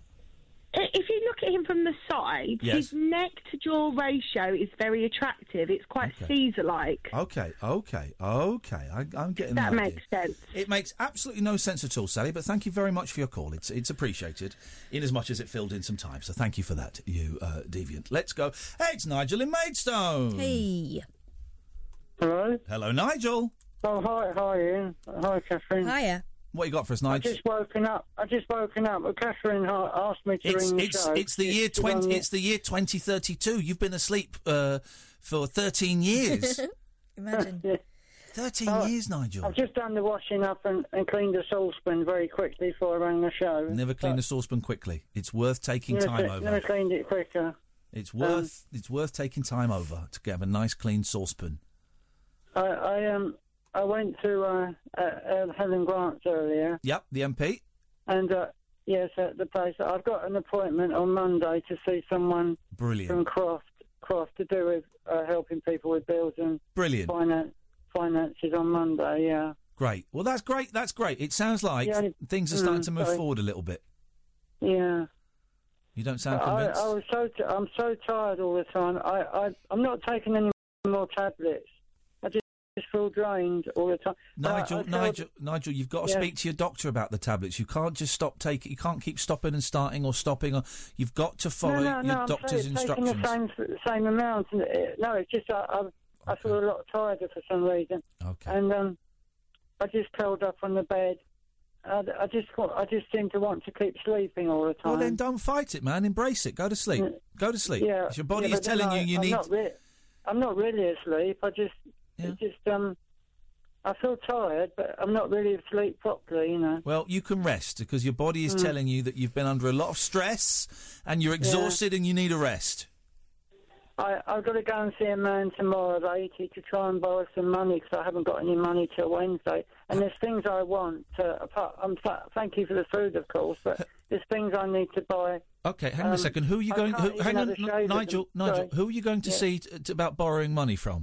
I- If you look at him from the side, Yes. his neck to jaw ratio is very attractive. It's quite Caesar-like. Okay, okay, okay. I, I'm getting That the idea. makes sense. It makes absolutely no sense at all, Sally. But thank you very much for your call. It's it's appreciated, in as much as it filled in some time. So thank you for that, you uh, deviant. Let's go. Hey, it's Nigel in Maidstone. Hey. Hello. Hello, Nigel. Oh, hi, hi, Ian. Hi, Catherine. Hiya. What you got for us, I Nigel? just woken up. I just woken up. Well, Catherine ha- asked me to It's ring the it's show. it's the year She's on twenty. the- It's the year twenty thirty two. You've been asleep uh, for thirteen years. Imagine. Yeah. Thirteen Oh, years, Nigel. I've just done the washing up and, and cleaned the saucepan very quickly before I rang the show. Never clean a saucepan quickly. It's worth taking never, time cle- over. Never cleaned it quicker. It's worth it's worth taking time over to have a nice clean saucepan. I, I um I went to uh, uh, uh, Helen Grant's earlier, Yep, the M P. and uh, yes, at the place. I've got an appointment on Monday to see someone Brilliant. from Croft. Croft to do with uh, helping people with bills and Brilliant. finance, finances on Monday. Yeah. Great. Well, that's great. That's great. It sounds like Yeah, only- things are starting Mm, to move sorry. forward a little bit. Yeah. You don't sound I, convinced. I was so t- I'm so tired all the time. I, I I'm not taking any more tablets. I just, just feel drained all the time. But I- Nigel, I feel- Nigel, Nigel, you've got to Yeah. speak to your doctor about the tablets. You can't just stop taking. You can't keep stopping and starting or stopping. Or you've got to follow no, no, your no, I'm doctor's ta- instructions. taking the same same amount. And, uh, no, it's just I, I I feel a lot tired for some reason. Okay. And um, I just curled up on the bed. I, I just wa- I just seem to want to keep sleeping all the time. Well, then don't fight it, man. Embrace it. Go to sleep. Go to sleep. Yeah, If your body yeah, is but then telling I- you you I'm need. Not re- I'm not really asleep. I just, it's just um, I feel tired, but I'm not really asleep properly. You know. Well, you can rest because your body is Mm. telling you that you've been under a lot of stress and you're exhausted and you need a rest. I, I've got to go and see a man tomorrow at eighty to try and borrow some money because I haven't got any money till Wednesday. And there's things I want. Uh, apart, I'm th- thank you for the food, of course, but there's things I need to buy. Okay, hang on Um, a second. Who are you I going? can't Who, even hang have on, a shave N- at Nigel. them. Nigel, Sorry. who are you going to Yeah. see t- t- about borrowing money from?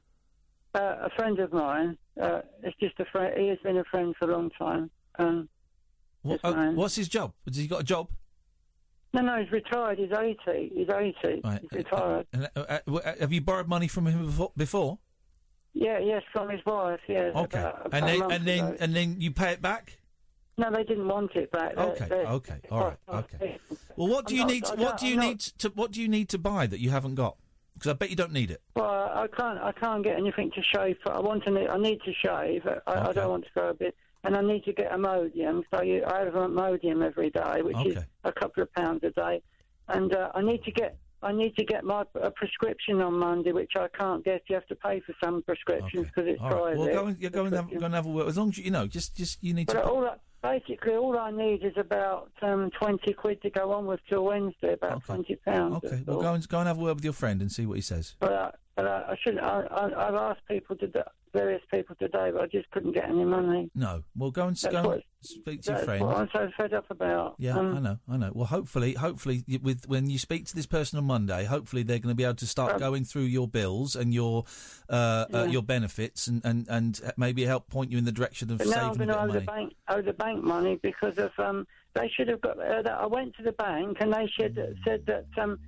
Uh, a friend of mine. Uh, it's just a friend. He has been a friend for a long time. Um, What, this oh, man. what's his job? Has he got a job? No, no, he's retired. He's eighty. He's eighty. Right. He's retired. Uh, uh, uh, w- uh, have you borrowed money from him before? before? Yeah, yes, from his wife. Yes. Okay, about- about and a then month and then ago. and then you pay it back. No, they didn't want it back. They- Okay, they- okay, all right, okay. Well, what do I'm you not- need? I What don't- do you I'm not- need to? What do you need to buy that you haven't got? Because I bet you don't need it. Well, I I can't. I can't get anything to shave. For. I want to. I need to shave. I, I don't want to go a bit. And I need to get Imodium. So you, I have Imodium every day, which is Okay. a couple of pounds a day. And uh, I need to get. I need to get my a prescription on Monday, which I can't get. You have to pay for some prescriptions because it's All right. private. Well, go and, you're going to have, go and have a word. As long as you, you know, just just you need But to. all I, basically, all I need is about um, twenty quid to go on with till Wednesday. About twenty pounds. Okay, that's well, all. go and go and have a word with your friend and see what he says. But, uh, but uh, I should. I, I, I've asked people to various people today, but I just couldn't get any money. No, well, go and That's go and what- speak to your That's friend. what I'm so fed up about. Yeah, Um, I know, I know. Well, hopefully, hopefully, y- with when you speak to this person on Monday, hopefully they're going to be able to start Um, going through your bills and your uh, uh, Yeah. your benefits and, and, and maybe help point you in the direction of But now I'm saving going a to bit owe of the money. bank owe the bank money because of um. They should have got. Uh, that I went to the bank and they should said that um.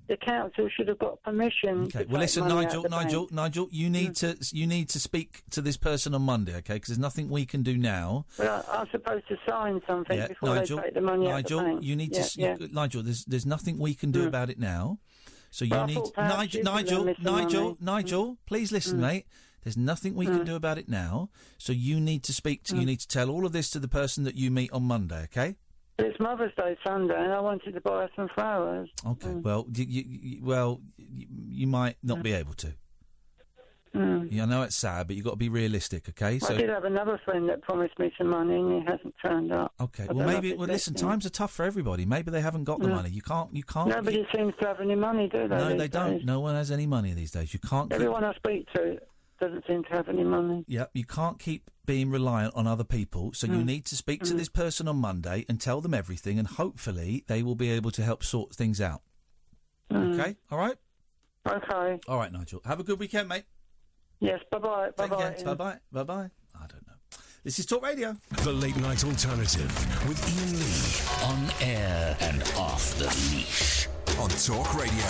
the council should have got permission. Okay. to Well, take listen, money out Nigel, of the Nigel, bank. Nigel. You need to you need to speak to this person on Monday, okay? Because there's nothing we can do now. Well, I, I'm supposed to sign something Yeah, before Nigel, they take the money Nigel, out of the bank. you need yeah, to. Yeah. You, Nigel, there's there's nothing we can do Mm. about it now. So you Well, I need thought perhaps Nigel, you could Nigel, lend me some Nigel, money. Nigel. Please listen, Mm. mate. There's nothing we can do about it now. So you need to speak to. You Mm. need to tell all of this to the person that you meet on Monday, okay? It's Mother's Day Sunday, and I wanted to buy her some flowers. Okay. Mm. Well, you, you, you- well, you, you might not be able to. Mm. Yeah, I know it's sad, but you've got to be realistic, okay? So I did have another friend that promised me some money, and he hasn't turned up. okay. I Well, don't know maybe. if it's Well, listen. listening. Times are tough for everybody. Maybe they haven't got the Mm. money. You can't. You can't. Nobody seems to have any money, do they? no, these they don't. days? No one has any money these days. You can't. Keep, Everyone I speak to doesn't seem to have any money. Yeah, you can't keep being reliant on other people. So you Mm. need to speak to Mm. this person on Monday and tell them everything, and hopefully they will be able to help sort things out. Mm. Okay. All right. Okay. All right, Nigel. Have a good weekend, mate. Yes. Bye bye. Bye Take bye. care. Bye bye. Bye bye. I don't know. This is Talk Radio. The Late Night Alternative with Ian Lee. On air and off the leash. On Talk Radio.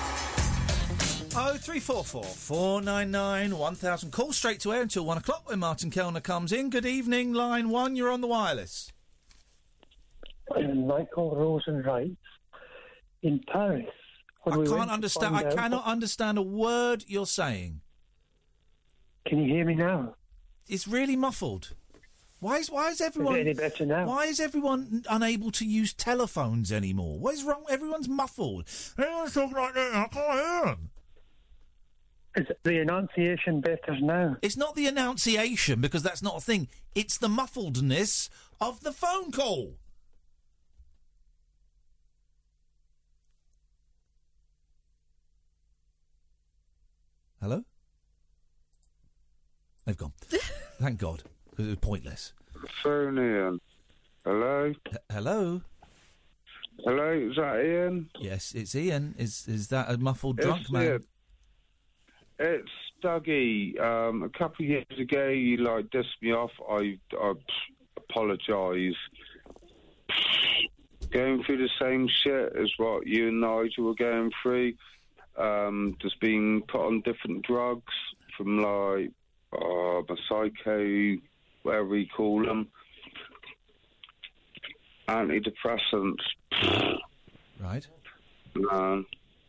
Oh three four four four nine nine one thousand. Call straight to air until one o'clock when Martin Kellner comes in. Good evening, line one. You're on the wireless. And Michael Rosen writes, in Paris. I when we went can't to understand. find I out- cannot understand a word you're saying. Can you hear me now? It's really muffled. Why is why is everyone any better now? Why is everyone unable to use telephones anymore? What is wrong? Everyone's muffled. Everyone's talking like that. I can't hear them. Is the enunciation better now? It's not the enunciation, because that's not a thing. It's the muffledness of the phone call. Hello? They've gone. Thank God, because it was pointless. Phone Ian. Hello? H- hello? Hello, is that Ian? Yes, it's Ian. Is is that a muffled It's drunk man? Ian. It's Dougie. Um, a couple of years ago, you like dissed me off. I, I apologise. Going through the same shit as what you and Nigel were going through. Um, just being put on different drugs from like uh, my psycho, whatever you call them, antidepressants. Right. Um,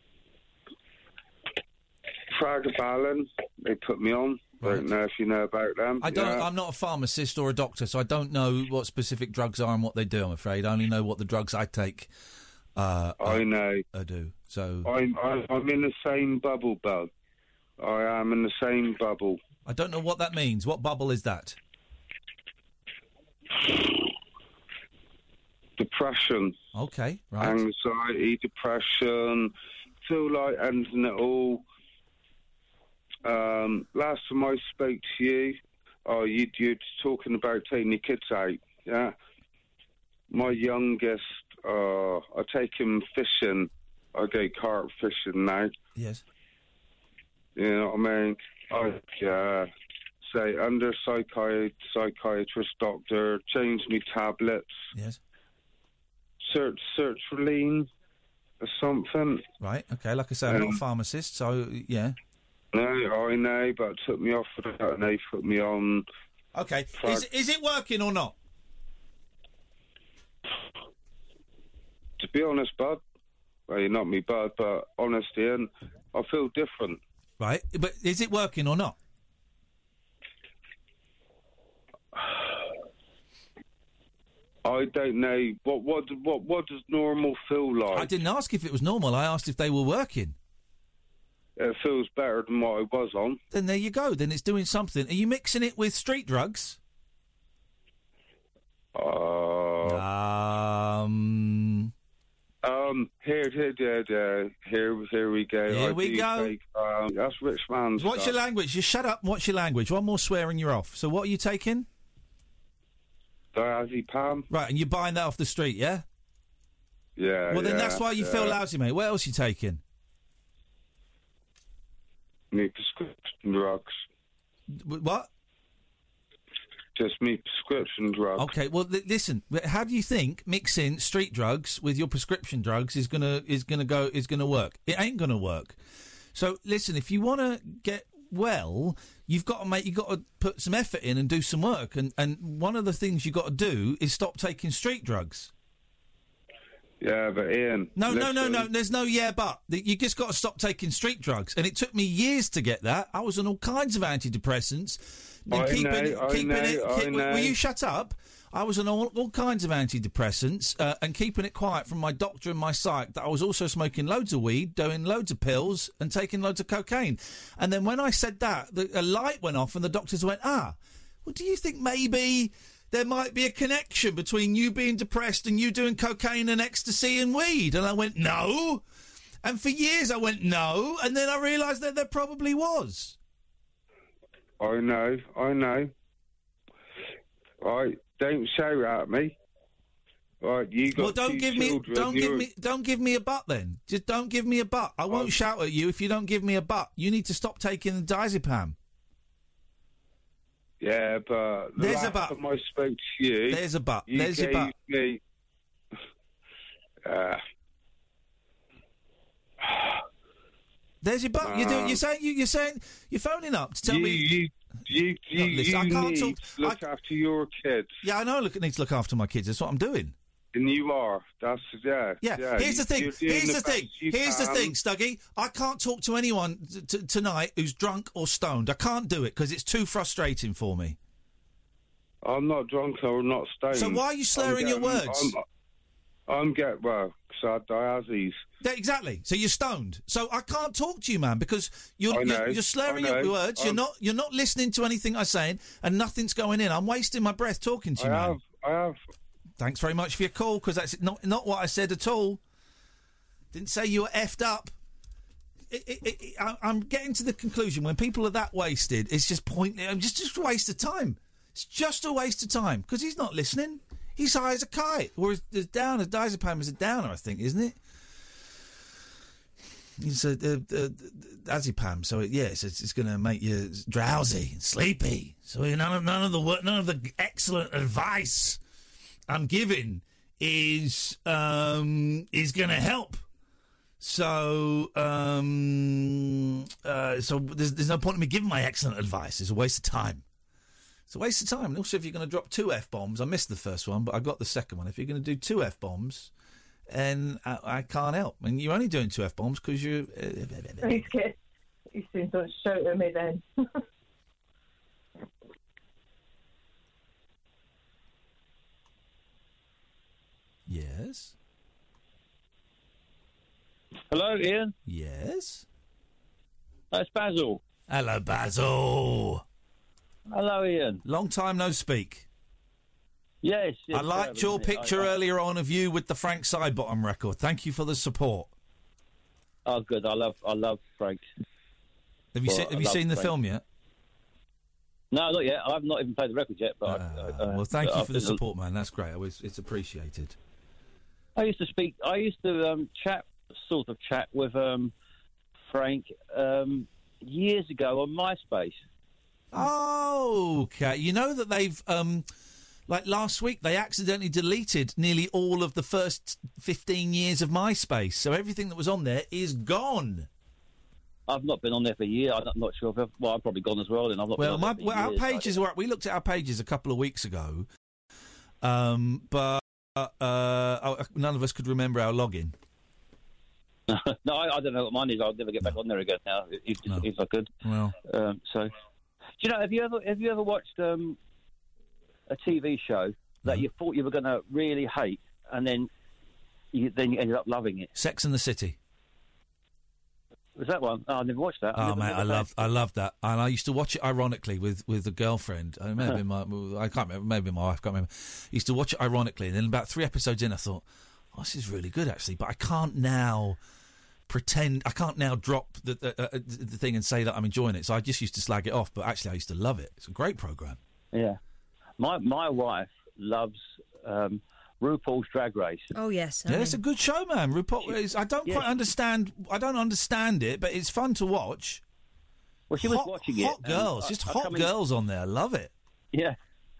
Fragabalin, they put me on. Right. Don't know if you know about them. I don't. Yeah. I'm not a pharmacist or a doctor, so I don't know what specific drugs are and what they do. I'm afraid I only know what the drugs I take. Uh, I know. I do. So I'm, I'm I'm in the same bubble, bud. I am in the same bubble. I don't know what that means. What bubble is that? Depression. Okay, right. Anxiety, depression. Feel like ending it all. Um, last time I spoke to you, oh, you, you're talking about taking your kids out, yeah? My youngest, uh, I take him fishing. I go carp fishing now. Yes. You know what I mean? I uh, say under psychiat- psychiatrist, doctor, change me tablets. Yes. Search, search for lean or something. Right. Okay. Like I say, I'm not a Um, pharmacist, so yeah. No, I know, but it took me off for that, and they put me on. Okay. Frag- Is is it working or not? To be honest, bud, well, you're not me, bud, but honest, Ian, I feel different. Right. But is it working or not? I don't know what what what what does normal feel like. I didn't ask if it was normal. I asked if they were working. It feels better than what I was on. Then there you go. Then it's doing something. Are you mixing it with street drugs? Uh, um. Um. Here, here, here, here, here, here we go. Here I we do go. Take, um, that's rich man's What's stuff. your language? Just shut up. What's your language? One more swearing, you're off. So what are you taking? Diazepam. Right, and you're buying that off the street, yeah? Yeah. Well, then yeah, that's why you yeah. feel lousy, mate. What else are you taking? Need prescription drugs. W- What? Just me prescription drugs. Okay, well, li- listen. How do you think mixing street drugs with your prescription drugs is gonna is gonna go is gonna work? It ain't gonna work. So, listen. If you want to get well, you've got to make you got to put some effort in and do some work. And and one of the things you got to do is stop taking street drugs. Yeah, but Ian. No, no, no, listen. no. There's no yeah, but you just got to stop taking street drugs. And it took me years to get that. I was on all kinds of antidepressants. I keeping, know, I keeping know, it, I keep- know. Will you shut up? I was on all, all kinds of antidepressants uh, and keeping it quiet from my doctor and my psych that I was also smoking loads of weed, doing loads of pills and taking loads of cocaine. And then when I said that, the, a light went off and the doctors went, ah, well, do you think maybe there might be a connection between you being depressed and you doing cocaine and ecstasy and weed? And I went, no. And for years I went, no. And then I realised that there probably was. I know, I know. Right, don't shout at me. Right, you got Well, don't two give me, children, don't give you're- me, don't give me a butt then. Just don't give me a butt. I won't shout at you if you don't give me a butt. You need to stop taking the diazepam. Yeah, but the There's a last but. time I spoke to you, There's a but. you There's your gave but. me. Uh, There's your butt. You're doing. Um, You're saying. You, you're saying. You're phoning up to tell you, me. you, you, you, Look, listen, you I can't need talk- to look after your kids. Yeah, I know. I look, need to look after my kids. That's what I'm doing. And you are. That's yeah. Yeah. yeah. Here's the thing. You're doing Here's the, best thing. you Here's the can. thing, Stuggy. I can't talk to anyone t- t- tonight who's drunk or stoned. I can't do it because it's too frustrating for me. I'm not drunk or not stoned. So why are you slurring I'm your getting- words? I'm, I'm get well, because I had diabetes. Yeah, exactly. So you're stoned. So I can't talk to you, man, because you're I know, you're, you're slurring I your know. words. You're I'm- not you're not listening to anything I'm saying, and nothing's going in. I'm wasting my breath talking to you, I man. have. I have. Thanks very much for your call, because that's not not what I said at all. Didn't say you were effed up. It, it, it, it- I, I'm getting to the conclusion when people are that wasted, it's just pointless. I'm just just a waste of time. It's just a waste of time because he's not listening. He's high as a kite, or as, as down as diazepam is a downer, I think, isn't it? It's a, a, a, a diazepam, so it, yeah, it's, it's going to make you drowsy, sleepy. So none of none of the wo- none of the excellent advice I'm giving is um, is going to help. So um, uh, so there's, there's no point in me giving my excellent advice. It's a waste of time. It's a waste of time. And also, if you're going to drop two F-bombs, I missed the first one, but I got the second one. If you're going to do two F-bombs, and I, I can't help. And you're only doing two F-bombs because you're... Uh, He's scared. You soon don't shout at me then. yes? Hello, Ian. Yes? That's Basil. Hello, Basil. Hello, Ian. Long time no speak. Yes. yes I liked your certainly. picture I- I- earlier on of you with the Frank Sidebottom record. Thank you for the support. Oh, good. I love. I love Frank. Have you Well, seen Have I you love seen the Frank. film yet? No, not yet. I've not even played the record yet. But I, I, Well, thank I, you I for the think- support, man. That's great. I was, it's appreciated. I used to speak. I used to um, chat, sort of chat with um, Frank um, years ago on MySpace. Oh, okay. You know that they've, um, like last week, they accidentally deleted nearly all of the first fifteen years of MySpace. So everything that was on there is gone. I've not been on there for a year. I'm not, not sure if I've, well, I've probably gone as well. Then I've not. Well, been my, on there for well our years. pages were. We looked at our pages a couple of weeks ago, um, but uh, uh, none of us could remember our login. no, I, I don't know what mine is. I'll never get back on there again now, if, if, if I could. Well, um, so, do you know? Have you ever have you ever watched um, a T V show that you thought you were going to really hate, and then you then you ended up loving it? Sex and the City. Was that one? Oh, I never watched that. I Oh never, mate, never I played. loved, I loved that, and I used to watch it ironically with, with a girlfriend. I may have been my, I can't remember, maybe my wife, can't remember. Used to watch it ironically, and then about three episodes in, I thought, oh, this is really good actually, but I can't now pretend, I can't now drop the the, uh, the thing and say that I'm enjoying it. So I just used to slag it off, but actually I used to love it. It's a great program. Yeah, my my wife loves um, RuPaul's Drag Race. Oh yes, Yeah, it's a good show, man. RuPaul, is, I don't yeah, quite she- understand. I don't understand it, but it's fun to watch. Well, she was hot, watching it, Hot and girls, I- just I hot come in- girls on there. I love it. Yeah,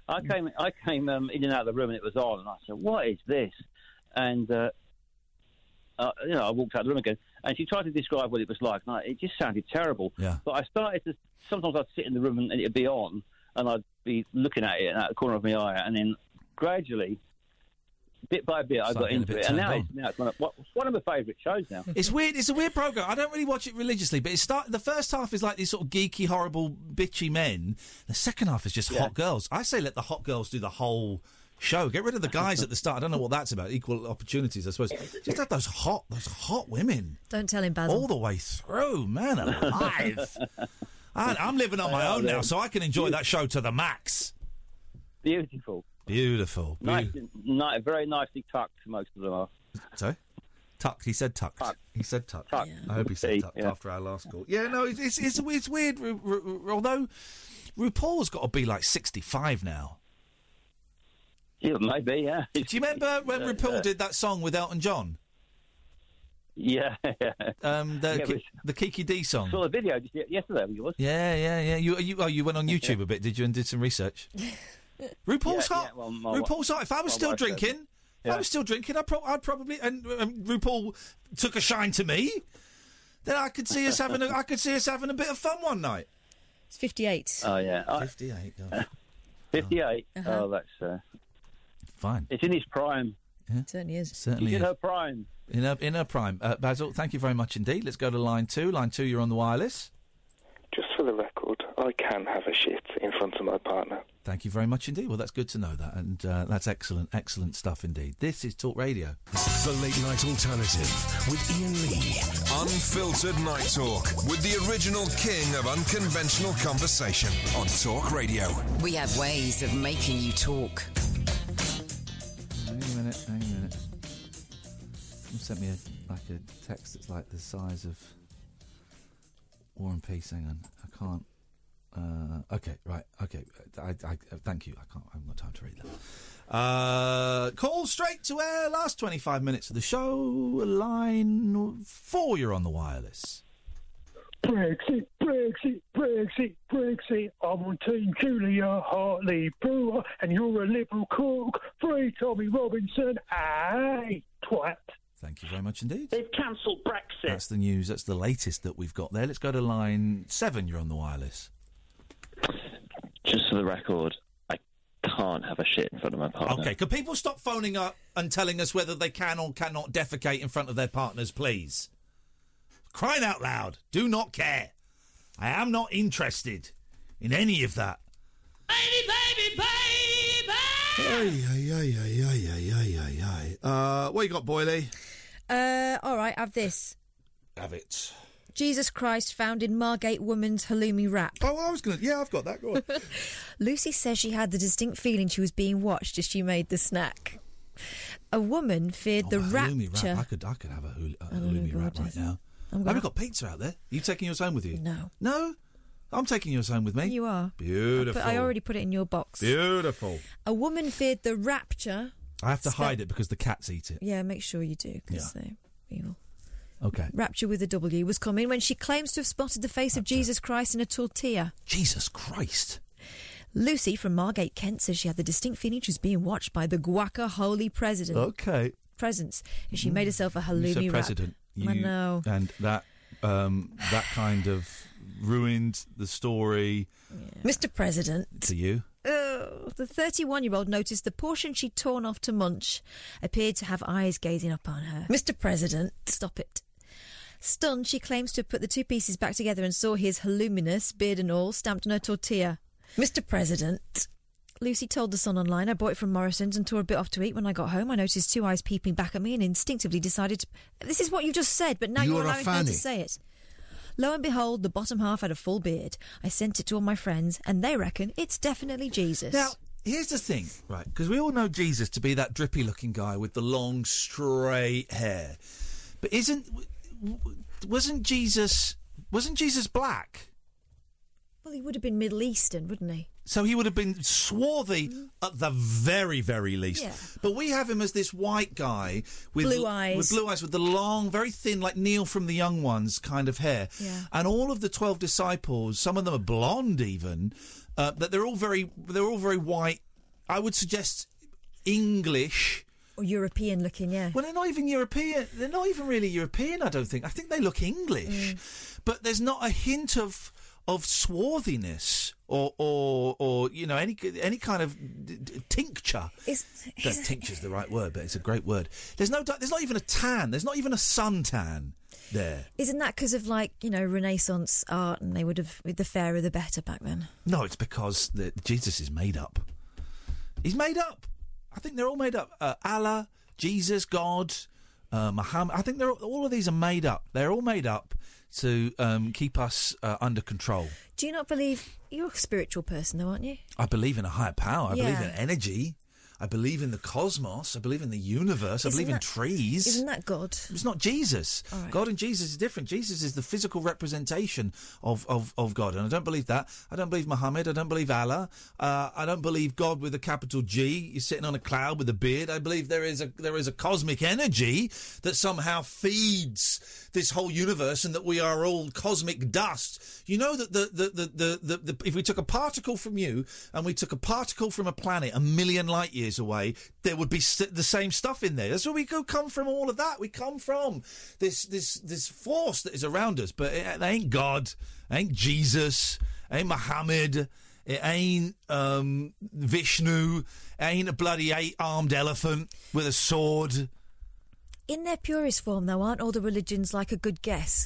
I came, I came um, in and out of the room, and it was on, and I said, "What is this?" And uh, uh, you know, I walked out of the room again, and she tried to describe what it was like, and I, it just sounded terrible. Yeah. But I started to. Sometimes I'd sit in the room and it'd be on, and I'd be looking at it out the corner of my eye, and then gradually, bit by bit, I Start got getting a into bit it, and turned now on. it's, now it's one of, what- one of my favourite shows now. It's weird. It's a weird program. I don't really watch it religiously, but it start the first half is like these sort of geeky, horrible, bitchy men. The second half is just Yeah. hot girls. I say let the hot girls do the whole show. Get rid of the guys at the start. I don't know what that's about. Equal opportunities, I suppose. Just have those hot, those hot women Don't tell him, Basil. all the way through. Man alive. I, I'm living on my own now, so I can enjoy that show to the max. Beautiful. Beautiful. Nice, ni- very nicely tucked, most of them are. Sorry? Tucked. He said tucked. He said tucked. Tucked. I hope he said See, tucked yeah. after our last call. Yeah, no, it's it's, it's, it's weird. Ru- Ru- Ru- although RuPaul's got to be like sixty-five now. Yeah, maybe, yeah. Do you remember when Uh, RuPaul uh, did that song with Elton John? Yeah. Um, the Yeah, Ki- but- the Kiki D song. Saw the video just ye- yesterday, I think it was. Yeah, yeah, yeah. You you oh, you went on YouTube a bit, did you, and did some research? RuPaul's Yeah, hot. yeah, well, my wi- RuPaul's hot. If I was my still wife said drinking, that. if I Yeah. was still drinking, I'd, pro- I'd probably and um, RuPaul took a shine to me. Then I could see us having a, I could see us having a bit of fun one night. It's fifty-eight. Oh, yeah. I- Fifty-eight. God. fifty-eight. Uh-huh. Oh, that's... Uh, Fine. it's in his prime. It certainly is. Certainly She's in is. her prime. In her, in her prime. Uh, Basil, thank you very much indeed. Let's go to line two. Line two, you're on the wireless. Just for the record, I can have a shit in front of my partner. Thank you very much indeed. Well, that's good to know that, and uh, that's excellent, excellent stuff indeed. This is Talk Radio. The Late Night Alternative with Ian Lee. Unfiltered Night Talk with the original king of unconventional conversation on Talk Radio. We have ways of making you talk. Hang a minute, hang a minute. Someone sent me a, like a text that's like the size of War and Peace. Hang on, I can't. Uh, okay, right, okay. I, I, uh, thank you. I can't. I haven't got time to read that. Uh, call straight to air. Last twenty-five minutes of the show. Line four. You're on the wireless. Brexit, Brexit, Brexit, Brexit. I'm on Team Julia Hartley Brewer, and you're a liberal cook. Free Tommy Robinson. Aye, twat. Thank you very much indeed. They've cancelled Brexit. That's the news. That's the latest that we've got there. Let's go to line seven. You're on the wireless. Just for the record, I can't have a shit in front of my partner. Okay, can people stop phoning up and telling us whether they can or cannot defecate in front of their partners, please? Crying out loud, do not care. I am not interested in any of that. Baby, baby, baby! Ay, ay, ay, ay, ay, ay, ay, ay, ay. Uh, what you got, Boyley? Uh, all right, have this. Have it. Jesus Christ found in Margate woman's halloumi wrap. Oh, I was going to... Yeah, I've got that. Go on. Lucy says she had the distinct feeling she was being watched as she made the snack. A woman feared the halloumi rapture. wrap. I could, I could have a, hul- a Oh, halloumi wrap gorgeous. right now. I'm Have gonna- we got pizza out there? Are you taking yours home with you? No. No? I'm taking yours home with me. You are. Beautiful. But I already put it in your box. Beautiful. A woman feared the rapture. I have to Spell- hide it because the cats eat it. Yeah, make sure you do, because they're evil. Okay. Rapture with a W was coming when she claims to have spotted the face of Jesus Christ in a tortilla. Jesus Christ. Lucy from Margate, Kent, says she had the distinct feeling she was being watched by the Guaca Holy President. Okay. Presence. And she made herself a halloumi You said wrap. president. You, I know. And that, um, that kind of ruined the story Mister President. to you. Oh, the thirty-one-year-old noticed the portion she'd torn off to munch appeared to have eyes gazing up on her. Mister President, stop it. Stunned, she claims to have put the two pieces back together and saw his halluminous, beard and all, stamped on her tortilla. Mister President. Lucy told the Sun online, I bought it from Morrison's and tore a bit off to eat. When I got home, I noticed two eyes peeping back at me and instinctively decided to... This is what you just said, but now You're you're a allowing her to fanny. say it. Lo and behold, the bottom half had a full beard. I sent it to all my friends, and they reckon it's definitely Jesus. Now, here's the thing, right? Because we all know Jesus to be that drippy-looking guy with the long, straight hair. But isn't... w- w- Wasn't Jesus... Wasn't Jesus black? Well, he would have been Middle Eastern, wouldn't he? So he would have been swarthy at the very, very least. Yeah. But we have him as this white guy with Blue eyes. with blue eyes, with the long, very thin, like Neil from The Young Ones kind of hair. Yeah. And all of the twelve disciples, some of them are blonde even, uh, but they're all very, they're all very white I would suggest English. Or European looking, yeah. Well, they're not even European. They're not even really European, I don't think. I think they look English. Mm. But there's not a hint of of swarthiness or, or, or you know, any any kind of d- d- tincture. Is, is tincture's the right word, but it's a great word. There's no. There's not even a tan. There's not even a suntan there. Isn't that because of, like, you know, Renaissance art, and they would have, the fairer the better back then? No, it's because the, Jesus is made up. He's made up. I think they're all made up. Uh, Allah, Jesus, God, uh, Muhammad. I think they're all of these are made up. They're all made up to um, keep us uh, under control. Do you not believe... You're a spiritual person, though, aren't you? I believe in a higher power. I Yeah. believe in energy. I believe in the cosmos. I believe in the universe. I Isn't believe in that- trees. Isn't that God? It's not Jesus. All right. God and Jesus is different. Jesus is the physical representation of, of, of God. And I don't believe that. I don't believe Muhammad. I don't believe Allah. Uh, I don't believe God with a capital G. You're sitting on a cloud with a beard. I believe there is a there is a cosmic energy that somehow feeds this whole universe and that we are all cosmic dust. You know that the, the, the, the, the, the if we took a particle from you and we took a particle from a planet a million light years away, there would be st- the same stuff in there. That's where we go come from. All of that we come from this this this force that is around us. But it, it ain't God, it ain't Jesus, it ain't Muhammad, it ain't um, Vishnu, it ain't a bloody eight-armed elephant with a sword. In their purest form, though, aren't all the religions like a good guess?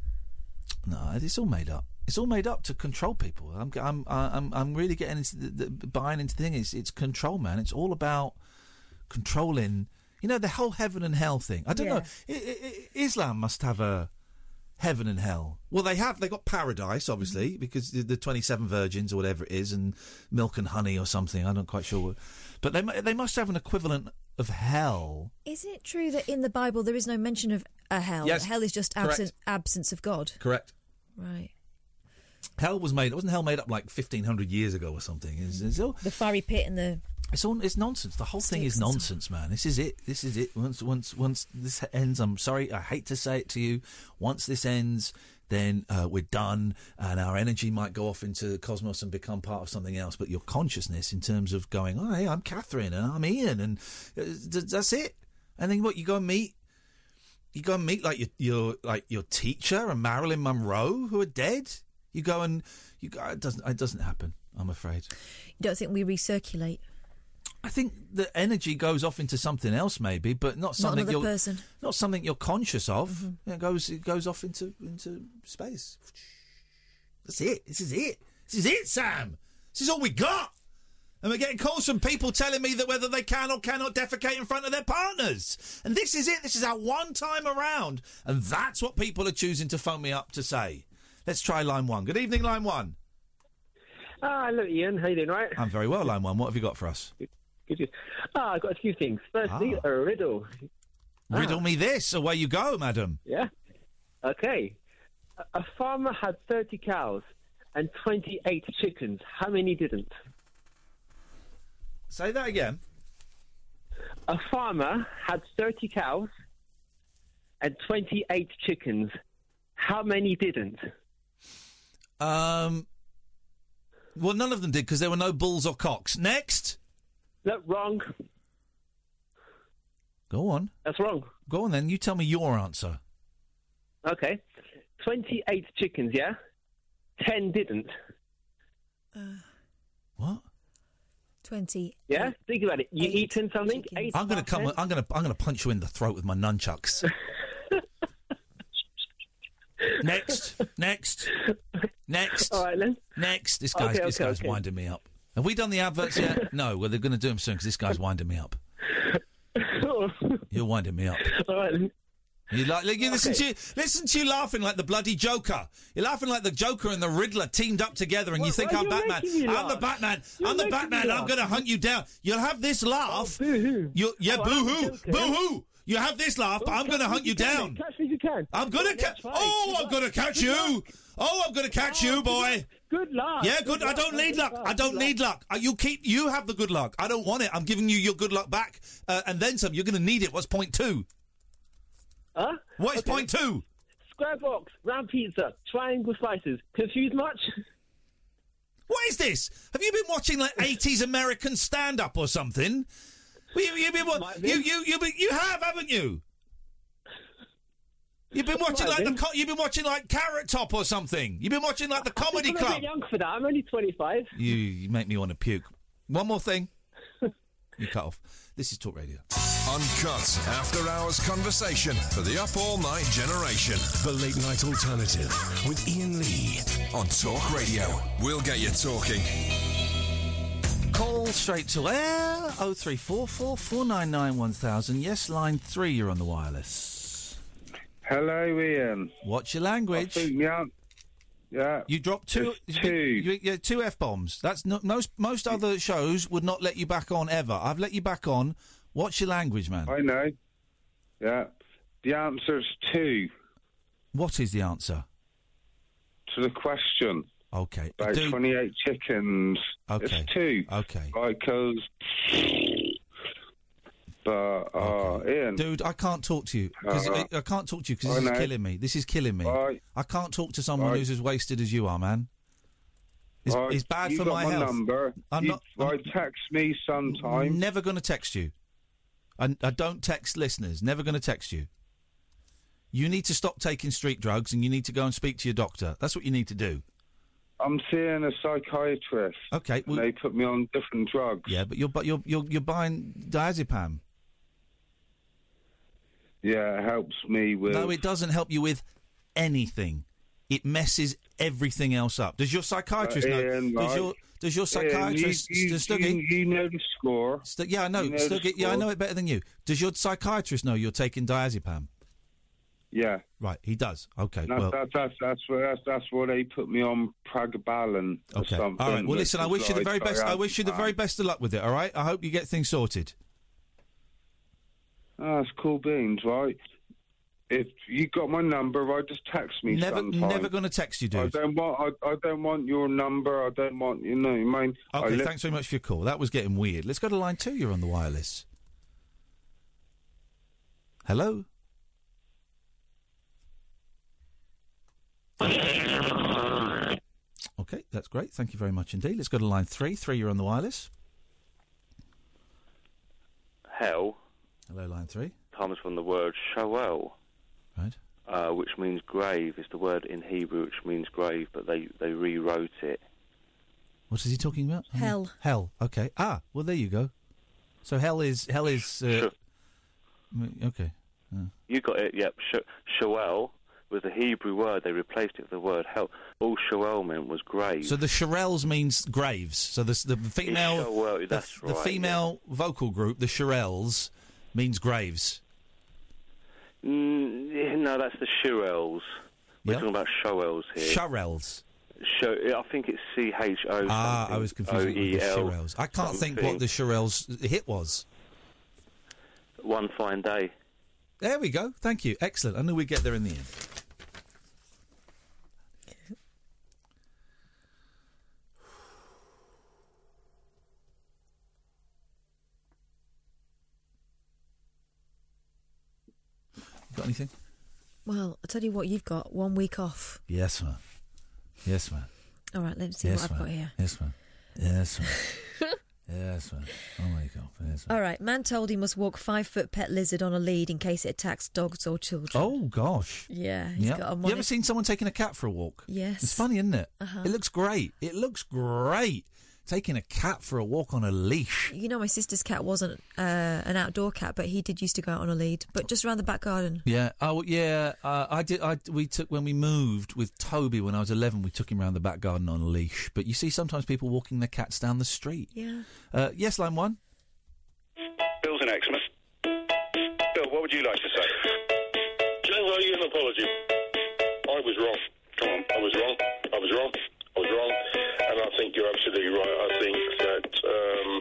No, it's all made up. It's all made up to control people. I'm, I'm, I'm, I'm really getting into the, the buying into the thing. It's, it's control, man. It's all about controlling. You know, the whole heaven and hell thing. I don't Yeah. know. I, I, Islam must have a heaven and hell. Well, they have. They got paradise, obviously, Mm-hmm. because the, the twenty-seven virgins or whatever it is, and milk and honey or something. I'm not quite sure. What, but they mu- they must have an equivalent of hell. Is it true that in the Bible there is no mention of a hell? Yes, Hell is just correct. absent, absence of God. Correct. Right. Hell was made. Wasn't hell made up like fifteen hundred years ago or something? It's, it's all, The fiery pit and the... It's all. It's nonsense. The whole thing is Sticks and nonsense, man. This is it. This is it. Once, once, once this ends, I'm sorry. I hate to say it to you. Once this ends, then uh, we're done, and our energy might go off into the cosmos and become part of something else. But your consciousness, in terms of going, oh, hey, I'm Catherine and I'm Ian, and uh, th- that's it. And then what? You go and meet. You go and meet like your, your like your teacher and Marilyn Monroe, who are dead. You go and you go. It doesn't. It doesn't happen. I'm afraid. You don't think we recirculate? I think the energy goes off into something else, maybe, but not something another you're person. not something you're conscious of. Mm-hmm. It goes it goes off into into space. That's it. This is it. This is it, Sam. This is all we got. And we're getting calls from people telling me that whether they can or cannot defecate in front of their partners. And this is it. This is our one time around. And that's what people are choosing to phone me up to say. Let's try line one. Good evening, line one. Ah, hello, Ian. How you doing, right? I'm very well, line one. What have you got for us? Good, good. Ah, I've got a few things. Firstly, a riddle. Riddle Ah. me this. Away you go, madam. Yeah? Okay. A, a farmer had thirty cows and twenty-eight chickens. How many didn't? Say that again. A farmer had thirty cows and twenty-eight chickens. How many didn't? Um. Well, none of them did because there were no bulls or cocks. Next. No, wrong. Go on. That's wrong. Go on then. You tell me your answer. Okay. twenty-eight chickens, yeah? ten didn't. What? Twenty. Yeah? Think about it. You eaten something? Eight I'm going to out come. of ten? I'm going to. I'm going to punch you in the throat with my nunchucks. Next. Next. Next. All right, then. Next. This guy's. Okay, this okay, guy's okay. winding me up. Have we done the adverts yet? No. Well, they're going to do them soon because this guy's winding me up. You're winding me up. All right, then. You like, you listen Okay. to you, listen to you laughing like the bloody Joker. You're laughing like the Joker and the Riddler teamed up together, and you Why- think why I'm you Batman. making me I'm the laugh? Batman. You're I'm the making Batman. me I'm laugh. going to hunt you down. You'll have this laugh. Oh, boo-hoo. You, yeah, Oh, boo I'm hoo, the Joker, boo yeah? hoo. You have this laugh, but Well, I'm going to catch hunt me you if you can, down. mate. Catch me if you can. I'm going to catch. That's fine. Oh, Good I'm luck. going to catch Good you. luck. Oh, I'm going to catch you, boy. Good luck. Yeah, good. I luck, don't mate. need Good luck. I don't Good need luck. Uh, You keep. You have the good luck. I don't want it. I'm giving you your good luck back, uh, and then some. You're going to need it. What's point two? Huh? What is Okay. point two? Square box, round pizza, triangle slices. Confused much? What is this? Have you been watching like eighties American stand-up or something? Well, you, you've been, wa- you, you, you, you, you have, haven't you? You've been watching like the co- you've been watching like Carrot Top or something. You've been watching like the Comedy I'm Club. a bit young for that. I'm only twenty-five. You, you make me want to puke. One more thing. You cut off. This is Talk Radio. Uncut after-hours conversation for the up-all-night generation. The Late Night Alternative with Ian Lee on Talk Radio. We'll get you talking. Call straight to air. oh three four four, four nine nine, one thousand. Yes, line three, you're on the wireless. Hello, Ian. What's your language? I think, yeah. Yeah. You dropped two, It's two. You, you, yeah, two F-bombs. That's not, most most other shows would not let you back on ever. I've let you back on. What's your language, man? I know. Yeah. The answer's two. What is the answer? To the question. Okay. About Do- twenty-eight chickens. Okay. It's two. Okay. Because... But, uh, Ian... Dude, I can't talk to you. 'Cause Uh, I, I can't talk to you because I this is know. killing me. This is killing me. Right. I can't talk to someone Right. who's as wasted as you are, man. It's, Right, it's bad you for got my my health. number. I'm You- not. right, text me sometime. Never going to text you. I, I don't text listeners. Never going to text you. You need to stop taking street drugs and you need to go and speak to your doctor. That's what you need to do. I'm seeing a psychiatrist. Okay, and they put me on different drugs. Yeah, but you're but you're you're, you're buying diazepam. Yeah, it helps me with... No, it doesn't help you with anything. It messes everything else up. Does your psychiatrist Uh, know? Ian, does right. your does your Ian, psychiatrist you, you, St- Stuggy? you, you know the score. St- yeah, I know. You know the Stuggy, yeah, I score. know it better than you. Does your psychiatrist know you're taking diazepam? Yeah. Right, he does. Okay, That's, well, that's, that's, that's, what, that's, that's what they put me on Pragabalin or okay. something. All right. Well, listen. I which wish you the is very like best. I wish you the diazepam. very best of luck with it. All right. I hope you get things sorted. Ah, that's cool beans, right? If you got my number, right, just text me Never, sometime. never going to text you, I dude. don't want. I, I don't want your number. I don't want. You know, you mean. I Okay. li- Thanks very much for your call. That was getting weird. Let's go to line two. You're on the wireless. Hello. Okay, that's great. Thank you very much indeed. Let's go to line three. Three, you're on the wireless. Hell Hello, line three. comes from the word shoel, right? Uh, which means grave. It's the word in Hebrew which means grave, but they, they rewrote it. What is he talking about? Hell. Hell. Okay. Ah, well, there you go. So hell is hell is. Uh, Sure. m- okay. Uh, You got it. Yep. Sh- shoel was the Hebrew word. They replaced it with the word hell. All shoel meant was grave. So the Shirelles means graves. So the the female, It's Shoel, the, that's the right, female vocal group, the Shirelles, means graves. Mm, yeah, no, that's the Shirelles. We're Yeah. talking about shoels here. Shirelles. Show, I think it's C H O. Ah, I was confused with the Shirelles. I can't think what the Shirelles hit was. One Fine Day. There we go. Thank you. Excellent. I knew we'd get there in the end. Got anything? Well, I'll tell you what, you've got one week off. Yes, man. Yes, man. All right, let's see yes, what I've man. got here. Yes, man. Yes, man. Yes, man. Oh my God. Yes, man. All right, man told he must walk five-foot pet lizard on a lead in case it attacks dogs or children. Oh, gosh. Yeah, he's Yep. got a You monitor. ever seen someone taking a cat for a walk? Yes. It's funny, isn't it? Uh-huh. It looks great. It looks great. Taking a cat for a walk on a leash. You know, my sister's cat wasn't uh, an outdoor cat, but he did used to go out on a lead, but just around the back garden. Yeah. Oh, yeah. Uh, I did. I we took when we moved with Toby when I was eleven. We took him around the back garden on a leash. But you see, sometimes people walking their cats down the street. Yeah. Uh, yes, line one. Bill's in Exmouth. Bill, what would you like to say? James, I owe you an apology. I was wrong. Come on. I was wrong. I was wrong. I was wrong. And I think you're absolutely right. I think that... Um,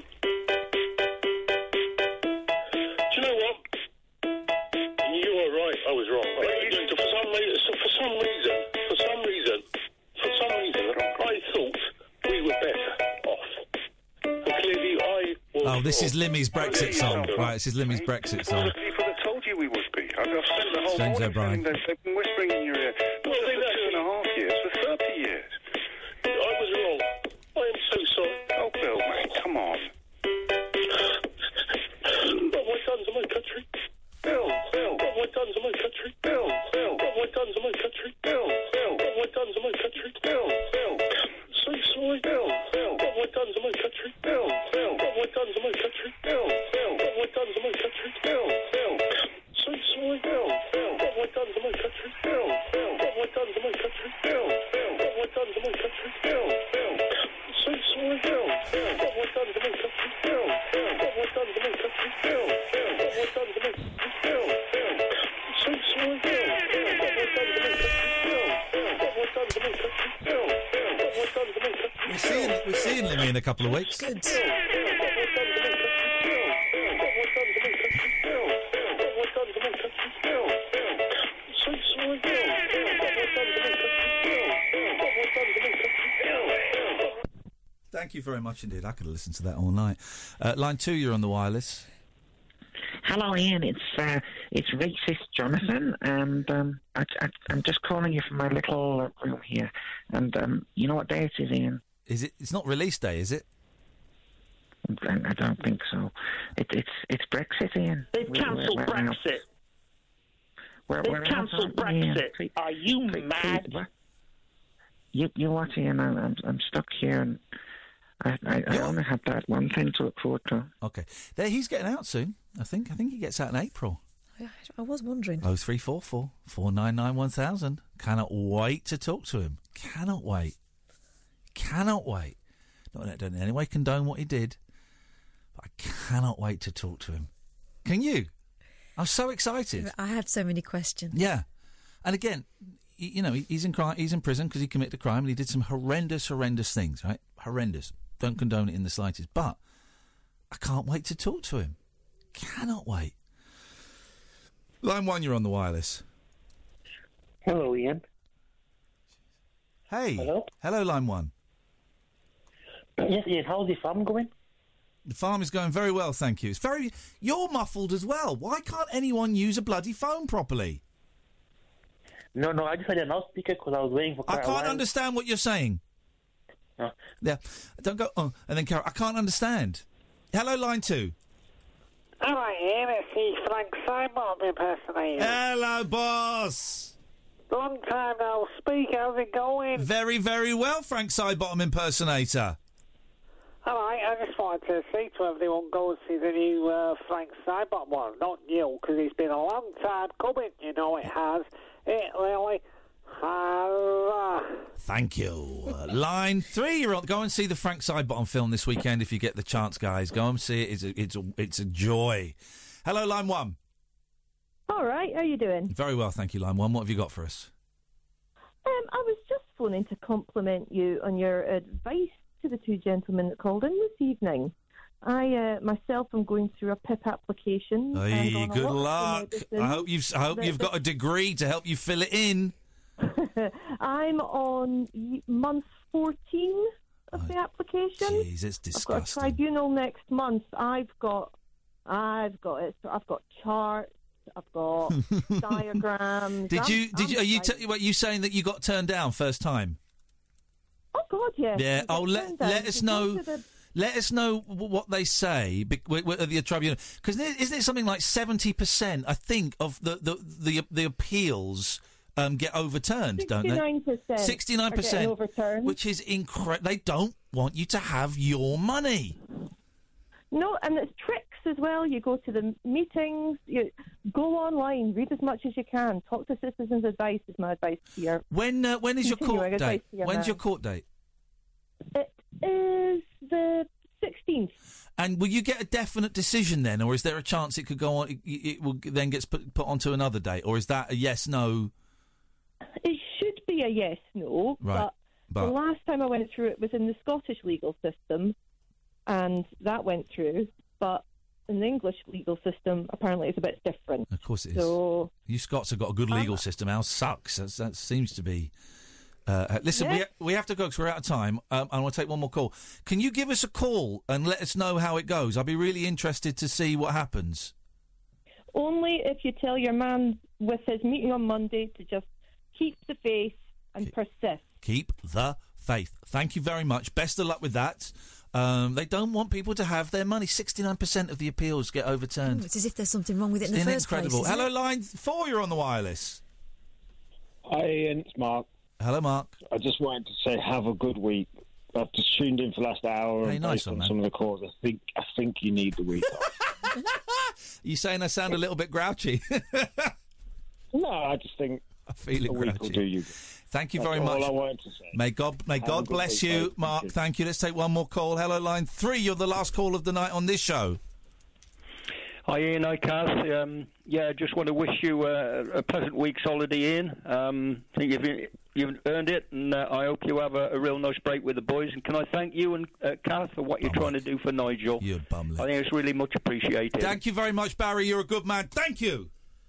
do you know what? You are right. I was wrong. I, for, some reason, for some reason, for some reason, for some reason, I thought we were better off. And clearly I was Oh, this wrong. is Limmy's Brexit song. Right, this is Limmy's Brexit song. People that told you we would be. I've I've spent the whole James morning O'Brien. telling them, they've been whispering in your ear. Not just for two and a half years, for thirty years. I was wrong. I seeing Lemmy in a couple of weeks. Good. Thank you very much indeed. I could have listened to that all night. Uh, line two, you're on the wireless. Hello, Ian. It's uh, it's racist Jonathan, and um, I, I, I'm just calling you from my little room here. And um, you know what day it is, Ian? Is it? It's not release day, is it? I, I don't think so. It, it's it's Brexit, Ian. They've We- we're- cancelled we're out. Brexit. We're, They've we're out, cancelled aren't we, Ian? Brexit. Are you Please- mad? please, what? You you what, Ian? I'm I'm, I'm stuck here, and I, I, I only have that one thing to look forward to. Okay. There, he's getting out soon, I think. I think he gets out in April. I, I was wondering. Oh three four four four nine nine one thousand. Cannot wait to talk to him. Cannot wait. Cannot wait. Not that I don't in any way condone what he did, but I cannot wait to talk to him. Can you? I'm so excited. I had so many questions. Yeah, and again, y- you know, he- he's in cri- he's in prison because he committed a crime and he did some horrendous, horrendous things. Right, horrendous. Don't condone it in the slightest. But I can't wait to talk to him. Cannot wait. Line one, you're on the wireless. Hello, Ian. Hey. Hello? Hello, line one. Yes, Ian. How's the farm going? The farm is going very well, thank you. It's very. You're muffled as well. Why can't anyone use a bloody phone properly? No, no, I just had a loudspeaker because I was waiting for I quite a can't while. understand what you're saying. Oh. Yeah, don't go. Oh, and then Carol, I can't understand. Hello, line two. Hello, Ian. It's the Frank Simon impersonator. Hello, boss. Long time no speak. How's it going? Very, very well, Frank Sidebottom impersonator. All right, I just wanted to say to everyone, go and see the new uh, Frank Sidebottom one. Not new, because it's been a long time coming. You know it has. It really has. Thank you. Uh, line three, you're on. Go and see the Frank Sidebottom film this weekend if you get the chance, guys. Go and see it. It's a, it's a, it's a joy. Hello, line one. All right, how you doing? Very well, thank you, line one. What have you got for us? Um, I was just phoning to compliment you on your advice to the two gentlemen that called in this evening. I uh, myself am going through a P I P application. and Hey, on a good lot of luck. medicines I hope you've I hope that- you've got a degree to help you fill it in. I'm on y- month fourteen of the application. Jeez, it's I've got a disgusting. tribunal next month. I've got, I've got it. I've got charts. I've got diagrams. Did I'm- you? Did I'm you? Are you? like- T- what you saying that you got turned down first time? oh God, yes. Yeah. I got Oh, let turned down. let us You go know. to the- Let us know w- what they say bec- w- w- at the tribunal, because isn't it something like seventy percent? I think of the the the, the appeals um, get overturned, don't they? sixty-nine percent. Sixty-nine are getting percent, overturned. which is incredible. They don't want you to have your money. No, and it's tricks as well. You go to the meetings, you go online, read as much as you can, talk to Citizens Advice is my advice here. When uh, when is your Continuing court advice date? to your When's man. your court date? It is the sixteenth. And will you get a definite decision then, or is there a chance it could go on? It, it will then gets put, put onto another date, or is that a yes no? It should be a yes, no, Right, but, but- the last time I went through it was in the Scottish legal system, and that went through, but in the English legal system, apparently it's a bit different. Of course it is. So, You Scots have got a good legal system. Ours sucks. That's, that seems to be. Uh, uh, listen, we Yeah. ha- we have to go because we're out of time. Um, I want to take one more call. Can you give us a call and let us know how it goes? I'd be really interested to see what happens. only if you tell your man with his meeting on Monday to just keep the faith and persist. Keep the faith. Thank you very much. Best of luck with that. Um, they don't want people to have their money. sixty-nine percent of the appeals get overturned. Oh, it's as if there's something wrong with it in the Isn't it first incredible? place. isn't Hello, it? line four. You're on the wireless. Hi, Ian. It's Mark. Hello, Mark. I just wanted to say have a good week. I've just tuned in for the last hour. Hey, and nice based one, on man. some of the calls, I think I think you need the week off. You saying I sound a little bit grouchy? No, I just think I feel it a week will grouchy. do you. Thank you That's very all much. I wanted to say. May God, may Have a God good bless week, you, mate. Mark. Thank you. Thank you. Let's take one more call. Hello, line three. You're the last call of the night on this show. Hi Ian, hi Kath. Um, yeah, just want to wish you uh, a pleasant week's holiday, Ian. Um, I think you've, you've earned it, and uh, I hope you have a, a real nice break with the boys. And can I thank you and uh, Kath for what you're Oh, trying to do for Nigel? You bumlet. I think it's really much appreciated. Thank you very much, Barry. You're a good man. Thank you.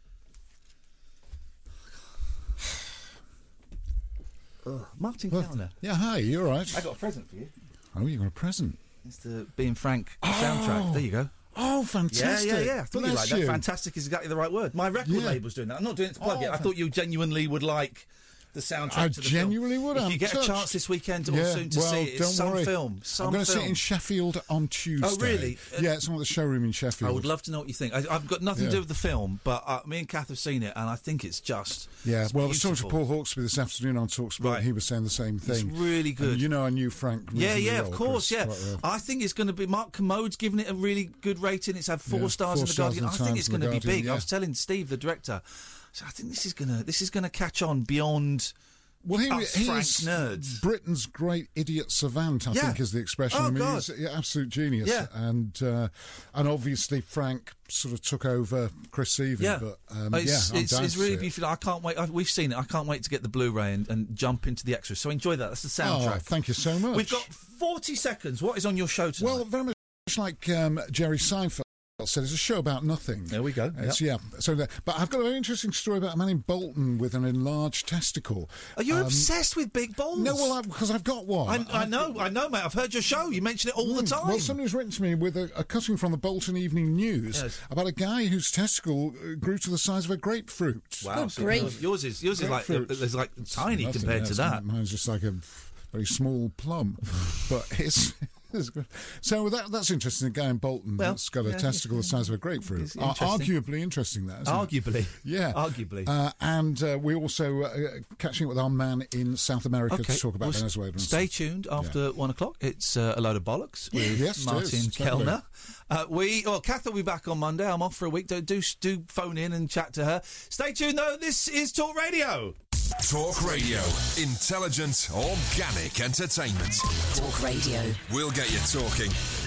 Ugh. Martin Well, Kellner. Yeah, hi, you all right? I got a present for you. Oh, you got a present? It's the Being Frank soundtrack. There you go. Oh, fantastic. Yeah, yeah, yeah. I thought you Bless like that. you. Fantastic is exactly the right word. My record Yeah. label's doing that. I'm not doing it to plug Oh, it. I thought you genuinely would like the soundtrack I to the genuinely film. would. If I'm you get touched. a chance this weekend or Yeah, soon to well, see it, it's don't some worry. film. Some I'm going to see it film. in Sheffield on Tuesday. Oh, really? Uh, yeah, it's on the showroom in Sheffield. I would love to know what you think. I, I've got nothing Yeah. to do with the film, but uh, me and Kath have seen it, and I think it's just Yeah, it's well, I was talking to beautiful. Paul Hawksby this afternoon on TalkSport. Right. And he was saying the same thing. It's really good. And you know, I knew Frank. Yeah, reasonably yeah, well, of course, Chris, yeah. quite well. I think it's going to be. Mark Commode's giving it a really good rating. It's had four Yeah, stars four in the stars Guardian. in I the think Times it's and going the to be Guardian, big. yeah. I was telling Steve, the director, so I think this is going to this is going to catch on beyond. Well, he, us he Frank is nerds. Britain's great idiot savant, I Yeah. think is the expression. Oh, I mean, God. he's an absolute genius. Yeah. And uh, and obviously Frank sort of took over Chris Seavey. Yeah, But, um, it's, yeah, I'm it's, down it's to really see it. beautiful. I can't wait. I, we've seen it. I can't wait to get the Blu-ray and, and jump into the extras. So enjoy that. That's the soundtrack. Oh, thank you so much. We've got forty seconds. What is on your show tonight? Well, very much like um, Jerry Seinfeld said, it's a show about nothing. There we go. It's, yeah. So, that, but I've got a very interesting story about a man in Bolton with an enlarged testicle. Are you Um, obsessed with big balls? No, well, because I've got one. I, I know, I know, mate. I've heard your show. You mention it all the time. Well, somebody's written to me with a, a cutting from the Bolton Evening News Yes. about a guy whose testicle uh, grew to the size of a grapefruit. Wow, so yours, yours is yours is like Grapefruit. there's like tiny Nothing, compared yeah, to it's- that. Mine's just like a very small plum, but it's. it's good. So that that's interesting. A guy in Bolton Well, that's got a yeah, testicle the size of a grapefruit. It's Ar- interesting. arguably interesting, that. Isn't Arguably, it? yeah, arguably. Uh, and uh, we also uh, catching up with our man in South America Okay, to talk about well, Venezuela. and stay tuned after one o'clock. It's uh, a load of bollocks with Yes, it Martin is, totally. Kellner. Uh, we, well, Kath will be back on Monday. I'm off for a week. Do, do do phone in and chat to her. Stay tuned though. This is Talk Radio. Talk Radio. Intelligent, organic entertainment. Talk Radio. We'll get you talking.